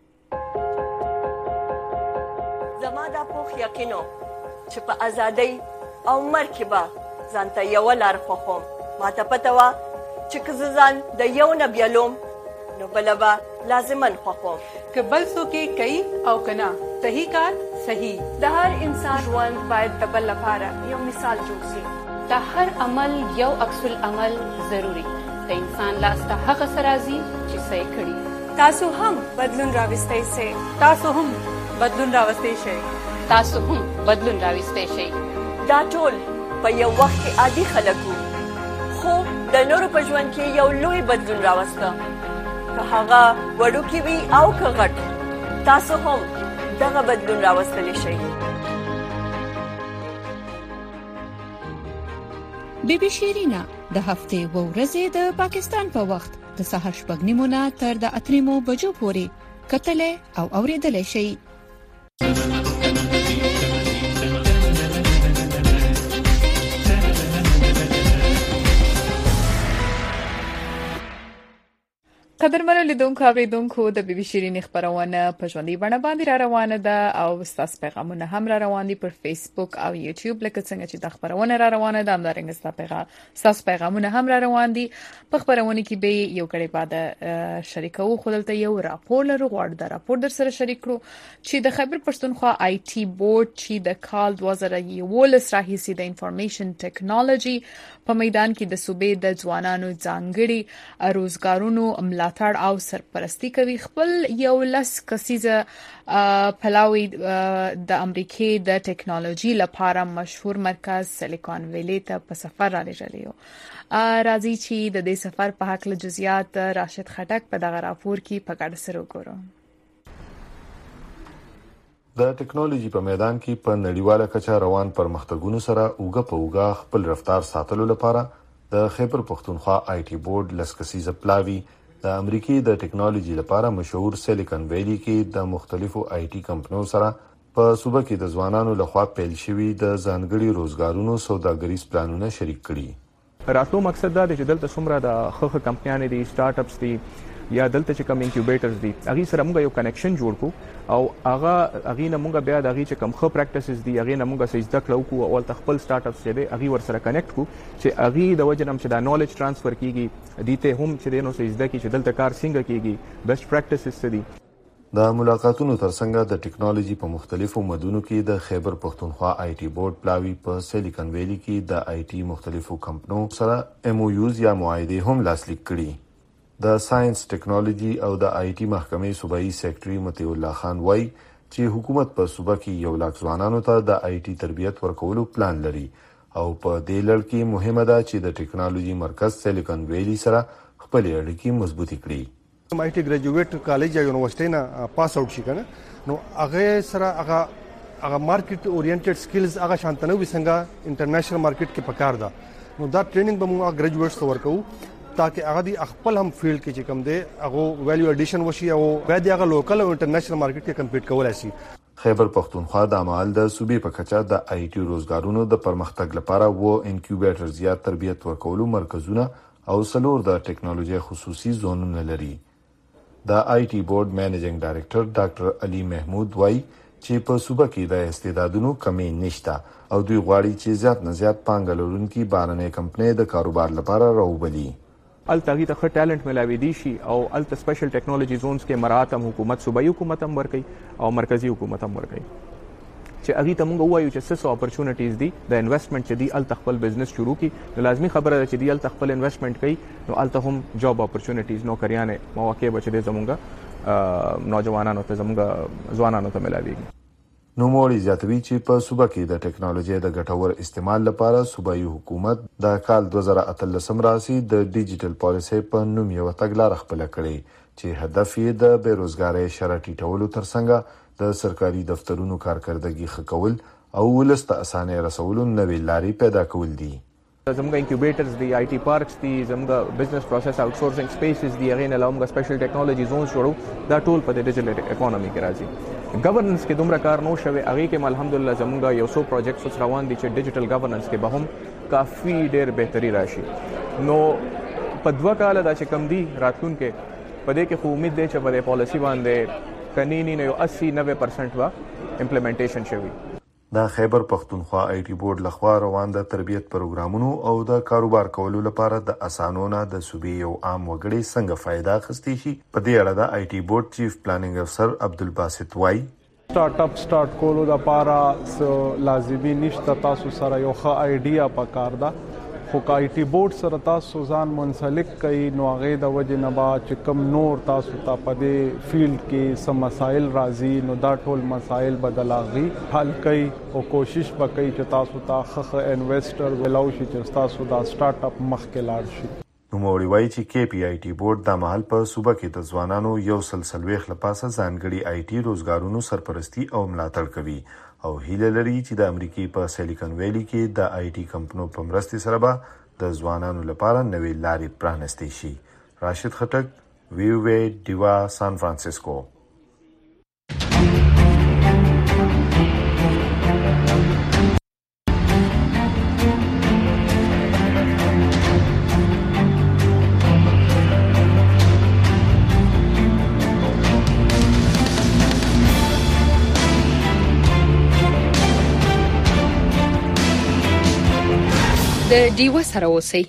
Speaker 17: زما د پوخ یقینو چې په ازادۍ او مرکبه ځانته یو لار خوخم ماته پته وا چې کزان د یو نه بیلوم نو بلبا لازمن خوخم
Speaker 5: که بل څوک کوي او کنا صحیح کار صحیح
Speaker 18: د هر انسان ژوند باید د بل لپاره یو مثال جوړ شي. د هر عمل یو عکس العمل ضروری د انسان لاس ته هغه سرازي چې صحیح کړي.
Speaker 5: تاسو هم بدلون راوستئ شئ. تاسو هم بدلون راوستئ شئ.
Speaker 18: تاسو هم بدلون راوستئ شئ.
Speaker 17: دا ټول په یو وخت کې عادي خلکو خو د نورو په ژوند کې یو لوی بدلون راوسته که هغه وړوکی وي او که غټ تاسو هم دغه بدلون راوستلی شئ.
Speaker 19: بیبي شیرینا د هفتې و ورځې د پاکستان په وخت د سهار 8:30 تر د 3 بجو پورې کتلې او اوریدلې شئ.
Speaker 3: قدرمنو لیدونکو اوریدونکو د بیبي شیرین خبرونه په ژوندۍ بڼه باندې را روانه ده او ستاسو پیغامونه هم را روان دي پر فیسبوک او یوټیوب لکه څنګه چې د خبرونه را روانه ده همدارنګه ستاسو پیغامونه هم را روان دي. په خبرونه کې به یو کړي بعد شریکو خپلته یو راپور لرو غواړو دا راپور در سره شریک کړو چې د خیبر پښتونخوا آی ټي بورډ چې د کال 2011 راهیسې د انفارمیشن ټیکنالوژي په میدان کې د صوبې د ځوانانو ځانګړي روزګارونو ملاتړ او سرپرستی کوي. خپل یو لس کسیزه پلاوی د امریکای د ټیکنالوژي لپاره مشهور مرکز سیلیکون ویلی ته په سفر را لېږلی. راځي چې د دې سفر په حق له جزئیات راشد خټک په دغه راپور کې په ګډه سره وګورو.
Speaker 20: د ټیکنالوژي په میدان کې په نړیواله کچه روان پرمختګونو سره اوګه په اوګه خپل رفتار ساتلو لپاره د خیبر پښتونخوا آی ټي بورډ لسکسیزه پلاوی د امریکای د ټیکنالوژي لپاره مشهور سیلیکون ویلی کې د مختلفو آی ټي کمپنیو سره په صوبه کې د ځوانانو لخوا پیل شوی د ځانګړي روزګارونو سوداګریز پلانونه شریک کړي.
Speaker 1: راتلو مقصد دا دی چې دلته څومره د خخ کمپنیانې دي سٹارټ اپس دي یا دلته چې کوم انکیوبیټرز دي هغه سره موږ یو کنیکشن جوړ کو او هغه نه موږ بیا د هغه چې کوم خو پریکټیسز دي هغه نه موږ سجده کړو کو او خپل سٹارټ اپس دي هغه ور سره کنیکټ کو چې هغه د وجنم چې دا نالج ترانسفر کیږي دته هم چې دینو سجده کی چې دلته کار څنګه کیږي بیسټ پریکټیسز دي.
Speaker 20: د ملاقاتونو ترڅنګ د ټیکنالوژي په مختلفو مدونو کې د خیبر پښتونخوا آی ټي بورډ پلاوی په سیلیکون ویلی کې د آی ټي مختلفو کمپنیو سره ام او یوز یا معاهده هم لاسلیک کړي. د ساينس ټیکنالوژي او د آی ټي محکمې صوبایي سیکریټري متي الله خان وایي چې حکومت په صوبه کې 1 لک ځوانانو ته د آی ټي تربیت ورکولو پلان لري او په دې لړ کې مهمه ده چې د ټیکنالوژي مرکز سیلیکون ویلی سره خپل اړیکې مضبوطې کړي.
Speaker 21: آی ټي ګریجویټ کالج یا یونیورسيټي نه پاس اوټ شي کنه نو هغه سره هغه مارکیټ اورینټډ سکلز هغه شانتنه وسنګا انټرنیشنل مارکیټ کې پکار ده نو دا ټریننګ به موږ ګریجویټس ته ورکو تاکي هغه دی خپل هم فیلډ کې چې کوم دی هغه ویلیو اډیشن وشي او بیا دی هغه لوکل او انټرنیشنل مارکیټ کې کمپیټ کولای شي.
Speaker 20: خیبر پختونخوا د عمل د صوبې په کچه د آی ټي روزګارونو د پرمختګ لپاره و انکیوبیټر زیات تربیت ورکولو مرکزونه او څلور د ټیکنالوژي خصوصي زونونه لري. د آی ټي بورډ منیجینګ ډایریکټر ډاکټر علي محمود وایي چې په صوبه کې د استعدادونو کمی نشته او دوی غواړي چې زیات نه زیات پانګه لرونکي بهرنۍ کمپنۍ د کاروبار لپاره راوبلي.
Speaker 1: الته ته ښه ټالنت ملاوي دي شي او الته سپیشل ټیکنالوژي زونز کې مراعات هم حکومت صوبایي حکومت هم ورکړي او مرکزی حکومت هم ورکړي چې هغه ته موږ وایو چې څه اپورچونټیز دي د انویسټمنټ چې دی الته خپل بزنس شروع کی نو لازمي خبره ده چې دی الته خپل انویسټمنټ کوي نو الته هم جاب اپورچونټیز نوکریانه مواقع بچ دي زمونږه نوجوانانو ته زمونږه ځوانانو ته ملاويږي.
Speaker 20: نوموړي زیاتوي چې په صوبه کې د ټیکنالوژي د ګټور استعمال لپاره صوبایي حکومت د کال 2013 راسي د ډیجیټل پالیسي په نوم یو تګلارې خپل کړي چې هدف یې د بیروزګارۍ شرط ټیټولو ترڅنګ د سرکاري دفترونو کارکردګي ښه کول او ولست اسانه رسولو نوې لارې پیدا کول دي.
Speaker 1: زموږ انکیوبیټرز دی آی ټي پارکس دی زموږ بزنس پروسس اوټ سورسینګ سپیسز دی هغه نه لومګه سپیشل ټیکنالوژي زونز جوړو دا ټول په ډیجیټل اکانومي کې راځي. گورننس کې دومره کار نو شوی هغه کې الحمدلله زموږ یو څو پروجیکټس روان دي چې ډیجیټل گورننس کې به هم کافي ډیر بهتري راشي. نو په 2 کال دا چې کم دي راتلون کې په دې کې خو امید ده چې په پالیسی باندې کنيني نه 80-90% وا امپلیمنټیشن شوی.
Speaker 20: د خیبر پختونخوا آی ټي بورډ لخوا روان د تربیت پروګرامونو او د کاروبار کولو لپاره د اسانونه د صوبې یو عام وګړي څنګه فائدہ اخیستی شي په دې اړه د آی ټي بورډ چیف پلانینګ افسر عبدالباسط وای
Speaker 6: سٹارټ کولو د لپاره لازمي نشته تاسو سره یو ښه آیډیا پکار ده خو آی ټي بورډ سره تاسو ځان منسلک کوي نو هغه د وجه نه با چې کم نور تاسو ته په دې فیلډ کې سم مسایل راځي نو دا ټول مسایل بدلاغي حل کوي او کوشش وکړي چې تاسو ته ښه انویسټر ولاو شي چې تاسو دا سٹارټ اپ مخکې لاړ شي.
Speaker 20: نوموړي وایي چې کې پی آی ټي بورډ د محل په صوبه کې د ځوانانو یو سلسلويخ لپاسه ځانګړي آی ټي روزګارونو سرپرستی او ملاتړ کوي او هیله لري چې د امریکای په سیلیکن ویلی کې د آی ټي کمپنیو په مرستې سره به د ځوانانو لپاره نوې لارې پرانستې شي. راشد خټک وی وی ډیوا سان فرانسیسکو.
Speaker 8: د ډیوا سره اوسئ.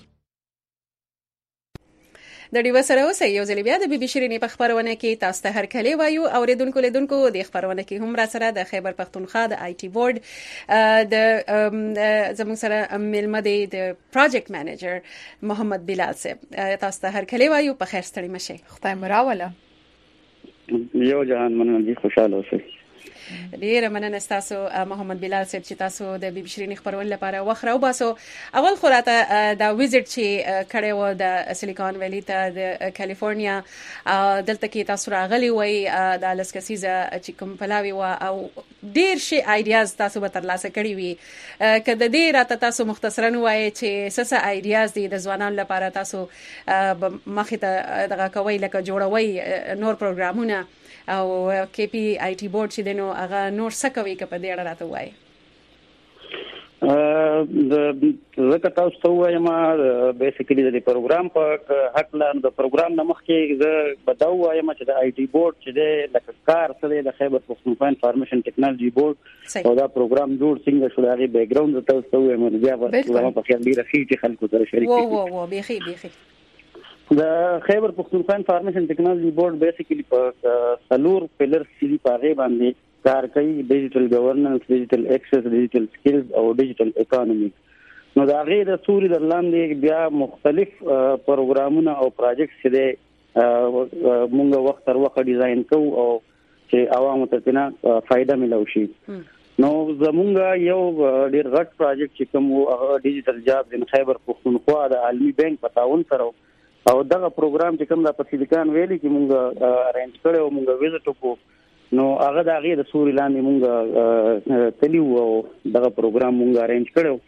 Speaker 2: د ډیوا سره اوسئ یو ځل بیا د بي بي شيرینې په خبرونه کې تاسو ته هر کله وایو او ریدونکو لیدونکو د خبرونه کې هم را سره د خیبر پختونخوا د آی ټي بورډ د زموږ سره ملمه دی د پروجیکټ مینیجر محمد بلال صاحب. تاسو ته هر کله وایو په خیر ستړي مشه.
Speaker 3: خدای مراوله.
Speaker 22: یو جهان مننه دي خوشاله اوسئ.
Speaker 2: ډیره مننه تاسو محمد بلال صاحب چې تاسو د بي بي شيرینې خبرونه لپاره وخره وباسو. اول خو راته دا ویزټ چې کړی و د سیلیکون ویلی ته د کالیفورنیا دلته کې تاسو راغلی وای د لسکسیزه چې کوم پلاوی و او ډیر شي آیډیاز تاسو به ترلاسه کړی وي کله دې راته تاسو مختصرا وای چې څه آیډیاز دي د ځوانانو لپاره تاسو مخې ته دغه کوي لکه جوړوي نور پروګرامونه او کې پی آی ټي بورډ چې دنو هغه نور څه کوي که په دې اړه راته وایي.
Speaker 22: زه تاسو ته وایم بیسیکلی د پروګرام په حق لاندې د پروګرام نه مخکې زه بداو وایم چې د آی ټي بورډ چې د لکه کار سره د خیبر پختونخوا انفارمیشن ټیکنالوژي بورډ او دا پروګرام جوړ څنګه شو هغه بیک ګراوند تاسو ته وایم بیا په خیال ډیره خېټه خلکو سره شریک
Speaker 2: دي. وو بیخي
Speaker 22: د خیبر پختونخوا انفارمیشن ټیکنالوژي بورډ بیسیکلی په سلور پلر سي پاره باندې کار کوي. ډیجیټل گورننس، ډیجیټل ایکسس، ډیجیټل سکلز او ډیجیټل اکانومي. نو دا غیر سوري د لاندې بیا مختلف پروګرامونه او پروجیکټ چې موږ وخت تر وخت ډیزاین کوو او چې عوامو ته نه فائدہ ملو شي. نو زمونږ یو ډیر غټ پروجیکټ چې کوم ډیجیټل جاب د خیبر پختونخوا د عالمي بانک په تعاون سره او دغه پروګرام چې کوم د سیلیکون ویلی کې مونږ ارینج کړو او مونږ ویزټ وکړو نو هغه د هغې د سوري لاندې مونږ تلیو او دغه پروګرام مونږ ارینج کړو.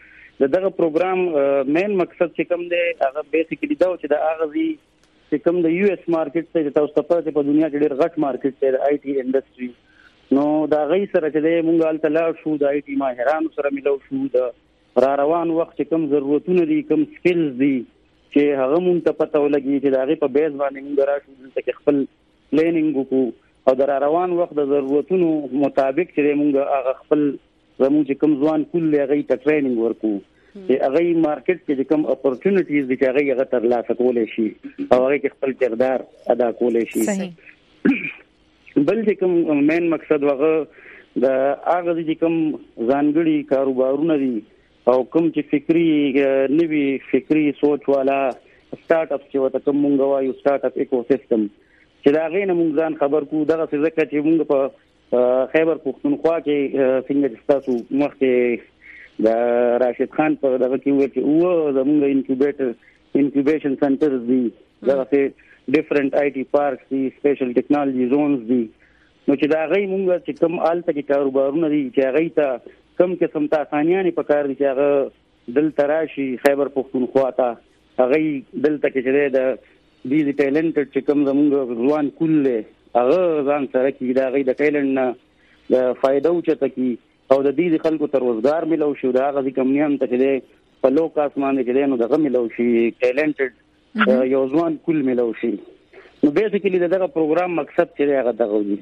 Speaker 22: دغه پروګرام مین مقصد چې کوم دی هغه بیسیکلی دا چې د اغازي چې کوم د یو اس مارکیټ ته تاسو ته په دنیا کې ډېر غټ مارکیټ دی د آی ټي انډستری نو دا غي سره چې موږ الته لاړ شو د آی ټي ماهرانو سره ملو شو د را روان وخت کوم ضرورتونه دي کوم سکلز دي چې هغه مونږ ته پته ولګي چې دا غي په بیس باندې موږ راشو دلته خپل پلانینګ وکړو او د را روان وخت د ضرورتونو مطابق چې موږ هغه خپل زموږ کوم ځوان کول هغه ته ټریننګ ورکو چې هغه مارکیټ کې کوم اپورتونټیز دي چې هغه ترلاسه کولای شي او هغه خپل کردار ادا کولای شي بل چې کوم مین مقصد وغه د هغه چې کوم ځانګړي کاروبارونه دي او کوم چې نوی فکری سوچ والا سٹارټ اپ چې وته کوم مونږ وایو سٹارټ اپ ایکوسیستم چې دا غینه مونږ ځان خبر کو دغه څه چې مونږ په خیبر پختونخوا کې څنګه تاسو مخکې د راشد خان په دغه کې وایي چې زموږ انکیوبیشن سنټرز دي دغه ډیفرنٹ آی ټي پارکس دي سپیشل ټیکنالوژي زونز دي نو چې دا غي مونږ چې کوم آلته کې کاروبارونه دي چې هغه ته کم قسم ته اسانیانه پکار دي چې هغه دل تراشي خیبر پختونخوا ته هغه دلته کې چې د دې ټیلنټډ چې کوم زموږ ځوان کله هغه ځان سره کې دا غي د ټیلنټ نه د فائدہ اوچته کې او د دې خلکو تر روزګار ملو شو دا غي کمنیان ته چې په لوک اسمان کې نو دغه ملو شي ټیلنټډ یو ځوان کول ملو شي نو بیسیکلی دغه پروګرام مقصد چې هغه دغه دی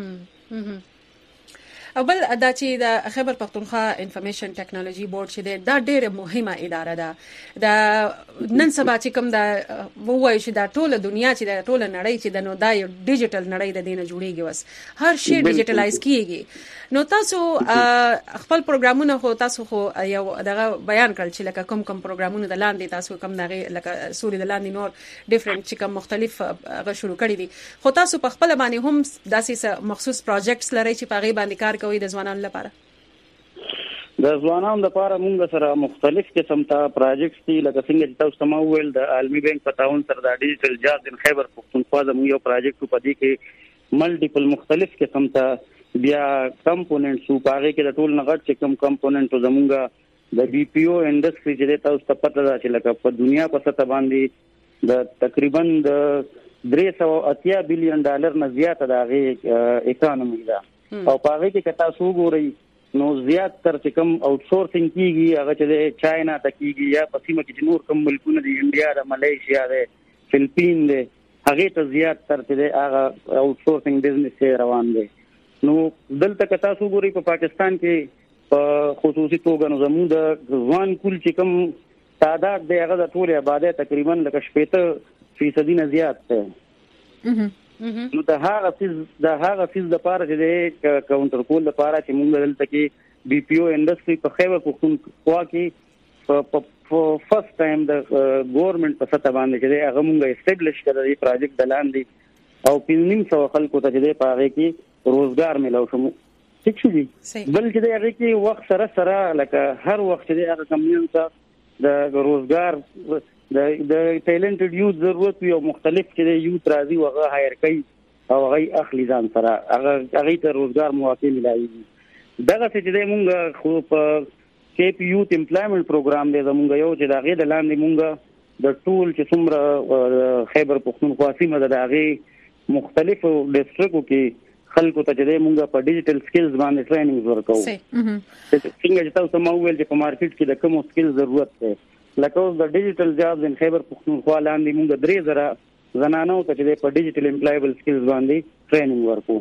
Speaker 2: اول دا چې د خیبر پختونخوا انفارمیشن ټیکنالوژي بورډ چې دا ډېره مهمه اداره ده دا نن سبا چې کوم دا وایي چې دا ټوله دنیا چې دا ټوله نړۍ چې د نو دا یو ډیجیټل نړۍ د دینه جوړیږي وس هر شی ډیجیټلایز کیږي نو تاسو خپل پروګرامونه خو تاسو خو یو دغه بیان کړل چې لکه کوم پروګرامونه د لاندې تاسو کوم دغه لکه سوري د لاندې نور ډیفرنٹ چې کوم مختلف غو شروع کړی دي خو تاسو په خپل باندې هم داسې مخصوص پروجیکټس لري چې په غي باندې کار کوي د ځوانانو لپاره
Speaker 22: د ځوانانو لپاره موږ سره مختلف قسم ته پروجیکټس دي لکه څنګه چې تاسو ما ویل د عالمي بانک په تعاون سره د ډیجیټل جاز ان خیبر پختونخوا زموږ یو پروجیکټ په دې کې ملټیپل مختلف قسم ته بیا کمپوننټس او پاره کې د ټول نغټ چې کوم کمپوننټ زمونږه د بي پی او انډستری چې تاسو ته پته ده چې لکه په دنیا په سطح باندې د تقریبا د $380 بلین نه زیات د هغه اکانومي ده او پاره کې تاسو وګورئ نو زیات تر چې کوم آوټسورسینګ کیږي هغه چې چاینا ته کیږي یا په سیمه کې نور کوم ملکونه دي انډیا د ملیشیا د فلیپین د هغه ته زیات تر چې هغه آوټسورسینګ بزنس روان دي نو دلته تاسو ګورئ په پاکستان کې په خصوصي توګه نو زموږ د ځوان کول چې کوم تعداد دی هغه د ټول آبادی تقریبا لکه 70% نه زیات دی نو د هغه فیز د پاره چې کاونټر کول د پاره چې موږ دلته کې بي پی او انډستری په خیبر پختونخوا کې په فرست ټایم د ګورنمنت په سطح باندې چې هغه موږ اسټابلیش کړی دی پروجیکټ دلاندې او 500 خلکو ته چې په هغه کې روزګار ملو شو ٹھیک شو دي بل چې هغه کې وخت سره لکه هر وخت چې هغه کمیون ته د روزګار د ټیلنټډ یوث ضرورت یو مختلف چې یوث راځي وغه هایر کوي او هغه اخلي ځان سره هغه ته روزګار مواقع ملایي دغه چې موږ خو په کې پی یوث امپلایمنٹ پروګرام دی زموږ یو چې دغه د لاندې موږ د ټول چې څومره خیبر پختونخوا سیمه د هغه مختلفو ډیسټریکټو کې خلکو ته چې موږ په ډیجیټل سکلز باندې ټریننګ ورکوو څنګه چې تاسو ما ویل چې په مارکیټ کې د کوم سکل ضرورت دی لکه اوس د ډیجیټل جابز ان خیبر پختونخوا لاندې موږ 3000 زنانو ته چې په ډیجیټل امپلایبل سکلز باندې ټریننګ ورکوو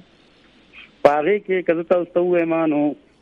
Speaker 22: پاره کې کله تاسو وایم نو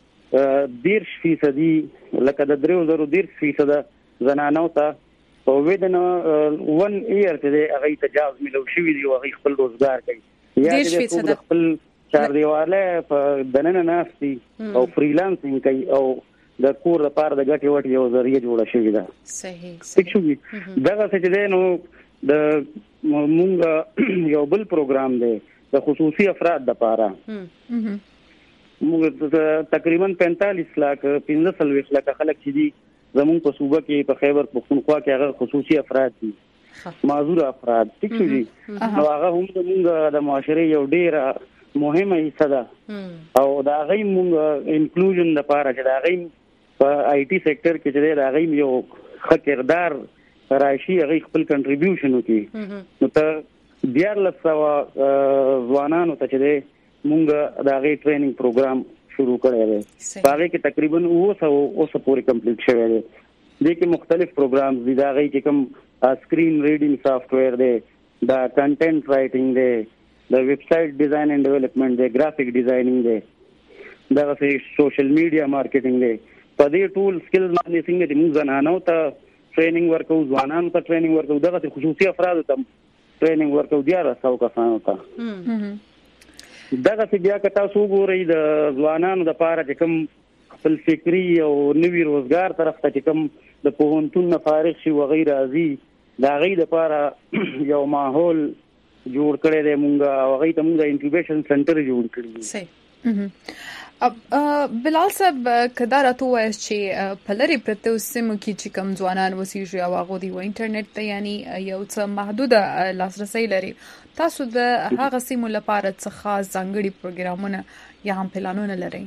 Speaker 22: 10% لکه د 3010% زنانو ته په ودن 1 ایئر ته هغه تجاوز ملو شوی دی او هغه خپل روزګار کوي یا د خپل چار دیواله په دننه ناشتي او فریلانسینګ کوي او د کور لپاره د ګټي وټي یو ذریعہ جوړه شوې ده صحیح دغه څه چې نو د مونږ یو بل پروګرام دی د خصوصي افراد لپاره موږ تقریبا 45 لک 15 لک خلک چې دي زموږ په صوبه کې په خیبر پختونخوا کې هغه خصوصي افراد دي معذور افراد ٹھیک شو دي نو هغه هم موږ د معاشري یو ډیر مهمه حصہ ده او دا غي موږ انکلوژن لپاره چې دا غي په آی ټي سېکټر کې چې دا غي یو خکردار راشي هغه خپل کنټریبیوشن وکړي نو ته 1400 ځوانانو ته چې مونږ دا غي ټریننګ پروګرام شروع کړی دی هغه کې تقریبا 200 پورې کمپلیټ شوی دی د کې مختلف پروګرامز دي دا غي چې کوم سکرین ریډینګ سافټویر دی دا کنټینټ رائټینګ دی د ویب سټ ډیزاین اینڈ ډیولپمنٹ دی ګرافیک ډیزاینینګ دی دا سوشل میډیا مارکیټینګ دی په دې ټول سکلز باندې څنګه چې موږ زنانو ته ټریننګ ورکو ځوانانو ته ټریننګ ورکو دغه خصوصي افراد ته ټریننګ ورکو 1100 کسانو ته دغه بیا که تاسو وګورئ د ځوانانو لپاره چې کوم خپل فکری او نوي روزګار طرف ته چې کوم د پوهنتون نه فارغ شي وغیره ازي دا غي لپاره یو ماحول جوړ کړی دی مونږه او غي ته مونږه انکیوبیشن سنټر جوړ کړی دی
Speaker 3: صحیح بلال صاحب کدا راته وایي چې په لری پرته سیمو کې چې کم ځوانان وسیږي او هغه دی و انټرنیټ ته یعنی یو څه محدوده لاسرسي لري تاسو د هغه سیمو لپاره څه خاص ځانګړي پروګرامونه یا هم پلانونه لرئ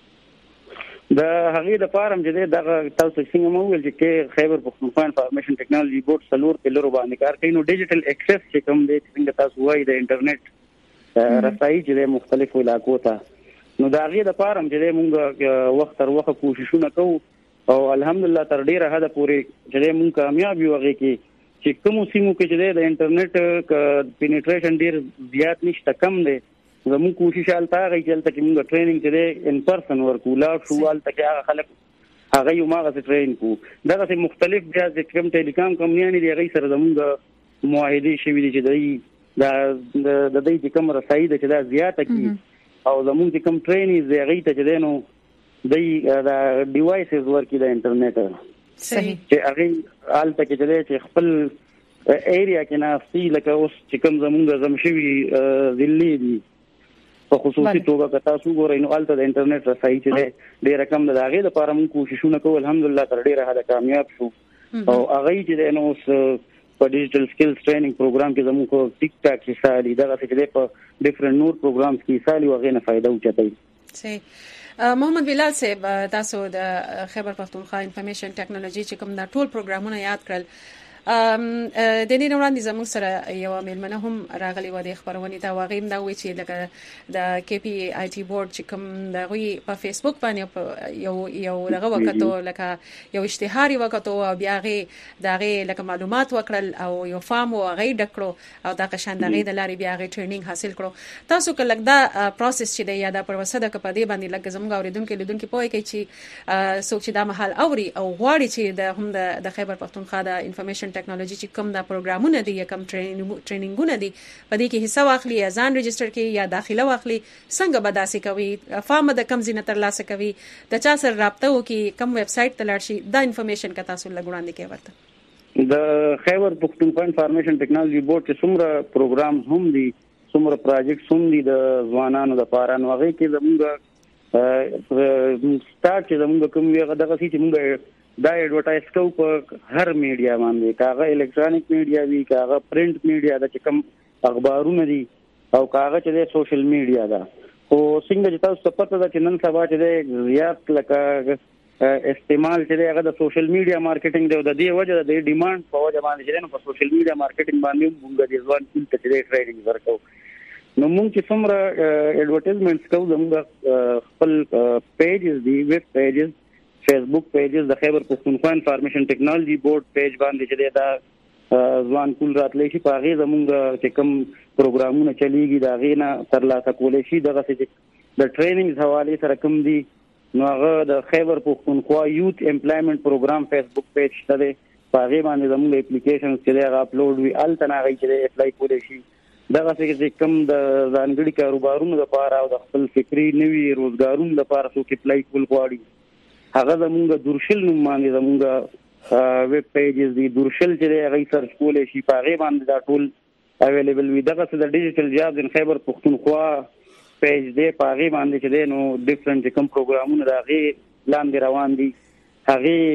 Speaker 22: د هغه د فارم چې دغه تاسو څنګه مو ویل چې خیبر پختونخوا انفارمیشن ټیکنالوژي بورډ سلور پلرو باندې کار کوي نو ډیجیټل ایکسس چې کوم دی څنګه تاسو وایي د انټرنیټ رسایي چې مختلفو علاقو ته نو دا غي د فارم چې موږ وخت تر وخت کوششونه کوو او الحمدلله تر ډیره حد پورې چې موږ کامیاب یو هغه کې چې کوم سیمو کې چې د انټرنیټ پینیټریشن ډیر زیات نشته کم دی زموږ کوشش الته غي چې موږ ټریننګ چې ان پرسن ورکو لا شو الته کې هغه خلک هغه یو ماغه ټرین کو دغه مختلف بیا د کوم ټیلیکام کمپنیانې دی غي سره زموږ معاهده شوی دي چې د دې کوم رسایي د چې دا زیاته کی او زموږ چې کوم ټرینینګ دی غي ته چې نو د ډیوایسز ورکی د انټرنیټ
Speaker 3: صحیح
Speaker 22: چې هغه الته کې چې خپل ایریا کې ناستي لکه اوس چې کوم زموږ زمشوي ذلی دي په خصوصي توګه که تاسو ګورئ نو الته د انټرنیټ رسایي چې ډېر کم د هغه لپاره موږ کوششونه کوو الحمدلله تر ډېره حد کامیاب شو او هغه چې نو په ډیجیټل سکلز ټریننګ پروګرام کې زموږ ټیک ټاک کې سالي دغه چې په ډیفرنٹ نور پروګرامز کې سالي وغه نه فائدہ اوچتای
Speaker 2: صحیح محمد بلال صاحب تاسو د خیبر پختونخوا انفارمیشن ټیکنالوژي چې کوم دا ټول پروګرامونه یاد کړل د دې وړاندې زموږ سره یو میلمنه هم راغلی و د خبرونې ته واغیم دا وی چې لکه د کې پی آی ټي بورډ چې کوم دغه په فیسبوک باندې یو دغه وکړو لکه یو اشتهار وکړو او بیا غي دغه لکه معلومات وکړل او یو فارم او غي ډکړو او دا قشان دغه د لاري بیا غي ټریننګ حاصل کړو تاسو کله دا پروسس چې دی یا دا پروسه د کپدې باندې لکه زموږ اوریدونکو لیدونکو پوهی کوي چې څوک چې دا محل اوري او غواړي چې د هم د خیبر پختونخوا د انفارمیشن ټیکنالوژي چې کوم دا پروګرامونه دي یا کوم ټریننګونه دي په دې کې حصہ واخلي یا ځان ريجستره کوي یا داخله واخلي څنګه به داسې کوي فارم د کم زینه تر لاسه کوي د چا سره رابطه وکي کوم ویب سټ ته لاړ شي دا انفارمیشن کا تاسو لګوړاندې کوي ورته
Speaker 22: د خیبر پختونخوا انفارمیشن ټیکنالوژي بورډ چې څومره پروګرام هم دي څومره پروجیکټ هم دي د ځوانانو لپاره نو هغه کې زموږ سٹارټ چې زموږ کوم یو دغه چې موږ دا ایڈورټایز کوو په هر میډیا باندې کاغه الکترونیک میډیا وی کاغه پرنٹ میډیا د چې کوم اخبارونه دي او کاغه چې د سوشل میډیا دا او څنګه چې تاسو پته ده چې نن سبا چې د زیات لکه استعمال چې هغه د سوشل میډیا مارکیټینګ دی او د دې وجه د ډیماند په وجه باندې چې په سوشل میډیا مارکیټینګ باندې موږ د ځوان ټول ته د ټریننګ ورکو نو موږ چې څومره ایڈورټایزمنټس کوو زموږ خپل پیجز دي ویب پیجز فیسبوک پیجز د خیبر پختونخوا انفارمیشن ټیکنالوژي بورډ پیج باندې چې دا ځوان کول راتلی شي په هغه زموږ چې کوم پروګرامونه چلیږي دا غینه تر لاسه کولای شي دغه چې د ټریننګ حواله سره کوم دي نو هغه د خیبر پختونخوا یوت امپلایمنٹ پروګرام فیسبوک پیج ته په هغه باندې زموږ اپلیکیشنز چې هغه اپلوډ وی الته هغه چې اپلای کولای شي دغه چې کوم د ځانګړي کاروبارونو لپاره او د خپل فکری نوي روزګارونو لپاره څوک اپلای کول غواړي هغه زموږ دورشل نوم باندې زموږ ویب پیجز دي دورشل چې هغه سرچ کولای شي په هغه باندې دا ټول اویلیبل وي دغه د ډیجیټل جابز ان خیبر پختونخوا پیج دی په هغه باندې چې نو ډیفرنٹ کوم پروګرامونه راغلي لاندې روان دي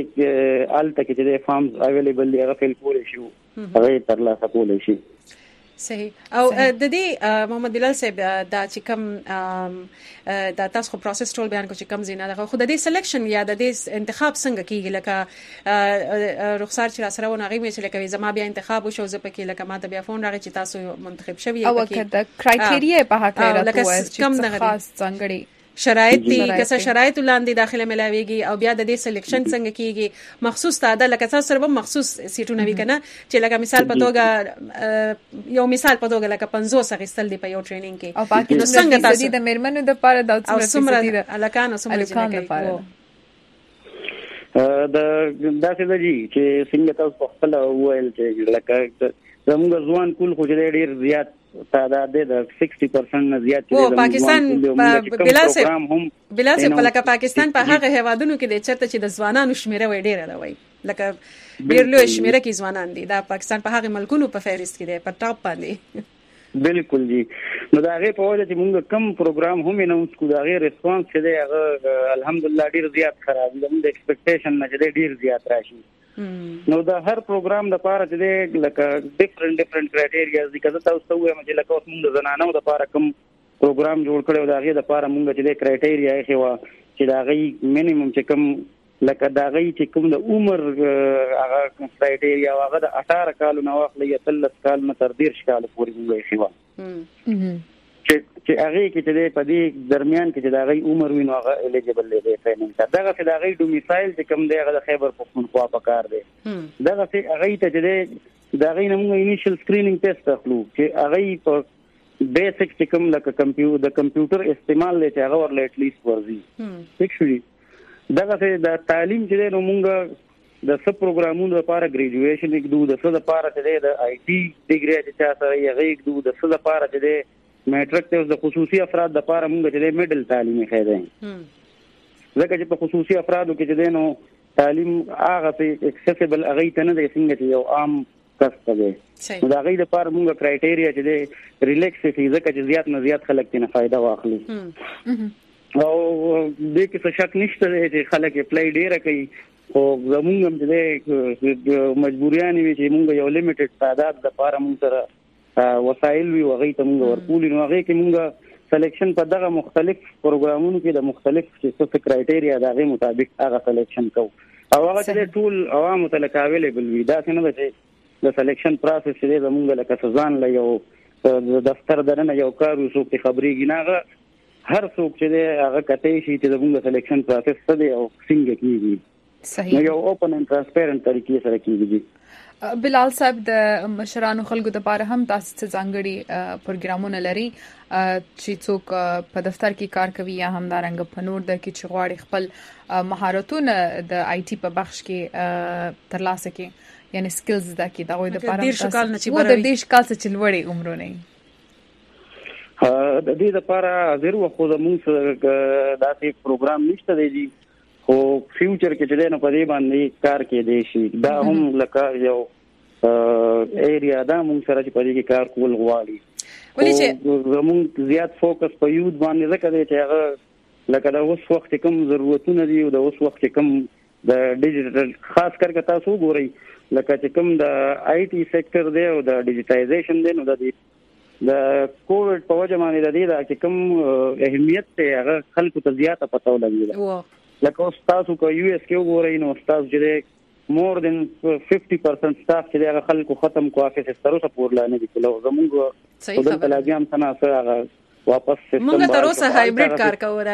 Speaker 22: هغه الته کې چې فارمز اویلیبل دي هغه فیل کولای شي هغه تر لاسه کولای شي
Speaker 2: صحیح او د دې محمد بلال صاحب دا چې کوم دا تاسو پروسس ټول بیان کو چې کوم زینه دغه خو د دې سلیکشن یا د دې انتخاب څنګه کیږي لکه رخصار چې سره ونغې مې چې لکه زما بیا انتخاب وشو زه پکې لکه ما ته بیا فون راغی چې تاسو منتخب شوی
Speaker 3: او کده کرایټیریا په هغه راته وایي چې خاص څنګه
Speaker 2: شرایط دي کسه شرایط لاندې داخله ملاويږي او بیا د دې سلیکشن څنګه کیږي مخصوص تعداد لکه تاسو سره مخصوص سیټونه وی کنه چې لکه مثال په توګه یو مثال په توګه لکه 500 غستل دی په یو ټریننګ کې
Speaker 3: او پاکي نو څنګه تاسو د میرمنو د پاره د
Speaker 2: څومره الکان څومره
Speaker 22: د داسې دی چې څنګه تاسو خپل وویل چې لکه زموږ ځوان کول خو ډېر زیات تعداد د 60% نه زیات
Speaker 2: دی پاکستان بلا سه لکه پاکستان په هغه هوادونو کې د چرته چې د ځوانانو شمیره وړ ډیره ده وای لکه ډیر لوی شمیره کې ځوانان دي دا پاکستان په هغه ملکونو په فهرست کې دی په ټاپ باندې
Speaker 22: بالکل جی نو دا هغه په وجه چې موږ کم پروګرام هم نه اوس کو دا هغه ریسپانس چې دی هغه الحمدلله ډیر زیات خراب دی موږ ایکسپیکټیشن نه چې ډیر زیات راشي نو دا هر پروګرام د پاره چې لکه ډیفرنٹ کرایټیریاز دي کله تاسو وایم چې لکه اوس موږ زنانو د پاره کوم پروګرام جوړ کړو دا غي د پاره موږ چې کرایټیریا یې خو چې دا غي مینیمم چې کوم لکه دا غي چې کوم د عمر هغه کرایټیریا هغه د 18 کال نو واخلې 13 کال نه تر 13 کال پورې موږ یې خو چې هغه کې چې په دې درمیان کې چې دا غي عمر وینو هغه الیجیبل دی ټریننګ ته دغه چې دا غي ډومیسایل چې کوم دی هغه د خیبر پختونخوا په کار دی دغه چې هغه ته چې دا غي نمونه انیشل سکرینینګ ټیسټ اخلو چې هغه په بیسیک چې کوم لکه کمپیوټر استعمال لته هغه ورل اټ لیست ورزي ایکچولی دغه چې د تعلیم چې نو مونږ د سب پروګرامونو لپاره ګریجویشن یکدو د څه لپاره چې د آی ټي ډیګری چې تاسو یې یکدو د څه لپاره چې میټرک ته د خصوصي افراد د لپاره موږ چې میډل تعلیم خې ده ځکه چې په خصوصي افرادو کې چې نو تعلیم هغه په اکسسیبل هغه ته نه دی څنګه چې یو عام کس ته دی دا غي د لپاره موږ کرایټیریا چې دی ریلیکس فی ځکه چې زیات نه زیات خلک ته فائدہ واخلي او دې کې څه شک نشته چې خلک اپلای ډیره کوي او زموږ هم چې مجبوریان وي چې موږ یو لیمیټډ تعداد د لپاره موږ سره وسایل وی وغه ته موږ ورکول نو هغه کې موږ سلیکشن په دغه مختلف پروګرامونو کې د مختلف څه کرایټیریا دغه مطابق هغه سلیکشن کو او هغه چې ټول عوامو ته لکاویلیبل وي دا څنګه چې د سلیکشن پروسس چې زموږ لکه ځان له یو دفتر درنه یو کار وسو کې خبري ګناغه هر څوک چې هغه کته شي چې زموږ سلیکشن پروسس څه دی او څنګه کیږي
Speaker 3: صحیح
Speaker 22: یو اوپن اند ترانسپیرنت طریقې سره کیږي
Speaker 3: بلال صاحب د مشرانو خلکو د لپاره هم تاسو څه ځانګړي پروګرامونه لري چې څوک په دفتر کې کار کوي یا هم دارنګ په نور د کې چې غواړي خپل مهارتونه د آی ټي په بخش کې ترلاسه کړي یعنی سکلز دا کې دا وي د لپاره د دیش کال څخه چلوړي عمرونه
Speaker 22: د دې لپاره حاضر وخو د موږ داسې پروګرام نشته دی خو فیوچر کې چې نه پدې باندې کار کې دی شي دا هم لکه یو ایریا دا موږ سره چې پدې کې کار کول غواړي ولې چې موږ زیات فوکس په یوت باندې زکه چې هغه لکه دا اوس وخت کوم ضرورتونه دي او دا اوس وخت کوم د ډیجیټل خاص کر که تاسو ګورئ لکه چې کوم د آی ټي سېکټر دی او د ډیجیټایزیشن دی نو د کووډ په وجه باندې د دې چې کوم اهمیت ته هغه خلکو ته زیاته پته ولګي لکه تاسو کو یو اس کې وګورئ نو تاسو چې مور دین 50% سټاف چې هغه خلکو ختم کو افیس سره سپور لاندې دي کله زموږ د تلاګیام څنګه سره واپس
Speaker 2: موږ تر اوسه هایبرید کار کوو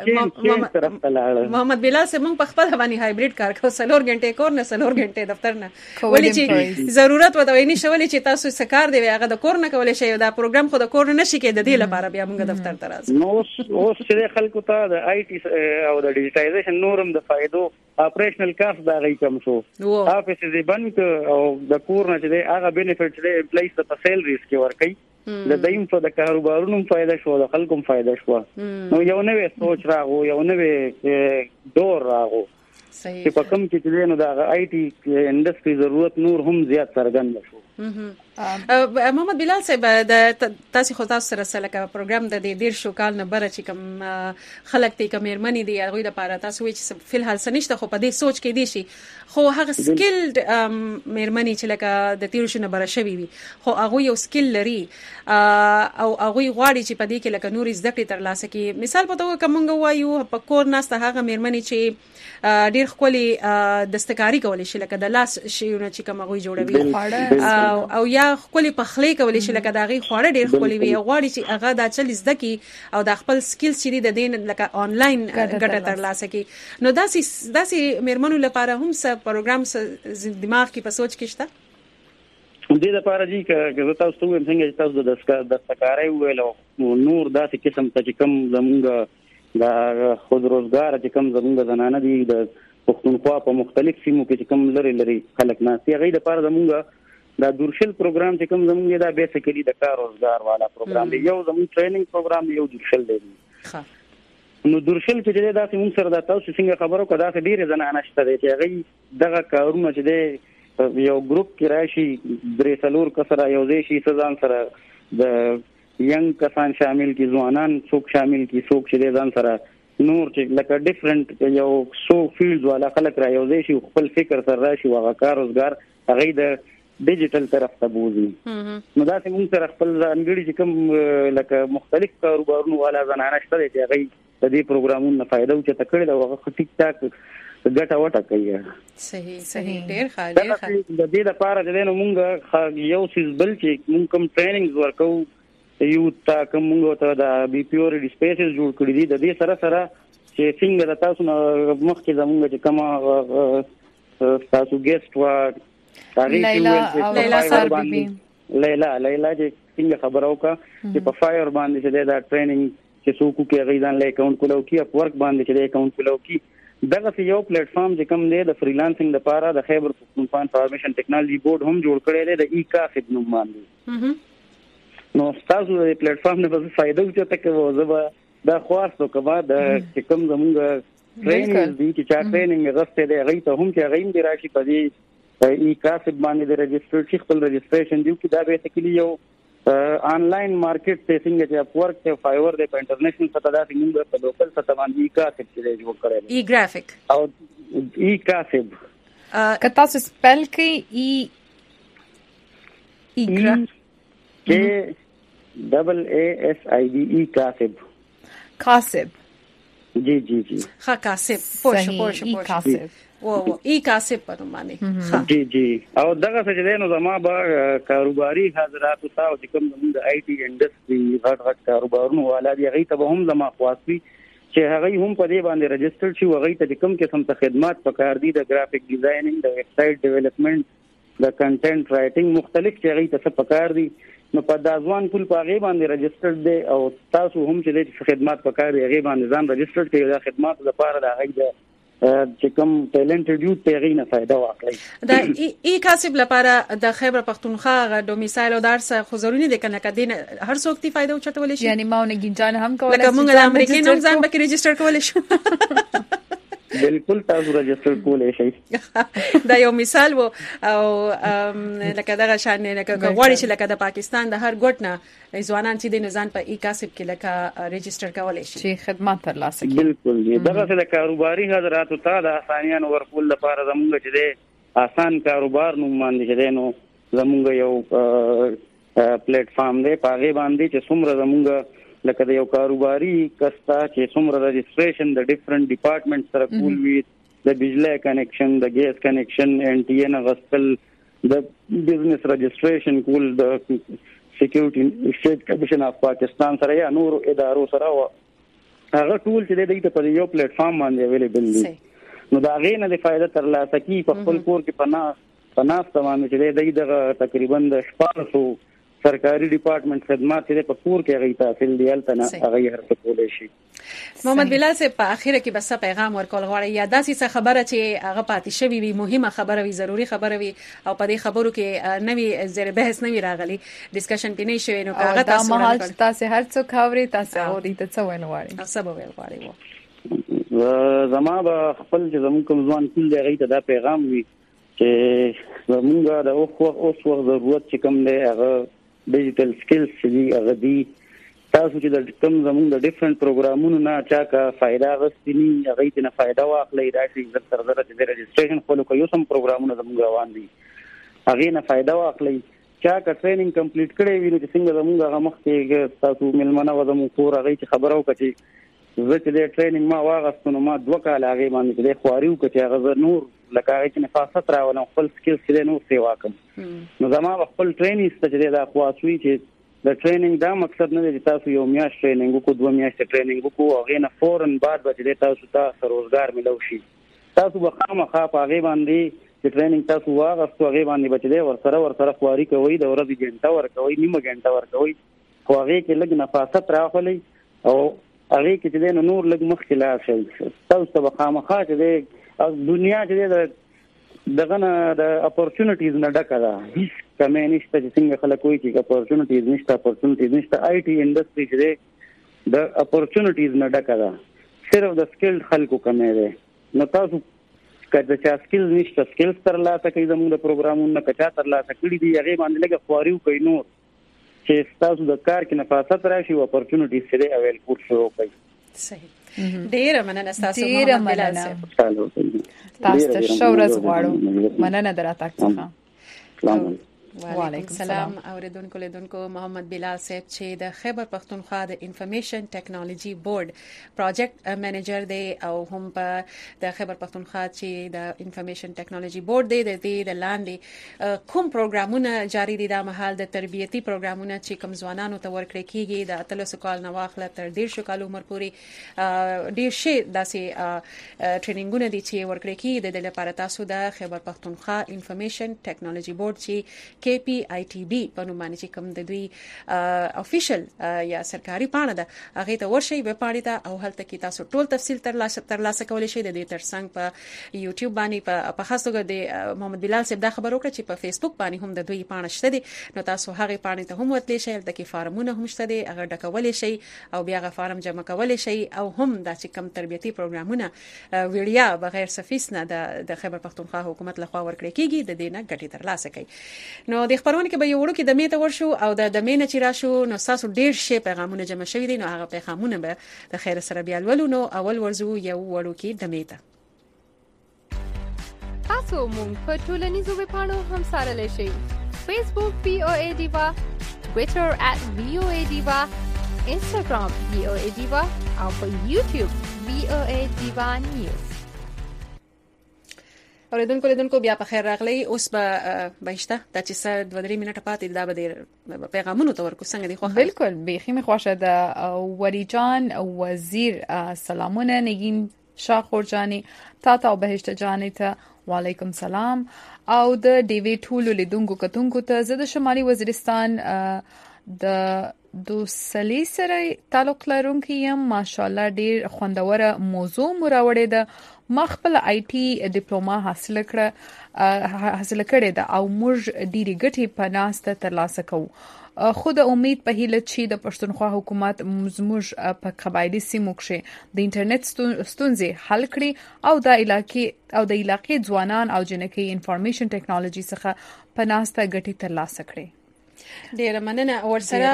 Speaker 2: محمد بلال سے موږ په خپل باندې هایبرید کار کوو 3 غنټه کور نه 3 غنټه دفتر نه ولې چې ضرورت وته ویني شولې چې تاسو سکار دی هغه د کور نه کولای شي دا پروګرام خو د کور نه شي کې د دې لپاره بیا موږ دفتر ته راځو
Speaker 22: نو اوس چې خلکو ته د آی ټي او د ډیجیټایزیشن نورم د فائدو اپریشنل کاست دا غي کم شو افیس دې بند او د کور نه چې هغه بینیفټ دې امپلایز ته سیلریز کې ورکړي د دایم په د کاروبارونو فائدہ شو د خلکو فائدہ شو نو یو نوې سوچ راغو یو نوې دور راغو چې په کوم کې چې نو د آی ټي انډستری ضرورت نور هم زیات څرګند شو
Speaker 2: محمد بلال صاحب د تاسو خو تاسو سره لکه پروګرام د ډیر شو کال نه بره چې کوم خلک ته کومرمنې دي هغه لپاره تاسو وی چې فل حال سنشته خو په دې سوچ کې دي شي خو هغه سکیلډ مرمنې چې لکه د تیر شو نه بره شوی وي خو هغه یو سکیل لري او هغه غواړي چې په دې کې لکه نور زده کړې ترلاسه کړي مثال په توګه کومه وایو په کور ناسته هغه مرمنې چې ډیر خولي دستکاری کولای شي لکه د لاس شیونه چې کوم غوي جوړوي او یا خولي پخلی کولای شي لکه داغي خوړه ډیر خولي وي غواړي چې هغه د چل زده کی او د خپل سکیلز چې د دین لکه انلاین ګټه ترلاسه کی نو داسې مرمنو لپاره هم څه پروګرام دماغ کې په سوچ کې شته
Speaker 22: دې لپاره جی که تاسو هم څنګه تاسو د دستکاری ویل نور داسې قسم ته کوم زمونږ دا خود روزګار چې کوم زمونږ زنانه دي د پښتونخوا په مختلف سیمو کې چې کوم لري خلک ناسي هغه د لپاره زمونږ دا دورشل پروګرام چې کوم زمونږ دا بیسیکلی د کار روزګار والا پروګرام دی یو زمونږ ټریننګ پروګرام دی یو دورشل دی نو دورشل چې دا موږ سره د تاسو څنګه خبرو کړه دا ډیره زنانه شته دي چې هغه دغه کارونه چې دی یو ګروپ کې راشي درې څلور کسره یو ځای شي ځان سره د ینګ کسان شامل کی ځوانان څوک شامل کی څوک چې ځان سره نور چې لکه ډیفرنٹ یو سو فیلډز والا خلک را یو ځای شي خپل فکر سره راشي واغه کار روزګار هغه د ډیجیټل طرف ته بوزي نو دا چې موږ سره خپل ځانګړي چې کوم لکه مختلف کاروبارونو والا زنانه شته چې هغه د دې پروګرامونو فائدہ او چې تکړه دا هغه ټیک ټاک ګټه وټه کوي
Speaker 2: صحیح ډیر ښه
Speaker 22: د دې لپاره چې موږ یو سیس بل چې موږ کوم ټریننګز ورکو یو تا کوم موږ ته د بي پی او ریډ سپیسز جوړ کړی دي د دې سره چې څنګه تاسو مخکې زموږ چې کوم تاسو ګیسټ وا
Speaker 3: لیلا سر بي
Speaker 22: لیلا چې څنګه خبرو کا چې په فایر باندې چې دا ټریننګ چې څوک کې غیدان له اکاونټ کولو کې اپ ورک باندې چې اکاونټ کولو کې دغه یو پلیټ فارم چې کوم دی د فریلانسینګ لپاره د خیبر پختونخوا انفارمیشن ټیکنالوژي بورډ هم جوړ کړی دی د ای کاسب نوم باندې نو تاسو د پلیټ فارم نه به فائدہ وچته کوو زبا دا خواستو کبا د کوم زمونږ ټریننګ دي چې چا ټریننګ غوښته دی غي ته هم چې غیم دی راشي په دې ای کاسب باندې د رجسټر چې خپل رجسټریشن دیو کې دا به تکلی یو آنلاین مارکیټ ته څنګه چې اپ ورک ته فایور د انټرنیشنل سطح دا څنګه په لوکل سطح باندې ای کاسب چې جوړ کړی
Speaker 2: ای گرافیک
Speaker 22: او ای کاسب
Speaker 3: کتا څه سپیل کې ای
Speaker 22: K AASIB کاسب جی
Speaker 2: ها کاسب پوښ
Speaker 3: کاسب
Speaker 2: او ای کاسب په باندې
Speaker 22: جی او دغه څه چې نو زما به کاروباري حضرات او چې کوم د آی ټي انډستری غټ کاروبارونو والا دی هغه ته هم زما خواستي چې هغه هم په دې باندې رجسټر شي هغه ته کوم قسم ته خدمات پکار دي د گرافیک ډیزاینینګ د ویب سټ ډیولپمنٹ د کنټینټ رائټینګ مختلف چې هغه ته پکار دي نو په دازوان ټول په غي باندې رجسټر دي او تاسو هم چې د خدمات پکار دی غي باندې ځان رجسټر کړئ د خدمات لپاره د هغه چې کوم ټیلنټډ یو ته غي نه فائدہ واخلي
Speaker 2: د ای کاسب لپاره د خیبر پختونخوا غ ډومیسایل او درس خو ضروري دي کنه کدين هر څوک تی فائدہ چټولې شي
Speaker 3: یعنی ما ونګی جان هم کولای
Speaker 2: لکه موږ د امریکای نوم ځان به رجسټر کولای شو
Speaker 22: بالکل تاسو رجسټر کولای شئ
Speaker 2: دا یو مثال وو او لکه دغه شان لکه غواړي چې لکه د پاکستان د هر ګوټ نه ځوانان چې د نزان په ای کاسب کې لکه رجسټر کولای شي
Speaker 3: چې خدمات ترلاسه کړي
Speaker 22: بالکل دغه څه د کاروباري حضرات ته د اسانیان ورکول لپاره زموږ چې د آسان کاروبار نوم باندې چې نو زموږ یو پلیټ فارم دی پاغه باندې چې څومره زموږ لکه د یو کاروباري کستا چې څومره رجسټریشن د ډیفرنٹ ډپارټمنټ سره کول وي د بجلی کنیکشن د ګیس کنیکشن ان ټي ان غسل د بزنس رجسټریشن کول د سکیورټي ایکسچینج کمیشن اف پاکستان سره یا نور ادارو سره هغه ټول چې د دې په یو پلیټ فارم باندې اویلیبل دي نو دا غینه د فائدہ ترلاسه کی په خپل کور کې پناه تمام چې دغه تقریبا د 1400 سرکاري ډپارټمنټ خدمات دې په کور کې غي تحصیل دیال ته هغه هر څه کولای شي
Speaker 2: محمد بلال صاحب په اخیره کې بس پیغام ورکول غواړي یا داسې خبره چې هغه پاتې شوی وي مهمه خبره وي ضروری خبره وي او په دې خبرو کې نوي زیر بحث نوي راغلي ډیسکشن پینې شوی نو هغه
Speaker 3: تاسو هر څه خبري تاسو او دې ته څه ویل غواړي
Speaker 2: تاسو ویل غواړي
Speaker 22: زما به خپل چې زموږ کوم ځوان ټول دی غي ته دا پیغام وي چې زمونږ د اوس وخت ضرورت چې کوم دی هغه ډیجیټل سکلز چې هغه دی تاسو چې د کوم زمونږ د ډیفرنٹ پروګرامونو نه چا کا فائدہ غوښتنی هغه دې نه فائدہ واخلي دا چې تر ډېر چې رجسټریشن خپل کوي سم پروګرامونه زمونږ روان دي هغه نه فائدہ واخلي چا کا ټریننګ کمپلیټ کړی وي چې څنګه زمونږ هغه مخکې تاسو ملمنه وزمو کور هغه چې خبرو کړي زه چې د ټریننګ ما واغستنو ما 2 کال هغه باندې د خواریو کړي هغه نور لکه هغه چې نفاست راولم خپل سکل سره نور سیوا کوم نو زما خپل ټرینینګ ته د خواصوي چې د ټریننګ دا مقصد نه دی چې تاسو یو میاشت ټریننګ وکړو 2 میاشتې ټریننګ وکړو او غینه فورن بعد به تاسو ته روزګار ملو شي تاسو به خامخا په هغه باندې چې ټریننګ تاسو واغستو هغه باندې بچي ورسره خواري کوي د ورځې ګنټه ورکوي نیمه ګنټه ورکوي خو هغه کې لږ نفاست راغلي او هغه کې چې نور لږ مخکې لا شي تاسو به خامخا چې دنیا چې دغه د اپورچونټیز نه ډکه ده هیڅ کمې نشته چې څنګه خلک وایي چې اپورچونټیز نشته آی ټي انډستری چې د اپورچونټیز نه ډکه ده صرف د سکلډ خلکو کمې ده نو تاسو کله چې سکل نشته سکل ترلاسه کوي زموږ د پروګرامونو نه کچا ترلاسه کړي دي هغه باندې لګه خواریو کوي نو چې تاسو د کار کې نفاست راشي او اپورچونټیز سره اویل کور شروع کوي
Speaker 2: صحیح ډیر مننه تاسو
Speaker 3: محمد بلال صاحب تاسو ته شورز غواړو مننه دراتک څخه
Speaker 2: وعلیکم السلام اوریدونکو لیدونکو محمد بلال صاحب چې د خیبر پختونخوا د انفارمیشن ټیکنالوژي بورډ پروجیکټ منیجر دی او هم په د خیبر پختونخوا چې د انفارمیشن ټیکنالوژي بورډ دی د دې د لاندې کوم پروګرامونه جاری دي د مهال د تربیتی پروګرامونه چې کوم ځوانانو ته ورکړل کیږي د 13 کال نه واخله تر 13 کال عمر پورې ډیر شي داسې ټریننګونه دي چې ورکړل کیږي د لپاره تاسو د خیبر پختونخوا انفارمیشن ټیکنالوژي بورډ چې KPITB په نوم باندې چې کوم د دوی افیشل یا سرکاري پاڼه ده هغه ته ورشي به پاڼې ته او هلته کې تاسو ټول تفصیل ترلاسه کولای شئ د دې ترڅنګ په یوټیوب باندې په خاص توګه د محمد بلال صاحب دا خبر وکړه چې په فیسبوک باندې هم د دوی پاڼه شته دي نو تاسو هغه پاڼې ته هم وتلی شئ د کې فارمونه هم شته دي هغه ډکولای شئ او بیا هغه فارم جمع کولای شئ او هم د چې کوم تربیتی پروګرامونه ویډیا بغیر سفیس نه د خیبر پختونخوا حکومت لخوا ورکړل کیږي د دې نه ګټه ترلاسه کوي نو د خبرونه کې به یو وړو کې د میته ورشو او د مینه چې راشو نو تاسو ډیر شی پیغامونه جمع شوي دي نو هغه پیغامونه به د خیر سره بیا ولولو نو اول ورزو یو وړو کې د میته
Speaker 7: تاسو مونږ په ټولنیزو ویبپاڼو هم سره لشي فیسبوک VOA Diva Twitter @VOA Diva Instagram VOA Diva او په یوټیوب VOA Diva News
Speaker 2: اوریدونکو لیدونکو بیا په خیر راغلی اوس به بهشته د چې سر 2-3 منټه پاتې دا به د پیغامونو تور کو څنګه دی خو
Speaker 3: بالکل بيخي مخواشه د وری جان وزیر سلامونه نگین شاه خورجانی تا بهشته جانی ته وعلیکم سلام او د ډیوی ټولو لیدونکو کتونکو ته زه د شمالي وزیرستان د دوسلی سره تعلق لرونکي یم ماشاءالله ډیر خوندوره موضوع مراوړې ده مخبل آی ټي ډیپلوما حاصل کړې ده او موږ ډیری ګټې په ناسته ترلاسه کوو خو د امید په هیله چې د پښتونخوا حکومت زموږ په قبایلی سیمو کې د انټرنیټ ستونزې حل کړي او د علاقې ځوانان او جنکۍ انفارمیشن ټیکنالوژي څخه په ناسته ګټې ترلاسه کړي
Speaker 2: ډیر مننه ورسره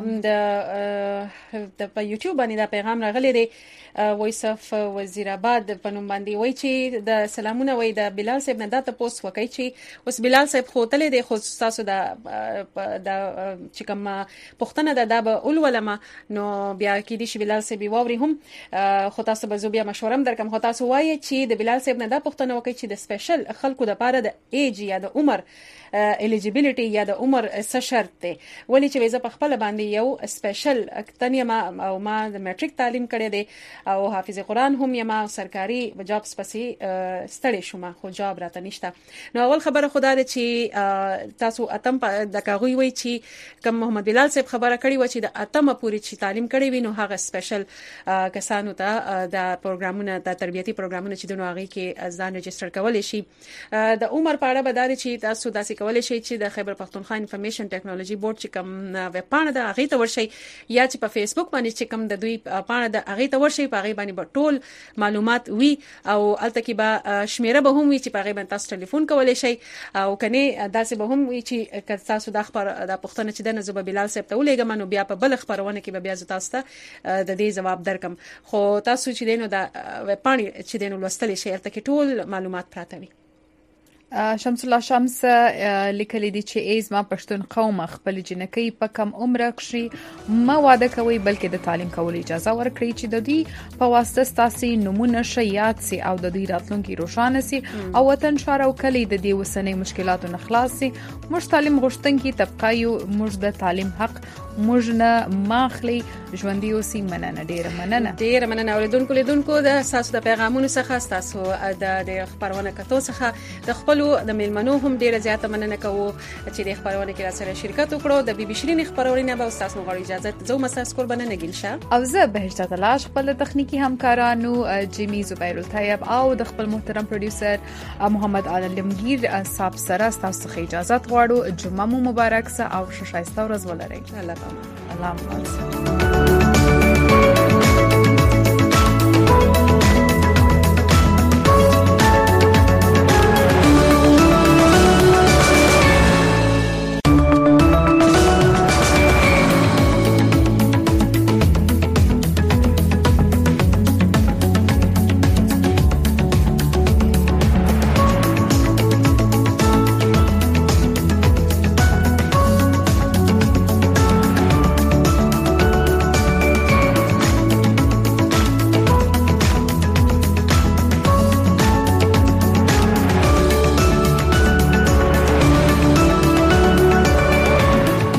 Speaker 2: د په یوټیوب باندې دا پیغام راغلی دی وایس اف وزیر آباد په نوم باندې وایي چې د سلامونه وایي د بلال صاحب نه دا تاسو وکړي چې اوس بلال صاحب خوتلې دی خو تاسو د چې کوم پښتنه دا به اولولما نو بیا کې دي چې بلال صاحب ووري هم خو تاسو به زو بیا مشورم درکم خو تاسو وایي چې د بلال صاحب نه دا پښتنه وکړي چې د سپیشل خلکو د پاره د ایج یا د عمر الیجیبিলিټي یا د عمر څه شرط دی ولی چې ویزه په خپل باندې یو سپیشل اکتنیما او ما د میټریک تعلیم کړی دی او حافظ قرآن هم یم سرکاري جابس پسې ستړي شوم خو جاب راته نشته نو اول خبره خدا دې چې تاسو اتم د کاغوي وای چې کوم محمد بلال صاحب خبره کړی و چې د اتم پوری چې تعلیم کړی وي نو هغه سپیشل کسانو ته د پروګرامونه د تربیتی پروګرامونه چې د نوغي کې ځان ريجستره کولای شي د عمر په اړه بداري چې تاسو داسې کولای شي چې د خیبر پختونخوا انفارمیشن ټیکنالوژي بورډ چې کوم ویب پاڼه ده هغه ته ورشي یا چې په فیسبوک باندې چې کوم د دوی پاڼه ده هغه ته ورشي په هغه باندې ټول معلومات وي او الته کې به شمیره به هم وي چې په هغه باندې تاسو ټلیفون کولای شئ او کني داسې به هم وي چې تاسو د خبر د پښتنه چې د نزوب بلال صاحب ته ولېګم نو بیا په بل خبرونه کې به بیا تاسو ته د دې جواب درکم خو تاسو چې دینو د ویب پاڼه چې دینو لوستل شي الته کې ټول معلومات پراته وي.
Speaker 3: شمس الله شمس لیکلي دي چې ایزما پښتون قوم خپل جنکۍ په کم عمر کې ما واده کوي بلکې د تعلیم کولو اجازه ورکړي چې د دې په واسطه ستاسي نمونه شیات سي او د دې راتلونکي روشانه سي او وطن شار او کلی د دې وسنۍ مشکلاتو نه خلاص سي. موږ تعلیم غوښتونکي طبقه یو موږ د تعلیم حق موږ نه ماخلي ژوندۍ اوسې مننه ډېر مننه اوریدونکو د تاسو د پیغامونو څخه تاسو د خبرونه کتو څخه د خپل د میلمنو هم ډیره زیاته مننه کوو چې د خبرونه کې را سره شرکت وکړو. د بي بي شيرین خبرونه به تاسو غواړي اجازه زو مساس قربانه نګیل شه او زه بهشت تلاش خپل تخنیکی همکارانو جیمی زبیر الطیب او د خپل محترم پروډوسر محمد عالمگیر صاحب سره تاسو ته اجازه غواړو. جمعه مبارک سه او شایسته ورځ ولرئ. الله پاک.